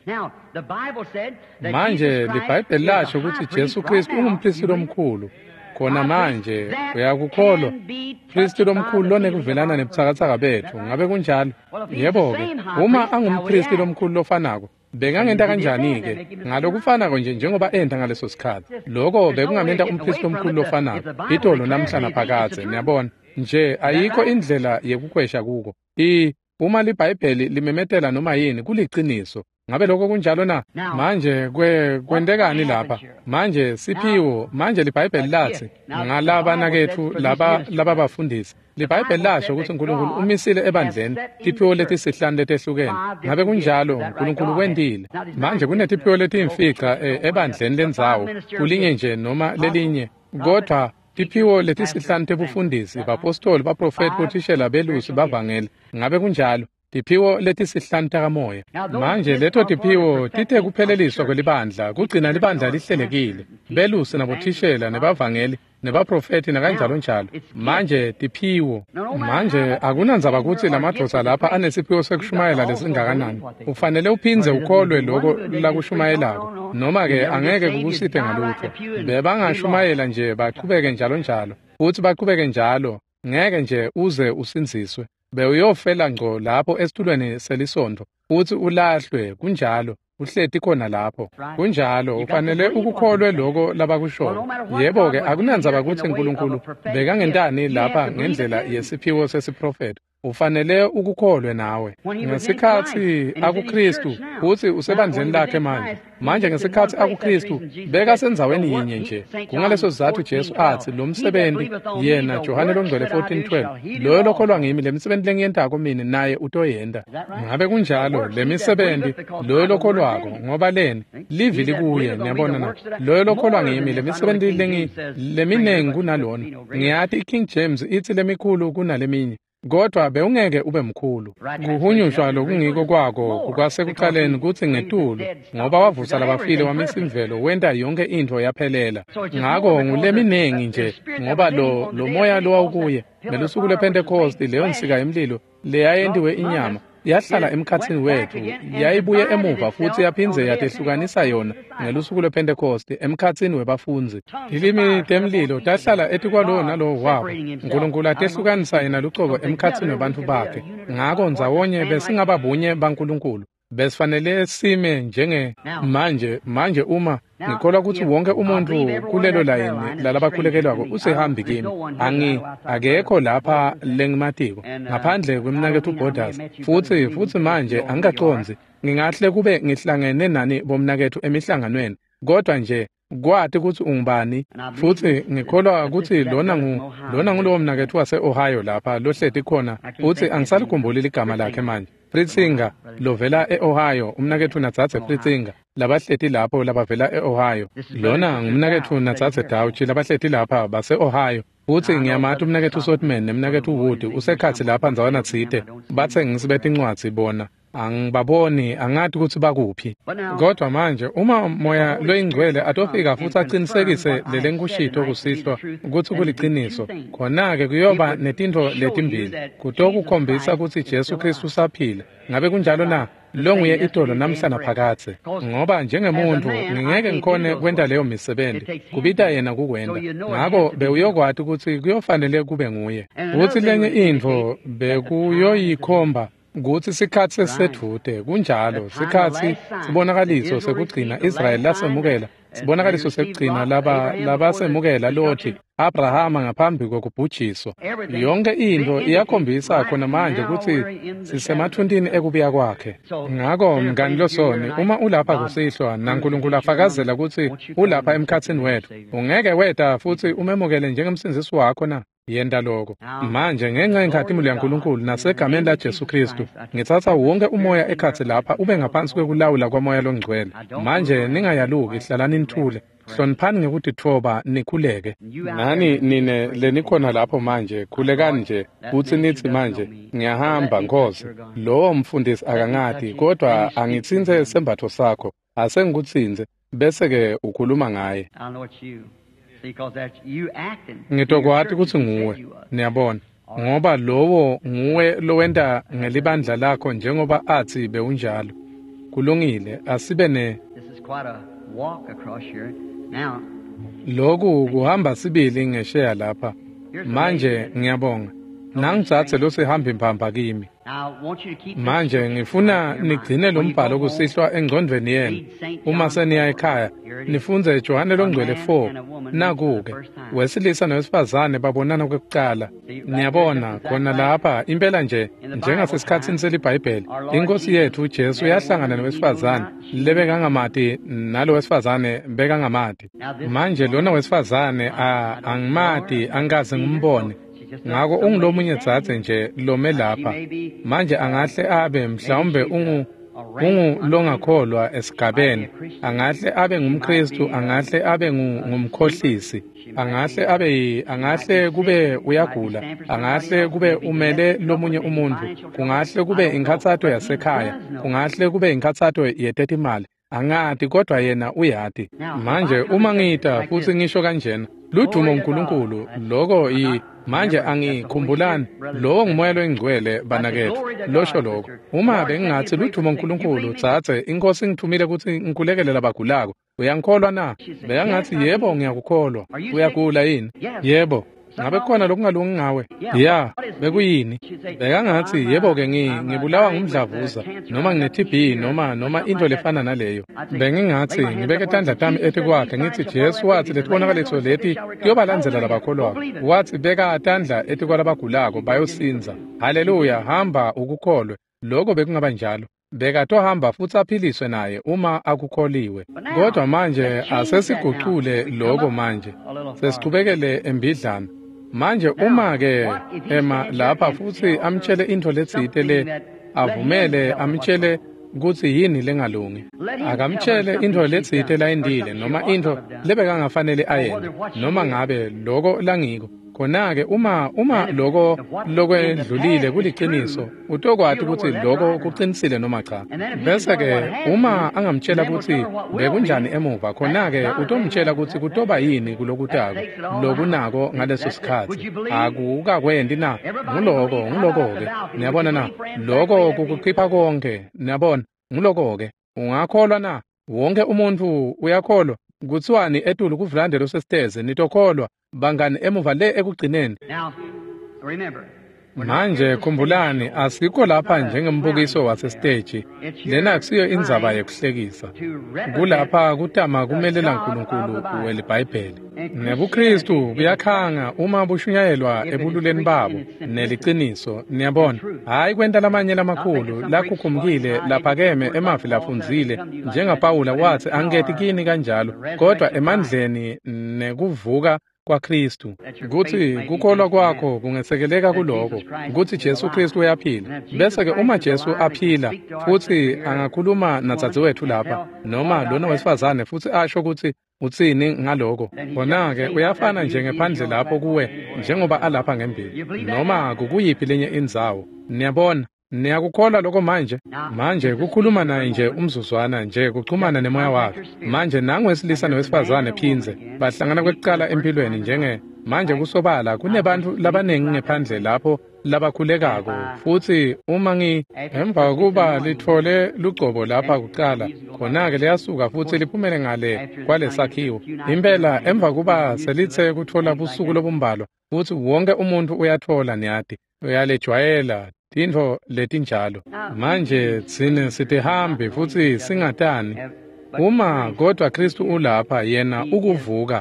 S2: manje liBhayibheli lasho ukuthi Jesu Kristu ungumphristi omkhulu khona manje uyakukholwa Kristu lomkhulu lonekuvelana nebuthakathaka bethu ngabe kunjalo yebo-ke uma angumphristi lomkhulu lofanako bekangenta kanjani-ke ngalokufanako nje njengoba enda ngaleso sikhathi lokho bekungamenta umphristi omkhulu lofanako idolo namhla naphakade niyabona nje ayikho indlela yekukwesha kuko uma liBhayibheli limemetela noma yini kuliciniso ngabe lokho kunjalo na manje kwendekani lapha manje siphiwo manje liBhayibheli lathi ngalaba nakethu laba bafundisi liBhayibheli lasho ukuthi uNkulunkulu umisile ebandleni tiphiwo letisihlanu letehlukene ngabe kunjalo uNkulunkulu kwendile manje kunetiphiwo letiyimfica ebandleni lendzawo kulinye nje noma lelinye kodwa tiphiwo letisihlanu tebufundisi bapostoli baprofeti bothishela belusi bavangeli ngabe kunjalo tiphiwo letisihlanu takamoya manje leto tiphiwo tithe kupheleliswa kwelibandla kugcina libandla lihlelekile belusi nabothishela nebavangeli nebaprofeti nakanjalo njalo manje tiphiwo manje akunandzaba ukuthi lamadoda lapha anesiphiwo sekushumayela lesingakanani ufanele uphinze ukholwe lokho lakushumayelako noma-ke angeke kukusiphe ngalutho bebangashumayela nje baqhubeke njalo futhi baqhubeke njalo ngeke nje uze usinziswe bewuyofela ngco lapho esithulweni selisondo uthi ulahlwe kunjalo uhleti khona lapho kunjalo ufanele ukukholwe lokho labakushoyo yebo-ke akunandzaba ukuthi uNkulunkulu bekangentani lapha ngendlela yesiphiwo sesiprofeti ufanele ukukholwe nawe ngesikhathi akuKristu uthi usebandleni lakhe manje ngesikhathi akuKristu beka senzaweni yinye nje kungaleso sizathu Jesu athi lo msebenzi yena Johane longcwele 14:12 loyo lokholwa ngimi le misebenzi lengiyentako mina naye utoyenda ngabe kunjalo le misebenzi loyo lokholwako ngoba leni livili kuye niyabona na loyo lokholwa ngimi le misebenzi leminengi kunalona ngiyathi iKing James ithi lemikhulu kunaleminye kodwa bewungeke ube mkhulu kuhunyushwa lokungiko kwako kukasekuqaleni kuthi ngetulu ngoba wavusa labafile wamisa imvelo wenta yonke into yaphelela ngakho nguleminengi nje ngoba lo moya lo wawukuye ngelusuku lePentecost leyo nsika emlilo leyayendiwe inyama yahlala emkhathini wethu yayibuye emuva futhi yaphinze yatehlukanisa yona ngelusuku lePentecost emkhathini webafunzi ilimi temlilo tahlala ethi kwalowo nalowo wabo uNkulunkulu atehlukanisa yena lucobo emkhathini webantu bakhe ngakho ndzawonye besingababunye baNkulunkulu besifanele sime manje uma ngikholwa ukuthi wonke umuntu kulelo layini lalabakhulekelwako usehambi kimi akekho lapha lengimatiko ngaphandle kwemnakethu uBorders futhi manje angikaconzi ngingahle kube ngihlangene nani bomnakethu emihlanganweni kodwa nje kwathi ukuthi ungubani futhi ngikholwa ukuthi lona ngulowo mnakethu wase-Ohio lapha lohleti khona futhi angisalikhumbulile igama lakhe manje Fritzinger lovela eOhio, umnakethu Natsatse Fritzinger, labahleti lapho labavela eOhio. Lona ngumnakethu Natsatse Dauchi, labahleti lapha base-Ohio. Futhi ngiyamathi umnakethu Sotman nemnakethu Wood usekhathi lapha nzawana Tsite, bathe ngisibethe incwadi bona. Angibaboni angathi ukuthi bakuphi. Kodwa manje uma moya loyingcwele atofika futhi aqinisekise lele nkushito kusihlwa ukuthi kuliqiniso, khona-ke kuyoba netinto letimbili. Kutokukhombisa ukuthi Jesu Kristu usaphila. Ngabe kunjalo na? Lo nguye idolo namhla naphakathe. Ngoba njengemuntu ngingeke ngikhone kwenta leyo misebenzi, kubita yena kukwenda. Ngakho bewuyokwati ukuthi kuyofanele kube nguye. Uthi lenye into bekuyoyikhomba ukuthi isikhathi sesethude kunjalo, sikhathi sibonakaliso sekugcina Israel lasemukela, sibonakaliso sekugcina labasemukela lothi Abrahama ngaphambi kokubhujiswa. Yonke into iyakhombisa khona manje ukuthi sisemathuntini ekubuya kwakhe. Ngakho mngani losoni, uma ulapha kusihlwa naNkulunkulu afakazela ukuthi ulapha emkhathini wethu, ungeke weda futhi umemukele njengemsindisi wakho na? Yenda lokho. Manje ngenxa yenkathimelo yaNkulunkulu nasegameni la Jesu Kristu, ngithatha wonke umoya ekhathi lapha ube ngaphansi kwekulawula kwamoya longcwele. Manje ningayaluki, hlalani nithule. Hloniphani ngekuthi thoba nikhuleke. Nani nine lenikhona lapho manje, khulekani nje. Uthi nithi manje, ngiyahamba Nkosi. Lowo mfundisi akangathi, kodwa angitsinze sembatho sakho. Asengikutsinze, bese-ke ukhuluma ngaye. Ngitokwathi ukuthi nguwe, niyabona. Ngoba lowo nguwe lowenda ngelibandla lakho njengoba athi bewunjalo. Kulungile, asibe lokhu kuhamba sibili ngesheya lapha. Manje ngiyabonga. Nangitsathe lo sihamba impamba kimi. Manje ngifuna nigcine lo mbhalo kusihlwa engcondweni yenu. Uma seniya ekhaya, nifunze Johane longcwele 4. Naku-ke, wesilisa nowesifazane babonana kwekuqala. Niyabona khona lapha impela nje njengasesikhathini selibhayibheli, iNkosi yethu uJesu yahlangana nowesifazane lebekangamati nalo wesifazane bekangamati. Manje lona wesifazane angimati angikaze ngimbone. Ngakho ungilomunye dzadze nje lome lapha. Manje angahle abe mhlawumbe longakholwa esigabeni, angahle abe ngumKristu, angahle abe ngumkhohlisi, angahle kube uyagula, angahle kube umele lomunye umuntu, kungahle kube inkathato yasekhaya, kungahle kube inkathato yetetimali. Angati kodwa yena uyati. Manje uma ngita futhi ngisho kanjena, ludumo uNkulunkulu lokho manje angikhumbulani lo ngumoya loyingcwele banakethu losho lokho. Uma bengingathi ludumo uNkulunkulu thathe iNkosi ngithumile ukuthi ngikhulekele labagulako, uyangikholwa na? Beyangathi yebo ngiyakukholwa. Uyagula yini? Yebo. Ngabe khona lokungalungi ngawe? Ya, bekuyini? Bekangathi yebo-ke ngibulawa ngumdlavuza noma ngine-TB noma into lefana naleyo. Bengingathi ngibeke tandla tami ethi kwakhe ngithi Jesu wathi letibonakaliso leti kuyobalandzela labakholwako. Wathi beka tandla ethi kwalabagulako bayosinza. Haleluya, hamba ukukholwe. Lokho bekungaba njalo. Bekatohamba futhi aphiliswe naye uma akukholiwe. Kodwa manje asesigucule lokho manje. Sesiqhubekele embidlana. Manje uma-ke lapha futhi amtshele into letsite le, avumele amtshele ukuthi yini lengalungi. Akamtshele into letsite layindile noma into lebekangafanele ayene, noma ngabe loko langiko. Khona-ke uma loko lokwedlulile kuliqiniso, utokwathi ukuthi loko kuqinisile noma cha. Bese-ke uma angamtshela ukuthi bekunjani emuva, khona-ke utomtshela ukuthi kutoba yini kulokutako lokunako ngaleso sikhathi. Akukakwendi na, nguloko-ke. Niyabona na, loko kukukhipha konke. Niyabona, nguloko-ke. Ungakholwa na? Wonke umuntu uyakholwa. Kuthiwani etulu kuVlandelo sesiteze nitokholwa bangani emuva le ekugcineni. Manje khumbulani, asikho lapha njengembukiso wasestage. Lena akusiyo indzaba yokuhlekisa. Kulapha kutama kumelela uNkulunkulu welibhayibheli. NebuKristu buyakhanga uma bushunyayelwa ebululeni babo neliqiniso. Niyabona, hayi kwenta lamanye lamakhulu lakhukhumukile laphakeme emavi lafunzile njengaPawula wathi angeti kini kanjalo, kodwa emandleni nekuvuka kwaKristu, ukuthi kukholwa kwakho kungesekeleka kuloko ukuthi Jesu Kristu uyaphila. Bese-ke uma Jesu aphila futhi angakhuluma nadzadzewethu lapha noma lona wesifazane futhi asho ukuthi utsini ngaloko, khona-ke uyafana nje ngephandle lapho kuwe njengoba alapha ngembili noma kukuyiphi lenye indzawo. Niyabona, niyakukholwa lokho manje kukhuluma naye nje umzuzwana nje kuchumana nemoya wakhe. Manje nangowesilisa nowesifazane phinze bahlangana kwekuqala empilweni manje kusobala kunebantu labaningi ngephandle lapho labakhulekako futhi uma emva kokuba lithole lugcobo lapha kuqala khona-ke liyasuka futhi liphumele ngale kwalesakhiwo. Impela emva kuba selithe kuthola busuku lobumbalwa futhi wonke umuntu uyathola niyati uyalejwayela tintfo letinjalo. Manje tsine sitihambe futhi singatani uma kodwa Kristu ulapha yena ukuvuka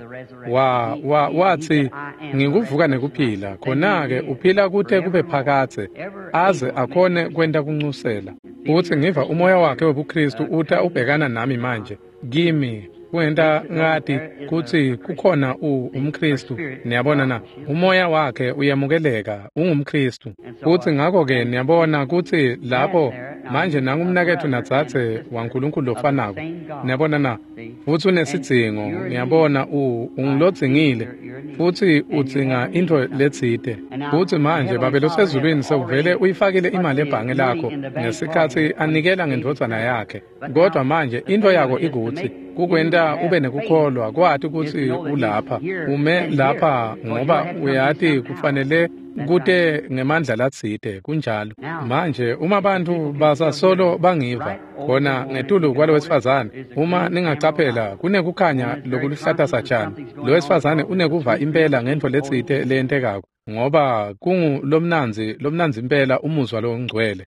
S2: wathi ngikuvuka nekuphila, khona-ke uphila kuthe kube phakathe aze akhone kwenta kunxusela. Uthi ngiva umoya wakhe webuKristu uta ubhekana nami manje kimi kwenta ngathi kuthi kukhona umKristu. Niyabona na, umoya wakhe uyamukeleka ungumKristu. Futhi ngakho-ke niyabona kuthi lapho manje nangumnakethu nadzadze waNkulunkulu lofanako. Niyabona na, futhi unesidzingo, niyabona ungilodzingile futhi udzinga into letsite. Futhi manje babelo sezulwini sewuvele uyifakile imali ebhange lakho ngesikhathi anikela ngendvodzana yakhe. Kodwa manje into yako ikuthi kukwenta ube nekukholwa kwathi ukuthi ulapha ume lapha ngoba uyathi kufanele kute ngemandla latsite kunjalo. Manje uma abantu basasolo bangiva khona ngetulu kwalo wesifazane, uma ningacaphela kunekukhanya lokuluhlata satshana. Lo wesifazane unekuva impela ngento letsite lentekako ngoba lomnanzi impela umuzwa lo ngcwele.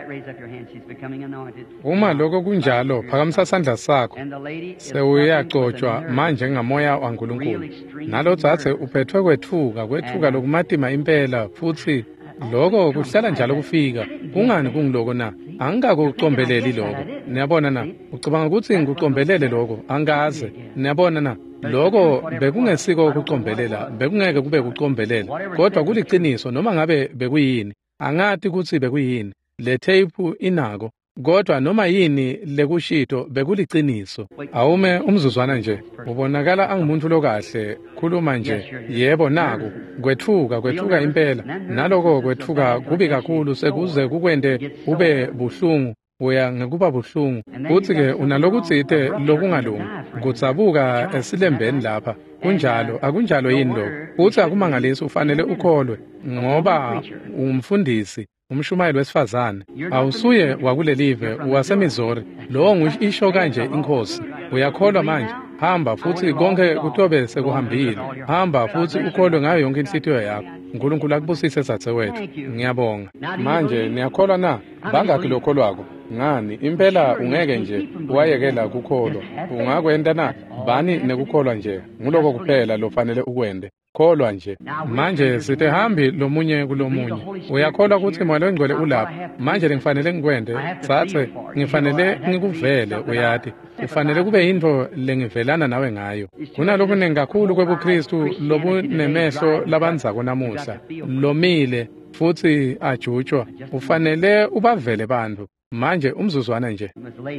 S2: Uma lokho kunjalo phakamisa sandla sakho sewuyagcotshwa manje ngamoya waNkulunkulu. Nalo dzadze uphethwe kwethuka lokumatima impela futhi lokho kuhlala njalo kufika. Kungani kungiloko na? Angikakucombeleli lokho. Niyabona na? Ucabanga ukuthi ngikucombelele lokho? Angaze. Niyabona na? Lokho bekungesiko ukucombelela, bekungeke kube kucombelela. Kodwa kuliqiniso noma ngabe bekuyini. Angathi ukuthi bekuyini. Le tape inako. Kodwa noma yini lekushito bekuliqiniso. Awume umzuzwana nje. Ubonakala angumuntu lokahle, khuluma nje. Yebo naku, kwethuka impela. Naloko kwethuka kubi kakhulu sekuze kukwende ube buhlungu. Uya ngekuba buhlungu. Uthi-ke unalokutsite lokungalungi. Kutsabuka esilembeni lapha. Kunjalo, akunjalo yini lokho. Uthi akumangalisi ufanele ukholwe ngoba umfundisi. Umshumayeli wesifazane awusuye wakulelive uwaseMizori. Lo ngisho kanje inkosi. Uyakholwa manje? Hamba futhi konke kutobe sekuhambile. Hamba futhi ukholwe ngayo yonke inhlitiyo yakho. uNkulunkulu akubusise sadzewethu. Ngiyabonga. Manje niyakholwa na? Bangakhi lokholwako? Ngani impela ungeke nje wayekela kukholwa. Ungakwenta na? Bani nekukholwa nje. Nguloko kuphela lofanele ukwende. Kholwa nje. Manje sitehambi lomunye kulomunye. Uyakholwa ukuthi Moya Oyingcwele ulapha. Manje ngifanele ngikwende. Sathe ngifanele ngikuvele uyathi. Kufanele kube yinto lengivelana nawe ngayo. Kunalokho nengakhulu kwebuKristu lobunemehlo labanzako namuhla. Lomile futhi ajutshwa. Ufanele ubavele bantu. Manje umzuzwana nje.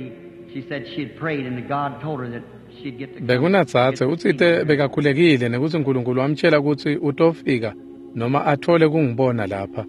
S2: Bekunadzadze utsite bekakhulekile nekuthi uNkulunkulu wamtshela ukuthi utofika noma athole kungibona lapha.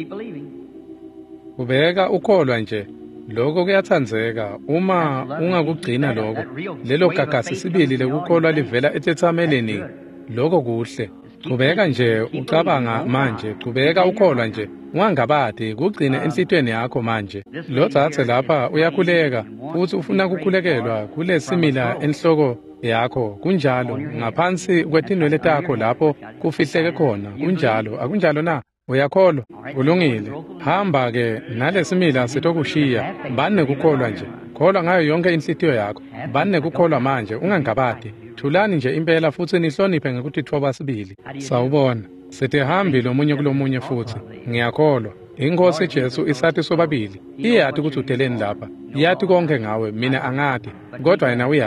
S2: Ubeka ukholwa nje. Lokho kuyathandzeka uma ungakugcina lokho. Lelo gagasi sibili lekukholwa livela etetsameleni. Lokho kuhle. Qhubeka nje ucabanga manje, qhubeka ukholwa nje. Ungangabadi kugcine enhlitweni yakho manje. Lo dzadze lapha uyakhuleka futhi ufuna ukukhulekelwa kule simila enhloko yakho. Kunjalo ngaphansi kwetinwele takho lapho kufihleke khona. Kunjalo akunjalo na? Uyakholwa? Kulungile. Hamba ke nalesimila sitokushiya. Bani nekukholwa nje. Kholwa ngayo yonke inhlitiyo yakho. Bani nekukholwa manje ungangabadi. Thulani nje impela futhi nihloniphe ngekuthi thoba sibili. Sawubona. Sitehambi lomunye kulomunye futhi. Ngiyakholwa. Inkosi Jesu isathi sobabili. Iyathi ukuthi udeleni lapha. Iyathi konke ngawe mina angadi. Kodwa yena uyathi.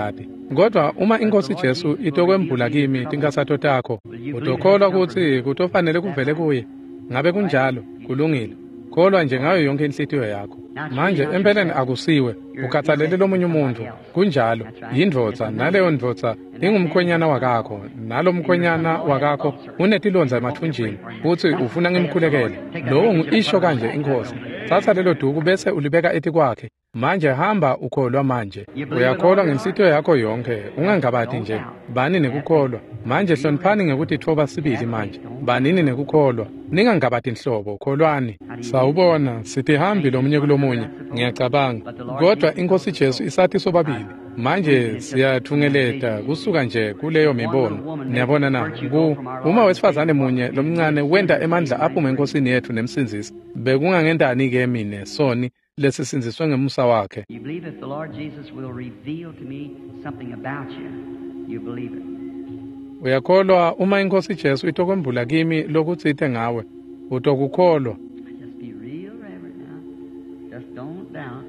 S2: Kodwa uma inkosi Jesu itokwembula kimi tinkathatho takho, utokholwa ukuthi kutofanele kuvele kuye. Ngabe kunjalo, kulungile. Kholwa nje ngayo yonke inhlitiyo yakho. Manje empeleni akusiwe, ukhathalele lomunye umuntu. Kunjalo, yindvodza, naleyo ndvodza ingumkhwenyana wakakho, nalo mkhwenyana wakakho unetilonza emathunjini, uthi ufuna ngimkhulekele. Lowo ngu-isho kanje inkosi. Thatha lelo duku bese ulibeka eti kwakhe. Manje hamba ukholwa manje. Uyakholwa ngenhlitiyo yakho yonke, ungangabati nje. Bani nekukholwa. Manje hloniphani ngekuthi thoba sibili manje. Banini nekukholwa. Ningangabati inhlobo, kholwani. Sawubona, sithi hambi lomunye kulomunye. Ngiyacabanga. Kodwa inkosi Jesu isathi sobabili. Manje siyathungeleta kusuka nje kuleyo mibono. Niyabona na, uma wesifazane munye lomncane wenda emandla aphume enkosini yethu nemsinzisi. Bekungangendani ke mine soni lesisinziswe ngemusa wakhe.
S1: You believe if the Lord Jesus will reveal to me something about you, you believe it.
S2: Uyakholwa uma inkosi Jesu itokwembula kimi lokuthi ithe ngawe, utokukholwa.
S1: Just be real reverent now. Just don't doubt.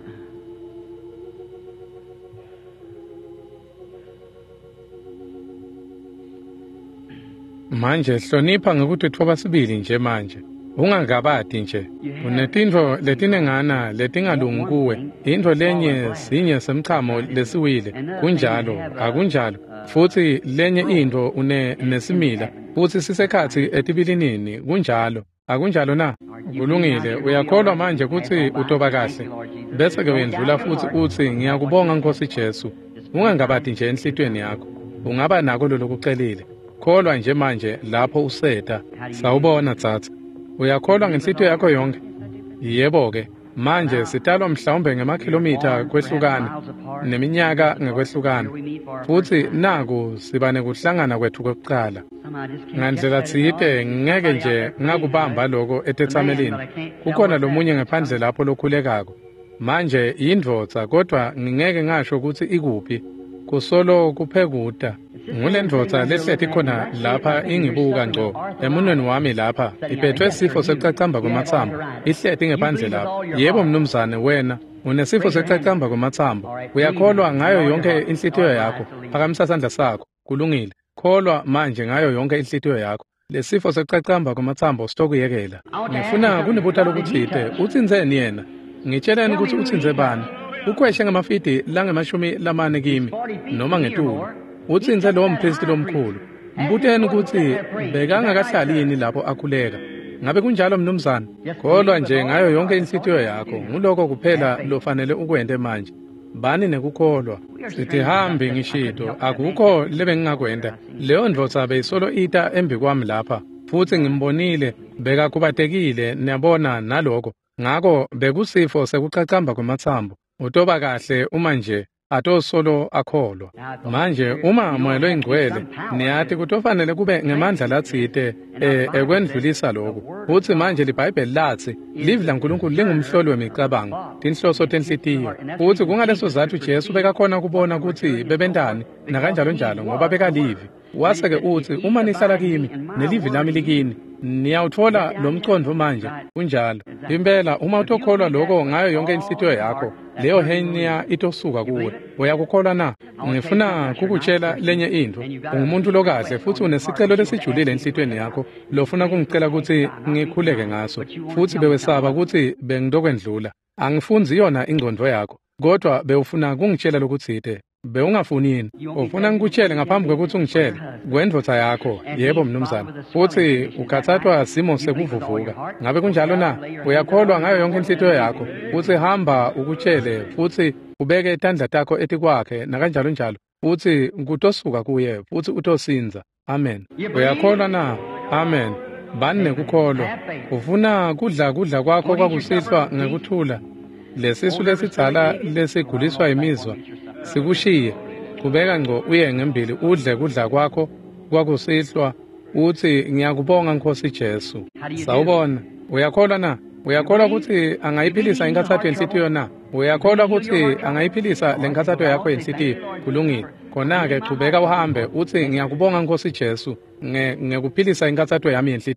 S2: Manje hlonipha ngekuthi thoba sibili nje manje. Ungangabati nje. Unetintfo letinengana letingalungi kuwe. Intfo lenye sinye semchamo lesiwile. Kunjalo, akunjalo. Futhi lenye intfo nesimila. Futhi sisekhathi etibilinini. Kunjalo. Akunjalo na? Kulungile. Uyakholwa manje ukuthi utoba kahle. Bese ke wendlula futhi uthi ngiyakubonga Nkosi Jesu. Ungangabati nje enhlitweni yakho. Ungaba nako lokucelile. Kholwa nje manje lapho usetha. Sawubona Tsatsa. Uyakholwa ngenhlitiyo yakho yonke? Yebo ke. Manje sitalwa mhlawumbe ngemakhilomitha kwehlukana neminyaka ngekwehlukana. Futhi naku siba nekuhlangana kwethu kokuqala. Ngandlela tsite ngeke nje ngakubamba lokho etetsamelini. Kukhona lomunye ngaphandle lapho lokhulekako. Manje yindvodza kodwa ngingeke ngasho ukuthi ikuphi. Kusolo kuphekuta. Ngulendvodza lesihlethi khona lapha ingibuka ngco. Emunweni wami lapha iphethwe isifo sekucacamba kwamathambo. Ihlethi ngephandle lapha. Yebo mnumzane wena unesifo sekucacamba kwamathambo. Uyakholwa ngayo yonke inhlitiyo yakho. Phakamisa isandla sakho. Kulungile. Kholwa manje ngayo yonke inhlitiyo yakho. Lesifo sekucacamba kwamathambo sitokuyekela. Ngifuna kunibutha lokuthite utsinzeni yena. Ngitsheleni ukuthi utsinze bani. Ukhweshe ngamafidi langemashumi lamane kimi noma ngetulu. Utsinze lo mpristi lomkhulu. Mbuteni ukuthi bekangakahlali yini lapho akhuleka. Ngabe kunjalo mnumzane? Kholwa nje ngayo yonke inhlitiyo yakho. Nguloko kuphela lofanele ukwente manje. Bani nekukholwa. Sithi hambi ngishito akukho lebengingakwenda. Leyo ndvodza beyisolo ita embi kwami lapha. Futhi ngimbonile bekakhubatekile niyabona naloko. Ngako bekusifo sekucacamba kwamathambo. Utoba kahle uma nje atosolo akholwa. Manje uma moyelo ingcwele niyathi kutofanele kube ngemandla latsite ekwendlulisa lokho. Uthi manje liBhayibheli lathi livi laNkulunkulu lingumhloli wemicabango, tinhloso tenhlitiyo. Uthi kungaleso zathu Jesu bekakhona kubona ukuthi bebendani nakanjalo njalo ngoba bekalivi. Waseke uthi uma nihlala kimi nelivi lami likini niyawuthola lo mcondo manje kunjalo. Impela uma utokholwa lokho ngayo yonke inhlitiyo yakho leyo henya itosuka kuwe. Uyakukholwa na? Ngifuna kukutshela lenye into. Ungumuntu lokahle futhi unesicelo lesijulile enhlitweni yakho lofuna kungicela ukuthi ngikhuleke ngaso. Futhi bewesaba ukuthi bengidokwendlula. Angifunzi yona ingqondo yakho. Kodwa bewufuna kungitshela lokuthite. Bewungafuni yini? Ufuna ngikutshele ngaphambi kokuthi ungitshele kwendvodza yakho. Yebo mnumzane. Futhi ukhathathwa simo sekuvuvuka. Ngabe kunjalo na? Uyakholwa ngayo yonke inhlitiyo yakho. Futhi hamba ukutshele futhi ubeke itandla takho eti kwakhe nakanjalo njalo. Futhi kutosuka kuye futhi utosinza. Amen. Uyakholwa na? Amen. Bani nekukholwa. Ufuna kudla kwakho kwakusihlwa ngekuthula. Lesisu lesitsala lesiguliswa imizwa. Sikushiye kubeka ngco uye ngembili udle kudla kwakho kwakusihlwa uthi ngiyakubonga Nkosi Jesu. Sawubona. Uyakholwa na? Uyakholwa ukuthi angayiphilisa inkathatho yenhlitiyo na? Uyakholwa ukuthi angayiphilisa lenkathatho yakho yenhlitiyo? Kulungile. Khona ke qhubeka uhambe uthi ngiyakubonga Nkosi Jesu ngekuphilisa inkathatho yami yenhlitiyo.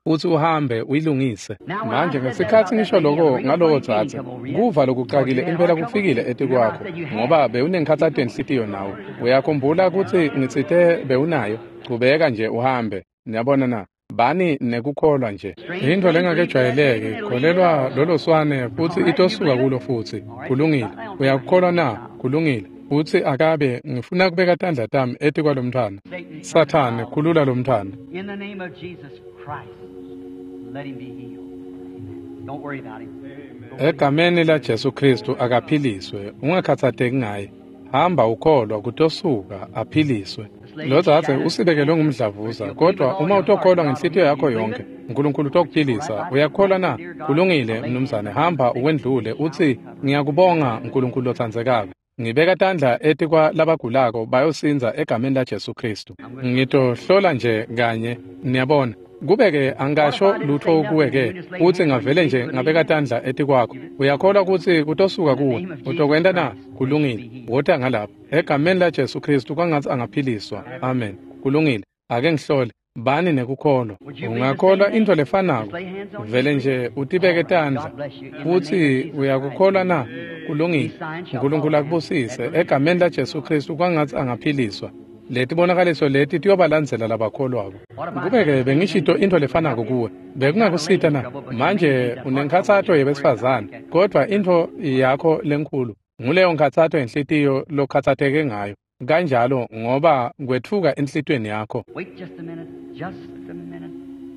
S2: uthi uhambe uyilungise. Manje ngesikhathi ngisho lokho ngalowo Dzatsi, kuva lokucakile impela kufikile eti kwakho, ngoba bewunenkhathato enhlitiyo nawe. Uyakhumbula ukuthi ngitsithe bewunayo, qhubeka nje uhambe. Niyabona na? Bani nekukholwa nje. Into lengakejwayeleke, kholelwa lolo swane futhi itosuka kulo futhi. Kulungile. Uyakukholwa na? Kulungile. Uthi akabe ngifuna kubeka tandla tami eti kwalomntwana. Sathane, khulula lo mntwana.
S1: In the name of Jesus Christ, let him be healed. Don't worry about him.
S2: Egameni la Jesu Kristu akaphiliswe, ungakhathateki ngaye. Hamba ukholwa kutosuka aphiliswe. Lo Dzatsi usibekele ngumdlavuza, kodwa uma utokholwa ngenhlitiyo yakho yonke, uNkulunkulu utokuphilisa. Uyakholwa na? Kulungile mnumzane, hamba uwendlule uthi ngiyakubonga uNkulunkulu othandzekayo. Ngibeka tandla eti kwa labagulako bayosinza egameni la Jesu Kristu. Ngitohlola nje kanye, niyabona. Kubeke angasho lutho kuweke, uthi ngavele nje ngabeka tandla eti kwakho. Uyakholwa ukuthi kutosuka kuwe, utokwenda na? Kulungile. Wotha ngalapha. Egameni la Jesu Kristu kwangathi angaphiliswa. Amen. Kulungile. Ake ngihlole. Bani nekukholwa. Ungakholwa into lefanako. Vele nje utibeke tandla. Futhi uyakukholwa na? Kulungile. uNkulunkulu akubusise. Egameni la Jesu Kristu kwangathi angaphiliswa. Leti bonakaliso leti tiyobalandzela labakholwako. Kubeke bengishito into lefanako kuwe. Bekungakusita na. Manje unenkhathato yebesifazane. Kodwa into yakho lenkulu. Nguleyo nkhathato enhlitiyo lokhathatheke ngayo. Kanjalo ngoba kwethuka enhlitweni yakho.
S1: Wait just a minute. Just a minute.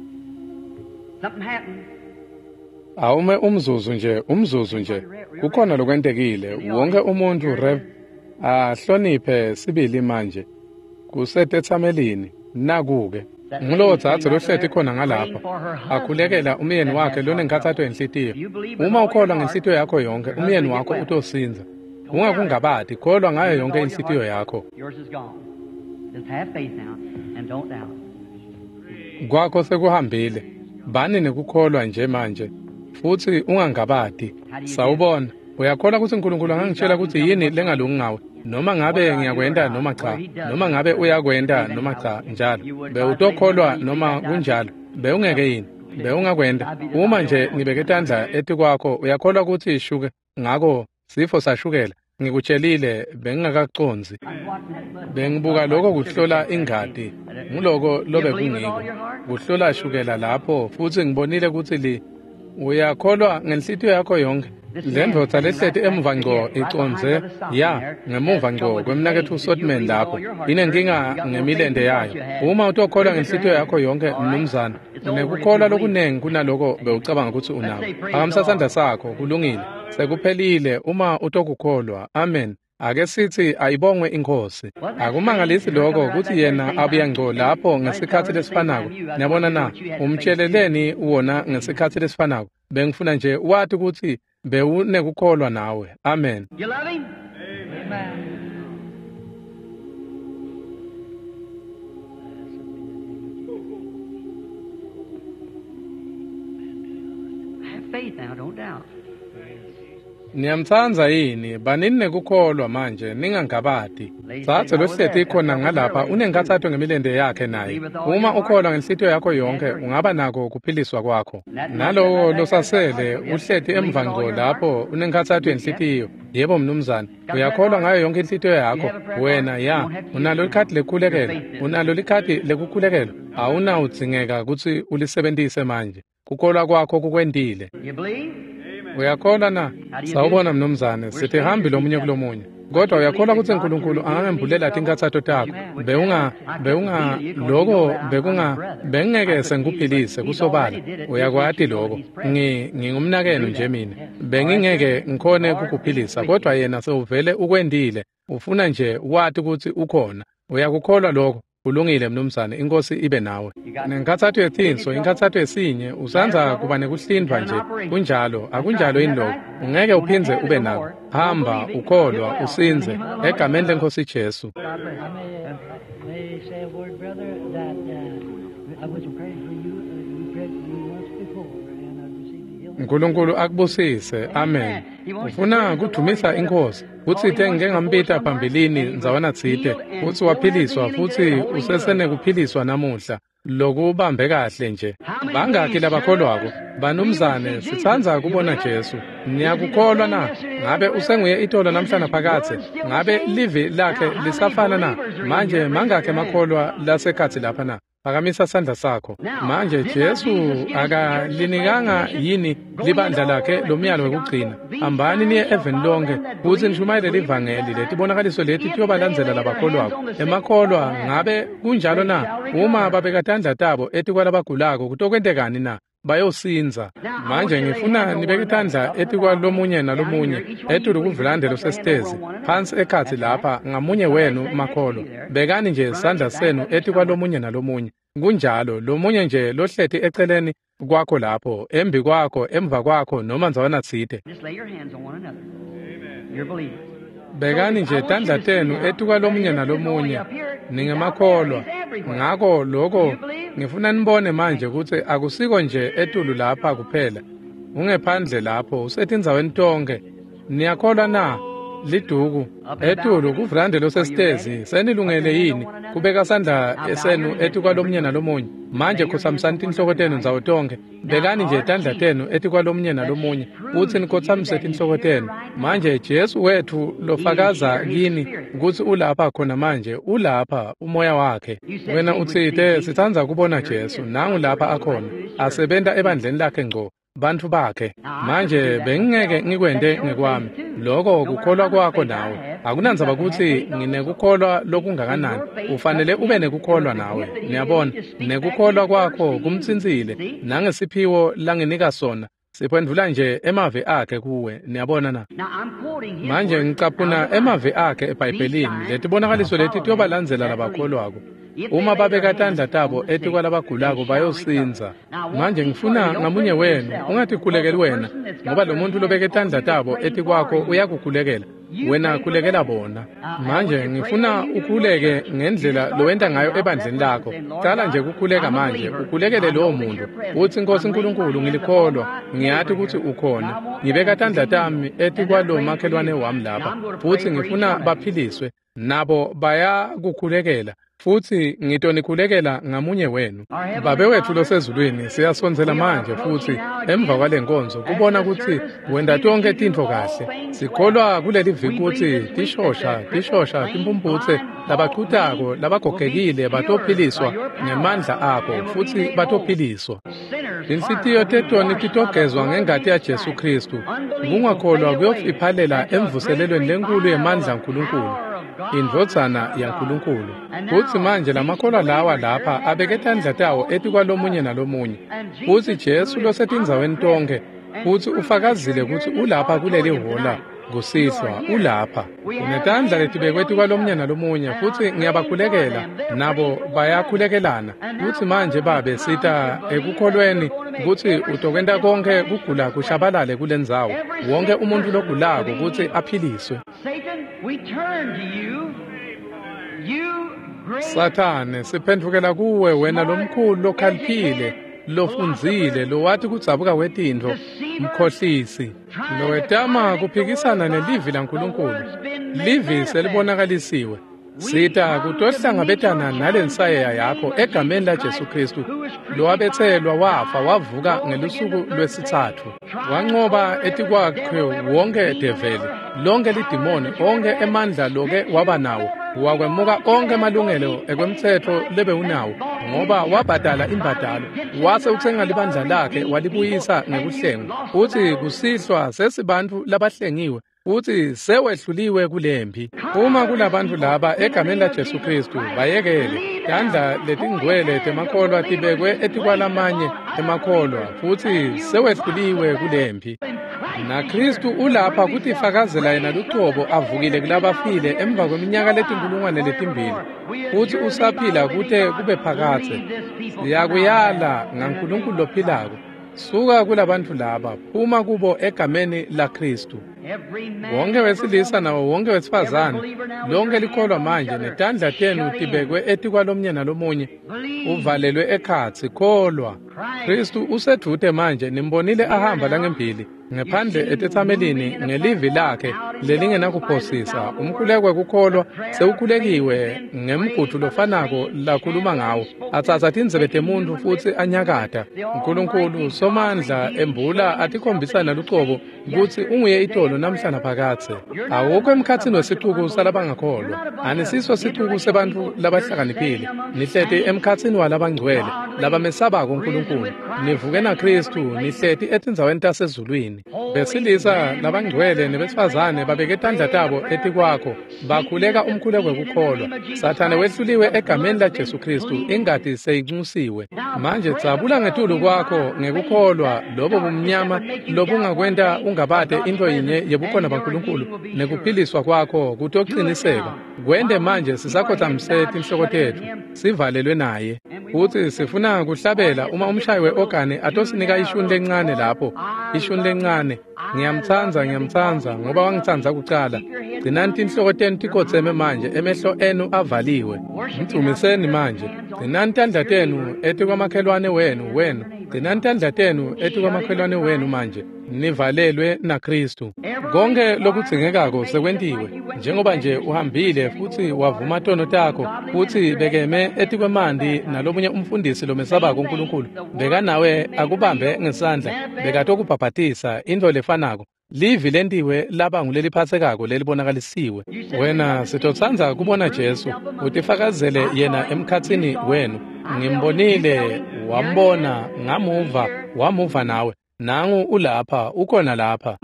S1: Something happened.
S2: Awume umzuzu nje. Kukhona lokwentekile. Wonke umuntu Rev ahloniphe sibili manje. Kusetethamelini nakuke. Ngulo Dzatsi lohleti khona ngalapha. Akhulekela umyeni wakhe lonenkhathato enhlitiyo. Uma ukholwa ngenhlitiyo yakho yonke, umyeni wakho utosinza. Ungakungabadi, kholwa ngayo yonke inhlitiyo yakho.
S1: Yours is gone. Just have faith now and don't doubt.
S2: Kwakho sekuhambile. Bani nekukholwa nje manje. Futhi ungangabadi. Sawubona. Uyakholwa ukuthi uNkulunkulu angangitshela ukuthi yini lengalungi ngawe? Noma ngabe ngiyakwenda noma cha, noma ngabe uyakwenda noma cha, njalo. Bewutokholwa noma kunjalo. Bewungeke yini? Bewungakwenda. Uma nje ngibeke tandla eti kwakho, uyakholwa ukuthi ishuke ngako sifo sashukela. Ngikutshelile bengingakaconzi. Bengibuka lokho kuhlola ingadi. Nguloko lobe kungiko. Kuhlola shukela lapho futhi ngibonile ukuthi uyakholwa ngenhlitiyo yakho yonke. Lendvodza lehleti emuva ngco iconze ngemuva ngco kwemnakethu uSotman lapho inenkinga ngemilende yayo. Uma utokholwa ngenhlitiyo yakho yonke mnumzana, unekukholwa lokunengi kunaloko bewucabanga ukuthi unako. Phakamisa isandla sakho, kulungile. Sekuphelile uma utokukholwa. Amen. Ake sithi ayibongwe inkosi. Akumangalisi lokho ukuthi yena abuya ngco lapho ngesikhathi lesifanako. Niyabona na, umtsheleleni uwona ngesikhathi lesifanako. Bengifuna nje wathi ukuthi bewunekukholwa nawe. Amen.
S1: You love him? Amen. Have faith now, don't doubt.
S2: Niyamthanza yini? Banini nekukholwa manje, ningangabadi. Dzatsi lohleti khona ngalapha unenkathatho ngemilende yakhe naye. Uma ukholwa ngenhlitiyo yakho yonke, ungaba nako kuphiliswa kwakho. Nalowo losasele uhleti emva ngco lapho unenkathatho enhlitiyo. Yebo mnumzane, uyakholwa ngayo yonke inhlitiyo yakho. Wena unalo ikhadi lekukhulekela. Unalo ikhadi lekukhulekela. Awunawudzingeka ukuthi ulisebenzise manje. Kukholwa kwakho kukwendile.
S1: You believe?
S2: Uyakholwa na? Sawubona mnumzane, sithi hambi lomunye kulomunye. Kodwa uyakholwa ukuthi uNkulunkulu angangembulela tinkathatho takho. Bengeke sengikuphilise kusobala. Uyakwati lokho. Ngingumnakeno nje mina. Bengingeke ngikhone ukukuphilisa, kodwa yena sewuvele ukwendile. Ufuna nje wathi ukuthi ukhona. Uyakukholwa lokho. Kulungile mnumzane, inkosi ibe nawe. Nenkathatho yethinso, inkathatho yesinye, usanza kuba nekuhlindwa nje. Kunjalo, akunjalo yini lokho. Ungeke uphinze ube nako. Hamba, ukholwa, usinze, egameni lenkosi Jesu.
S3: May say a word, brother, that I was praying for you. You prayed for me once before, and I received the healing.
S2: uNkulunkulu akubusise. Amen. Ufuna kudumisa inkosi. Uthi ngeke ngambita phambilini nzawana tsite. Uthi waphiliswa futhi usesene kuphiliswa namuhla. lokubambe kahle nje. Bangakhi labakholwako? Banumzane, sithandza kubona Jesu. Niyakukholwa na? Ngabe usenguye itolo namhlanje phakathe? Ngabe livi lakhe lisafana na? Manje mangakhe makholwa lasekhathi lapha na? Phakamisa sandla sakho. Manje Jesu akalinikanga yini libandla lakhe lomyalo wekugcina? Hambani niye eveni lonke kuthi nishumayele livangeli letibonakaliso leti tiyobalandzela labakholwako. Emakholwa ngabe kunjalo na? Uma babekatandla tabo etikwalabagulako kutokwentekani na? Bayosinza. Manje ngifuna nibeke itandla etikwalomunye nalomunye etulu kuvilandelo sesitezi phansi ekhathi lapha ngamunye wenu makholwa. Bekani nje sandla senu etikwalomunye nalomunye. Kunjalo lomunye nje lohlethi eceleni kwakho lapho, embi kwakho, emva kwakho noma nzawana tsite. Bekani nje tandla tenu etikwalomunye nalomunye. Ningemakholwa. Ngakho lokho ngifuna nibone manje ukuthi akusiko nje etulu lapha kuphela. Ungephandle lapho usetindzaweni tonke. Niyakholwa na? Liduku etulu kuvrandelo sesitezi senilungele yini kubeka sandla esenu etikwalomunye nalomunye. Manje khotsamsani tinhloko tenu nzawo tonke. Bekani nje tandla tenu etikwalomunye nalomunye uthi nikhotsamise tinhloko tenu. Manje Jesu wethu lofakaza kini ukuthi ulapha khona manje, ulapha umoya wakhe. Wena utsite sithandza kubona Jesu, nangu lapha akhona asebenta ebandleni lakhe ngqo bantu bakhe. Manje bengingeke ngikwende ngekwami. Lokho kukholwa kwakho nawe. Akunandzaba ukuthi nginekukholwa lokungakanani. Ufanele ube nekukholwa nawe. Niyabona, nekukholwa kwakho kumtsintsile nangesiphiwo langinika sona. Siphendula nje emave akhe kuwe. Niyabona na? Manje ngicaphuna emave akhe eBhayibhelini letibonakaliso leti tiyobalandzela labakholwako. Uma babekatandla tabo etikwalabagulako bayosinza. Manje ngifuna ngamunye wenu ungatikhulekeli wena ngoba lo muntu lobeke tandla tabo etikwakho uyakukhulekela. Wena khulekela bona. Manje ngifuna ukhuleke ngendlela lowenda ngayo ebandleni lakho. Cala nje kukhuleka manje, ukhulekele lowo muntu. Uthi Nkosi Nkulunkulu ngilikholwa, ngiyathi ukuthi ukhona. Ngibeka tandla tami etikwalo makhelwane wami lapha. Futhi ngifuna baphiliswe. Nabo bayakukhulekela. Futhi ngitonikhulekela ngamunye wenu. Babe wethu losezulwini siyasonzela manje futhi emva kwalenkonzo kubona ukuthi wenda tonke tintfo kahle. Sikholwa kuleli viki ukuthi tishosha timpumputse labaqhutako labagogekile batophiliswa ngemandla akho futhi batophiliswa. Inhlitiyo tetoni titogezwa ngengati ya Jesu Kristu. Kungakholwa kuyofiphalela emvuselelweni lenkulu yemandla nkulunkulu. Indvodzana yankulunkulu. Futhi manje lamakholwa lawa lapha abeke tandla tawo etikwalomunye nalomunye. Futhi Jesu losetindzaweni tonke. Futhi ufakazile ukuthi ulapha kuleli hola kusihlwa ulapha. Unetandla letibekwe etikwalomunye nalomunye futhi ngiyabakhulekela nabo bayakhulekelana. Futhi manje babe sita ekukholweni ukuthi utokwenda konke kugula kushabalale kulendzawo. Wonke umuntu logulako ukuthi aphiliswe. Sathane siphendukela kuwe wena lomkhulu lokhaliphile lofunzile lowathi kudzabuka wetintfo mkhohlisi lowetama kuphikisana nelivi laNkulunkulu. Livi selibonakalisiwe. Sita kutohlangabetana nalensayeya yakho egameni la Jesu Kristu lowabethelwa wafa wavuka ngelusuku lwesithathu. Wanqoba etikwakhe wonke develi lonke lidimoni onke emandla loke waba nawo. Wakwemuka onke amalungelo ekwemthetho lebe unawo ngoba wabhadala imbadalo. Wase uthenga libandla lakhe walibuyisa ngekuhlenga. Uthi kusihlwa sesibantu labahlengiwe. Uthi sewehluliwe kulempi. Uma kulabantu laba egameni la Jesu Kristu bayekele tandla letingcwele temakholwa tibekwe etikwalamanye emakholwa futhi sewehluliwe kulempi. Na Kristu ulapha kuti fakazela yena luqobo avukile kulabafile emva kweminyaka letinkulungwane letimbili. Futhi usaphila kute kube phakathe. Siyakuyala ngaNkulunkulu lophilako. Suka kulabantu laba phuma kubo egameni la Kristu. wonke wesilisa nawo wonke wesifazane lonke likholwa manje netandla tenu tibekwe etikwalomnye nalomunye uvalelwe ekhatsi kholwa Kristu usedvute manje nimbonile ahamba langembili ngaphandle etethamelini ngelivi lakhe lelingenakuphosisa umkhuleko kukholwa sewukhulekiwe ngemgudu lofanako lakhuluma ngawo atsatsa tindzebe temuntu futhi anyakata uNkulunkulu somandla embula atikhombisa nalucobo ukuthi unguye itolo namhlanje phakathe awukho emkhatsini wesixuku salabangakholwa anisiso sixuku sebantu labahlakaniphile nihlete emkhatsini walabangcwele labamesabako uNkulunkulu nivuke na Kristu nihlete etindzaweni tasezulwini besilisa labangcwele nebesifazane babeke etandla tabo etikwakho bakhuleka umkhuleko wekukholwa sathane wehluliwe egameni la Jesu Kristu ingadi seyinxusiwe manje tsabula ngetulu kwakho ngekukholwa lobo bumnyama lobungakwenta ungabade into yinye yebukhona baNkulunkulu nekuphiliswa kwakho kutoqiniseka kwende manje sisakhothamseta inhloko tethu sivalelwe naye uthi sifuna kuhlabela uma umshayi weorgane atosinika ishuni lencane lapho ishuni lencane ngiyamthanza ngoba wangithanza kuqala gcinani tinhloko tenu tikotseme manje emehlo enu avaliwe mthumiseni manje gcinani tandla tenu etikwamakhelwane wenu gcinani tandla tenu etikwamakhelwane wenu manje nivalelwe na Kristu konke lokudzingekako sekwentiwe njengoba nje uhambile futhi wavuma tono takho futhi bekeme etikwemandi nalomunye umfundisi lomesabako uNkulunkulu bekanawe akubambe ngesandla bekatokubhabhatisa into lefanako livi lentiwe laba nguleliphathekako lelibonakalisiwe wena sitotsanza kubona Jesu utifakazele yena emkhatsini wenu ngimbonile wambona wamuva nawe nangu ulapha ukhona lapha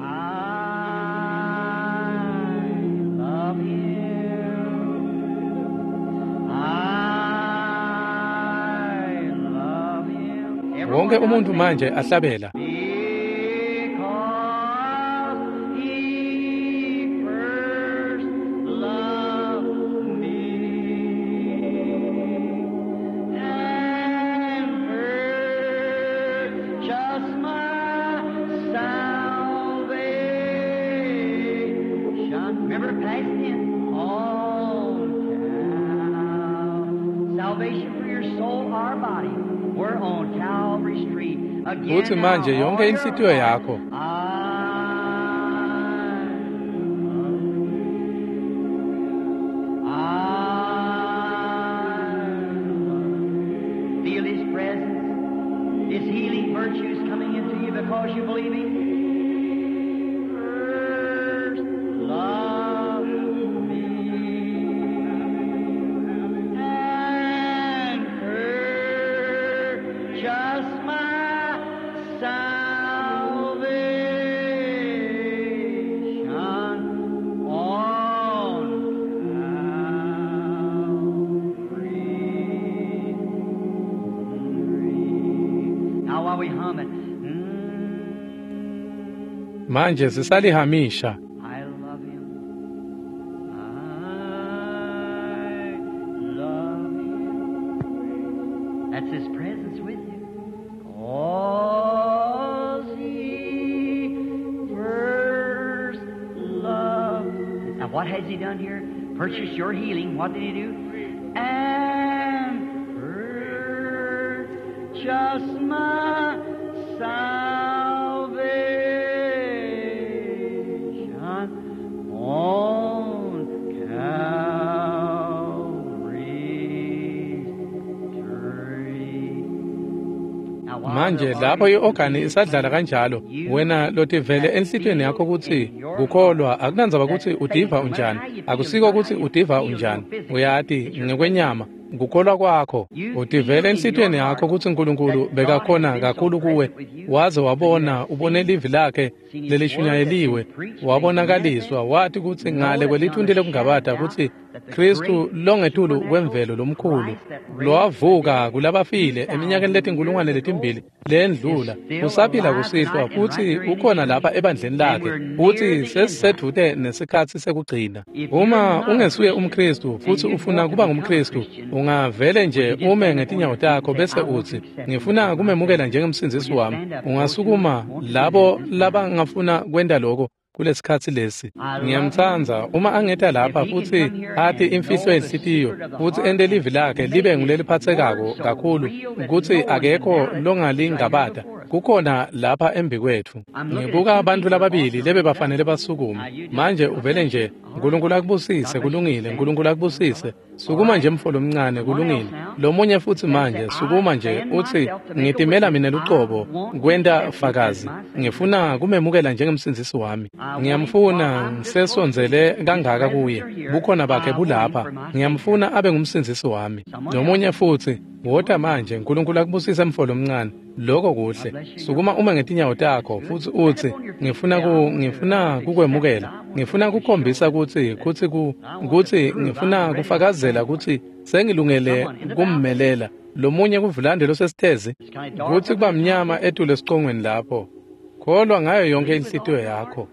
S2: wonke umuntu manje ahlabela uthi manje yonke inhlitiyo yakho
S1: feel his presence, his healing virtues coming into you because you believe him. First love me and purchase my salvation on Calvary. Now while we hum it,
S2: manje sisalihamisha
S1: I love him. I love him. That's his presence with you. Cause he first loved. Now what has he done here? Purchased your healing. What did he do? And purchase my salvation on Calvary's tree. Now, while
S2: manje
S1: the
S2: lapho
S1: body-
S2: iorgane isadlala kanjalo wena lotivele enhlitweni yakho ukuthi kukholwa akunandzaba ukuthi udiva unjani akusiko ukuthi udiva unjani uyati ngekwenyama kukholwa kwakho utivele enhlitweni yakho ukuthi uNkulunkulu bekakhona kakhulu kuwe waze wabona ubone livi lakhe lelishunyayeliwe wabonakaliswa wathi ukuthi ngale kwelithundile kungabata ukuthi Kristu longetulu kwemvelo lomkhulu lowavuka kulabafile eminyakeni letinkulungwane letimbili lendlula usaphila kusihlwa futhi ukhona lapha ebandleni lakhe futhi sesisedvute nesikhathi sekugcina uma ungesuye umKristu futhi ufuna kuba ngumKristu ungavele nje ume ngetinyawo takho bese uthi ngifuna kumemukela njengemsindisi wami ungasukuma labo labangafuna kwenda lokho kulesikhathi lesi. Ngiyamthanza uma angeta lapha futhi athi imfihlo yenhlitiyo futhi ende livi lakhe libe nguleliphathekako kakhulu ukuthi akekho longalingabada. Kukhona lapha embi kwethu. Ngibuka abantu lababili lebe bafanele basukume. Manje uvele nje uNkulunkulu akubusise kulungile, uNkulunkulu akubusise. Sukuma nje mfolo omncane kulungile. Lo munye futhi manje sukuma nje uthi ngitimela mina luqobo kwenda fakazi. Ngifuna kumemukela njengemsindisi wami. Ngiyamfuna ngisesonzele kangaka kuye. Bukhona bakhe bulapha. Ngiyamfuna abe ngumsindisi wami. Lo munye futhi wota manje uNkulunkulu akubusise mfolo omncane. Lokho kuhle. Sukuma uma ngetinyawo takho futhi uthi ngifuna kukwemukela. Ngifuna kukhombisa ukuthi ngifuna kufakazela ukuthi sengilungele kummelela. Lo munye kuvulandelo sesithezi ukuthi kuba mnyama etule esiqongweni lapho. Kholwa ngayo yonke inhlitiyo yakho.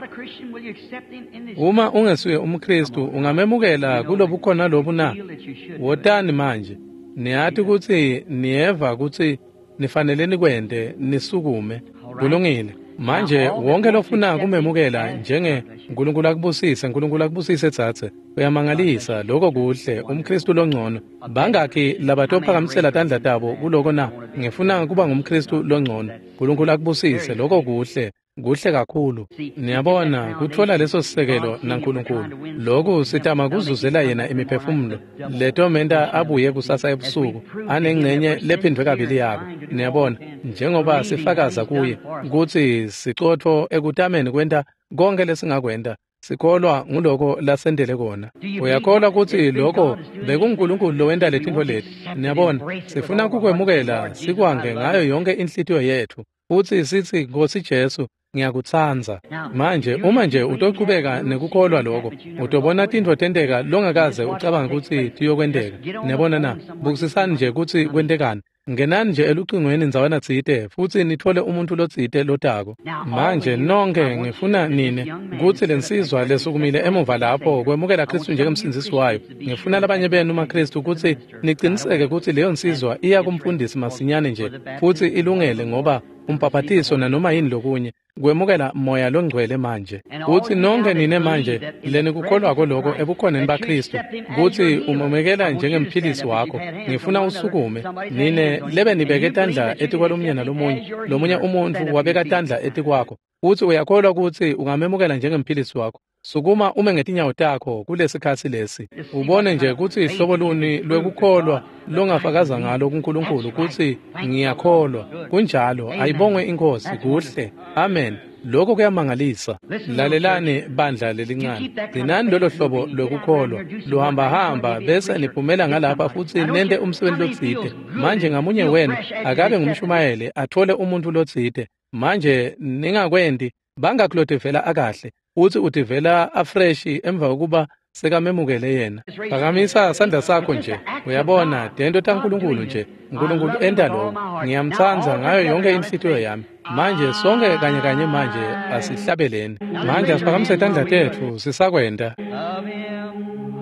S2: Uma ungesuye umKristu ungamemukela kulobu khona lobu na? Wotani manje. Niyathi ukuthi niyeva ukuthi nifanele kwende nisukume kulungile. Manje wonke lofuna kumemukela njenge uNkulunkulu akubusise thathe uyamangalisa lokho kuhle umKristu longcono. Bangakhi labatophakamisela tandla tabo kuloko na ngifuna kuba ngumKristu longcono. uNkulunkulu akubusise lokho kuhle kakhulu. Niyabona kuthola leso sisekelo naNkulunkulu. Lokho sitama kuzuzela yena imiphefumulo. Letomenda abuye kusasa ebusuku anengcenye lephindwe kabili yabo. Niyabona njengoba sifakaza kuye ukuthi siqotho ekutameni kwenta konke lesingakwenda. Sikholwa nguloko lasendele kona. Uyakholwa ukuthi lokho bekuNkulunkulu lowenda lethinto lethu. Niyabona sifuna kukwemukela sikwange ngayo yonke inhlitiyo yethu. Futhi sithi Nkosi Jesu ngiyakuthanza. Manje uma nje utoqhubeka nekukholwa lokho utobona tinto tenteka longakaze ucabanga ukuthi tiyokwendeka. Niyabona na bukisisani nje ukuthi kwentekani. Ngenani nje elucingweni nzawana tsite futhi nithole umuntu lotsite lotako. Manje nonke ngifuna nini ukuthi lensizwa lesukumile emuva lapho kwemukela Kristu njengemsindisi wayo. Ngifuna labanye benu maKristu ukuthi niqiniseke ukuthi leyo nsizwa iya kumfundisi masinyane nje futhi ilungele ngoba umpaphathiso nanoma yini lokunye kwemukela moya longcwele manje. Uthi nonke nine manje leni kukholwa koloko ebukhoneni baKristu ukuthi umemekela njengemphilisi wakho. Ngifuna usukume nine lebe nibeke tandla etikwalomnye lomunye umuntu wabeka tandla etikwakho. Uthi uyakholwa ukuthi ungamemukela njengemphilisi wakho. Sukuma ume ngetinyawo takho kulesikhathi lesi. Ubone nje ukuthi ihlobo luni lwekukholwa longafakaza ngalo kuNkulunkulu ukuthi ngiyakholwa. Kunjalo ayibongwe inkosi kuhle. Amen. Lokho kuyamangalisa. Lalelani bandla lelincane. Gcinani lolo hlobo lokukholwa. Luhamba bese niphumela ngalapha futhi nende umsebenzi lotsite. Manje ngamunye wenu akabe ngumshumayeli athole umuntu lotsite. Manje ningakwendi bangakulothe vela akahle. Uthi utivela afresh emva kokuba sekamemukele yena. Phakamisa sandla sakho nje. Uyabona dento taNkulunkulu nje. uNkulunkulu enda lo. Ngiyamthanza ngayo yonke inhlitiyo yami. Manje sonke kanye manje asihlabeleni. Manje asiphakamise tandla tethu sisakwenda.
S1: Love him.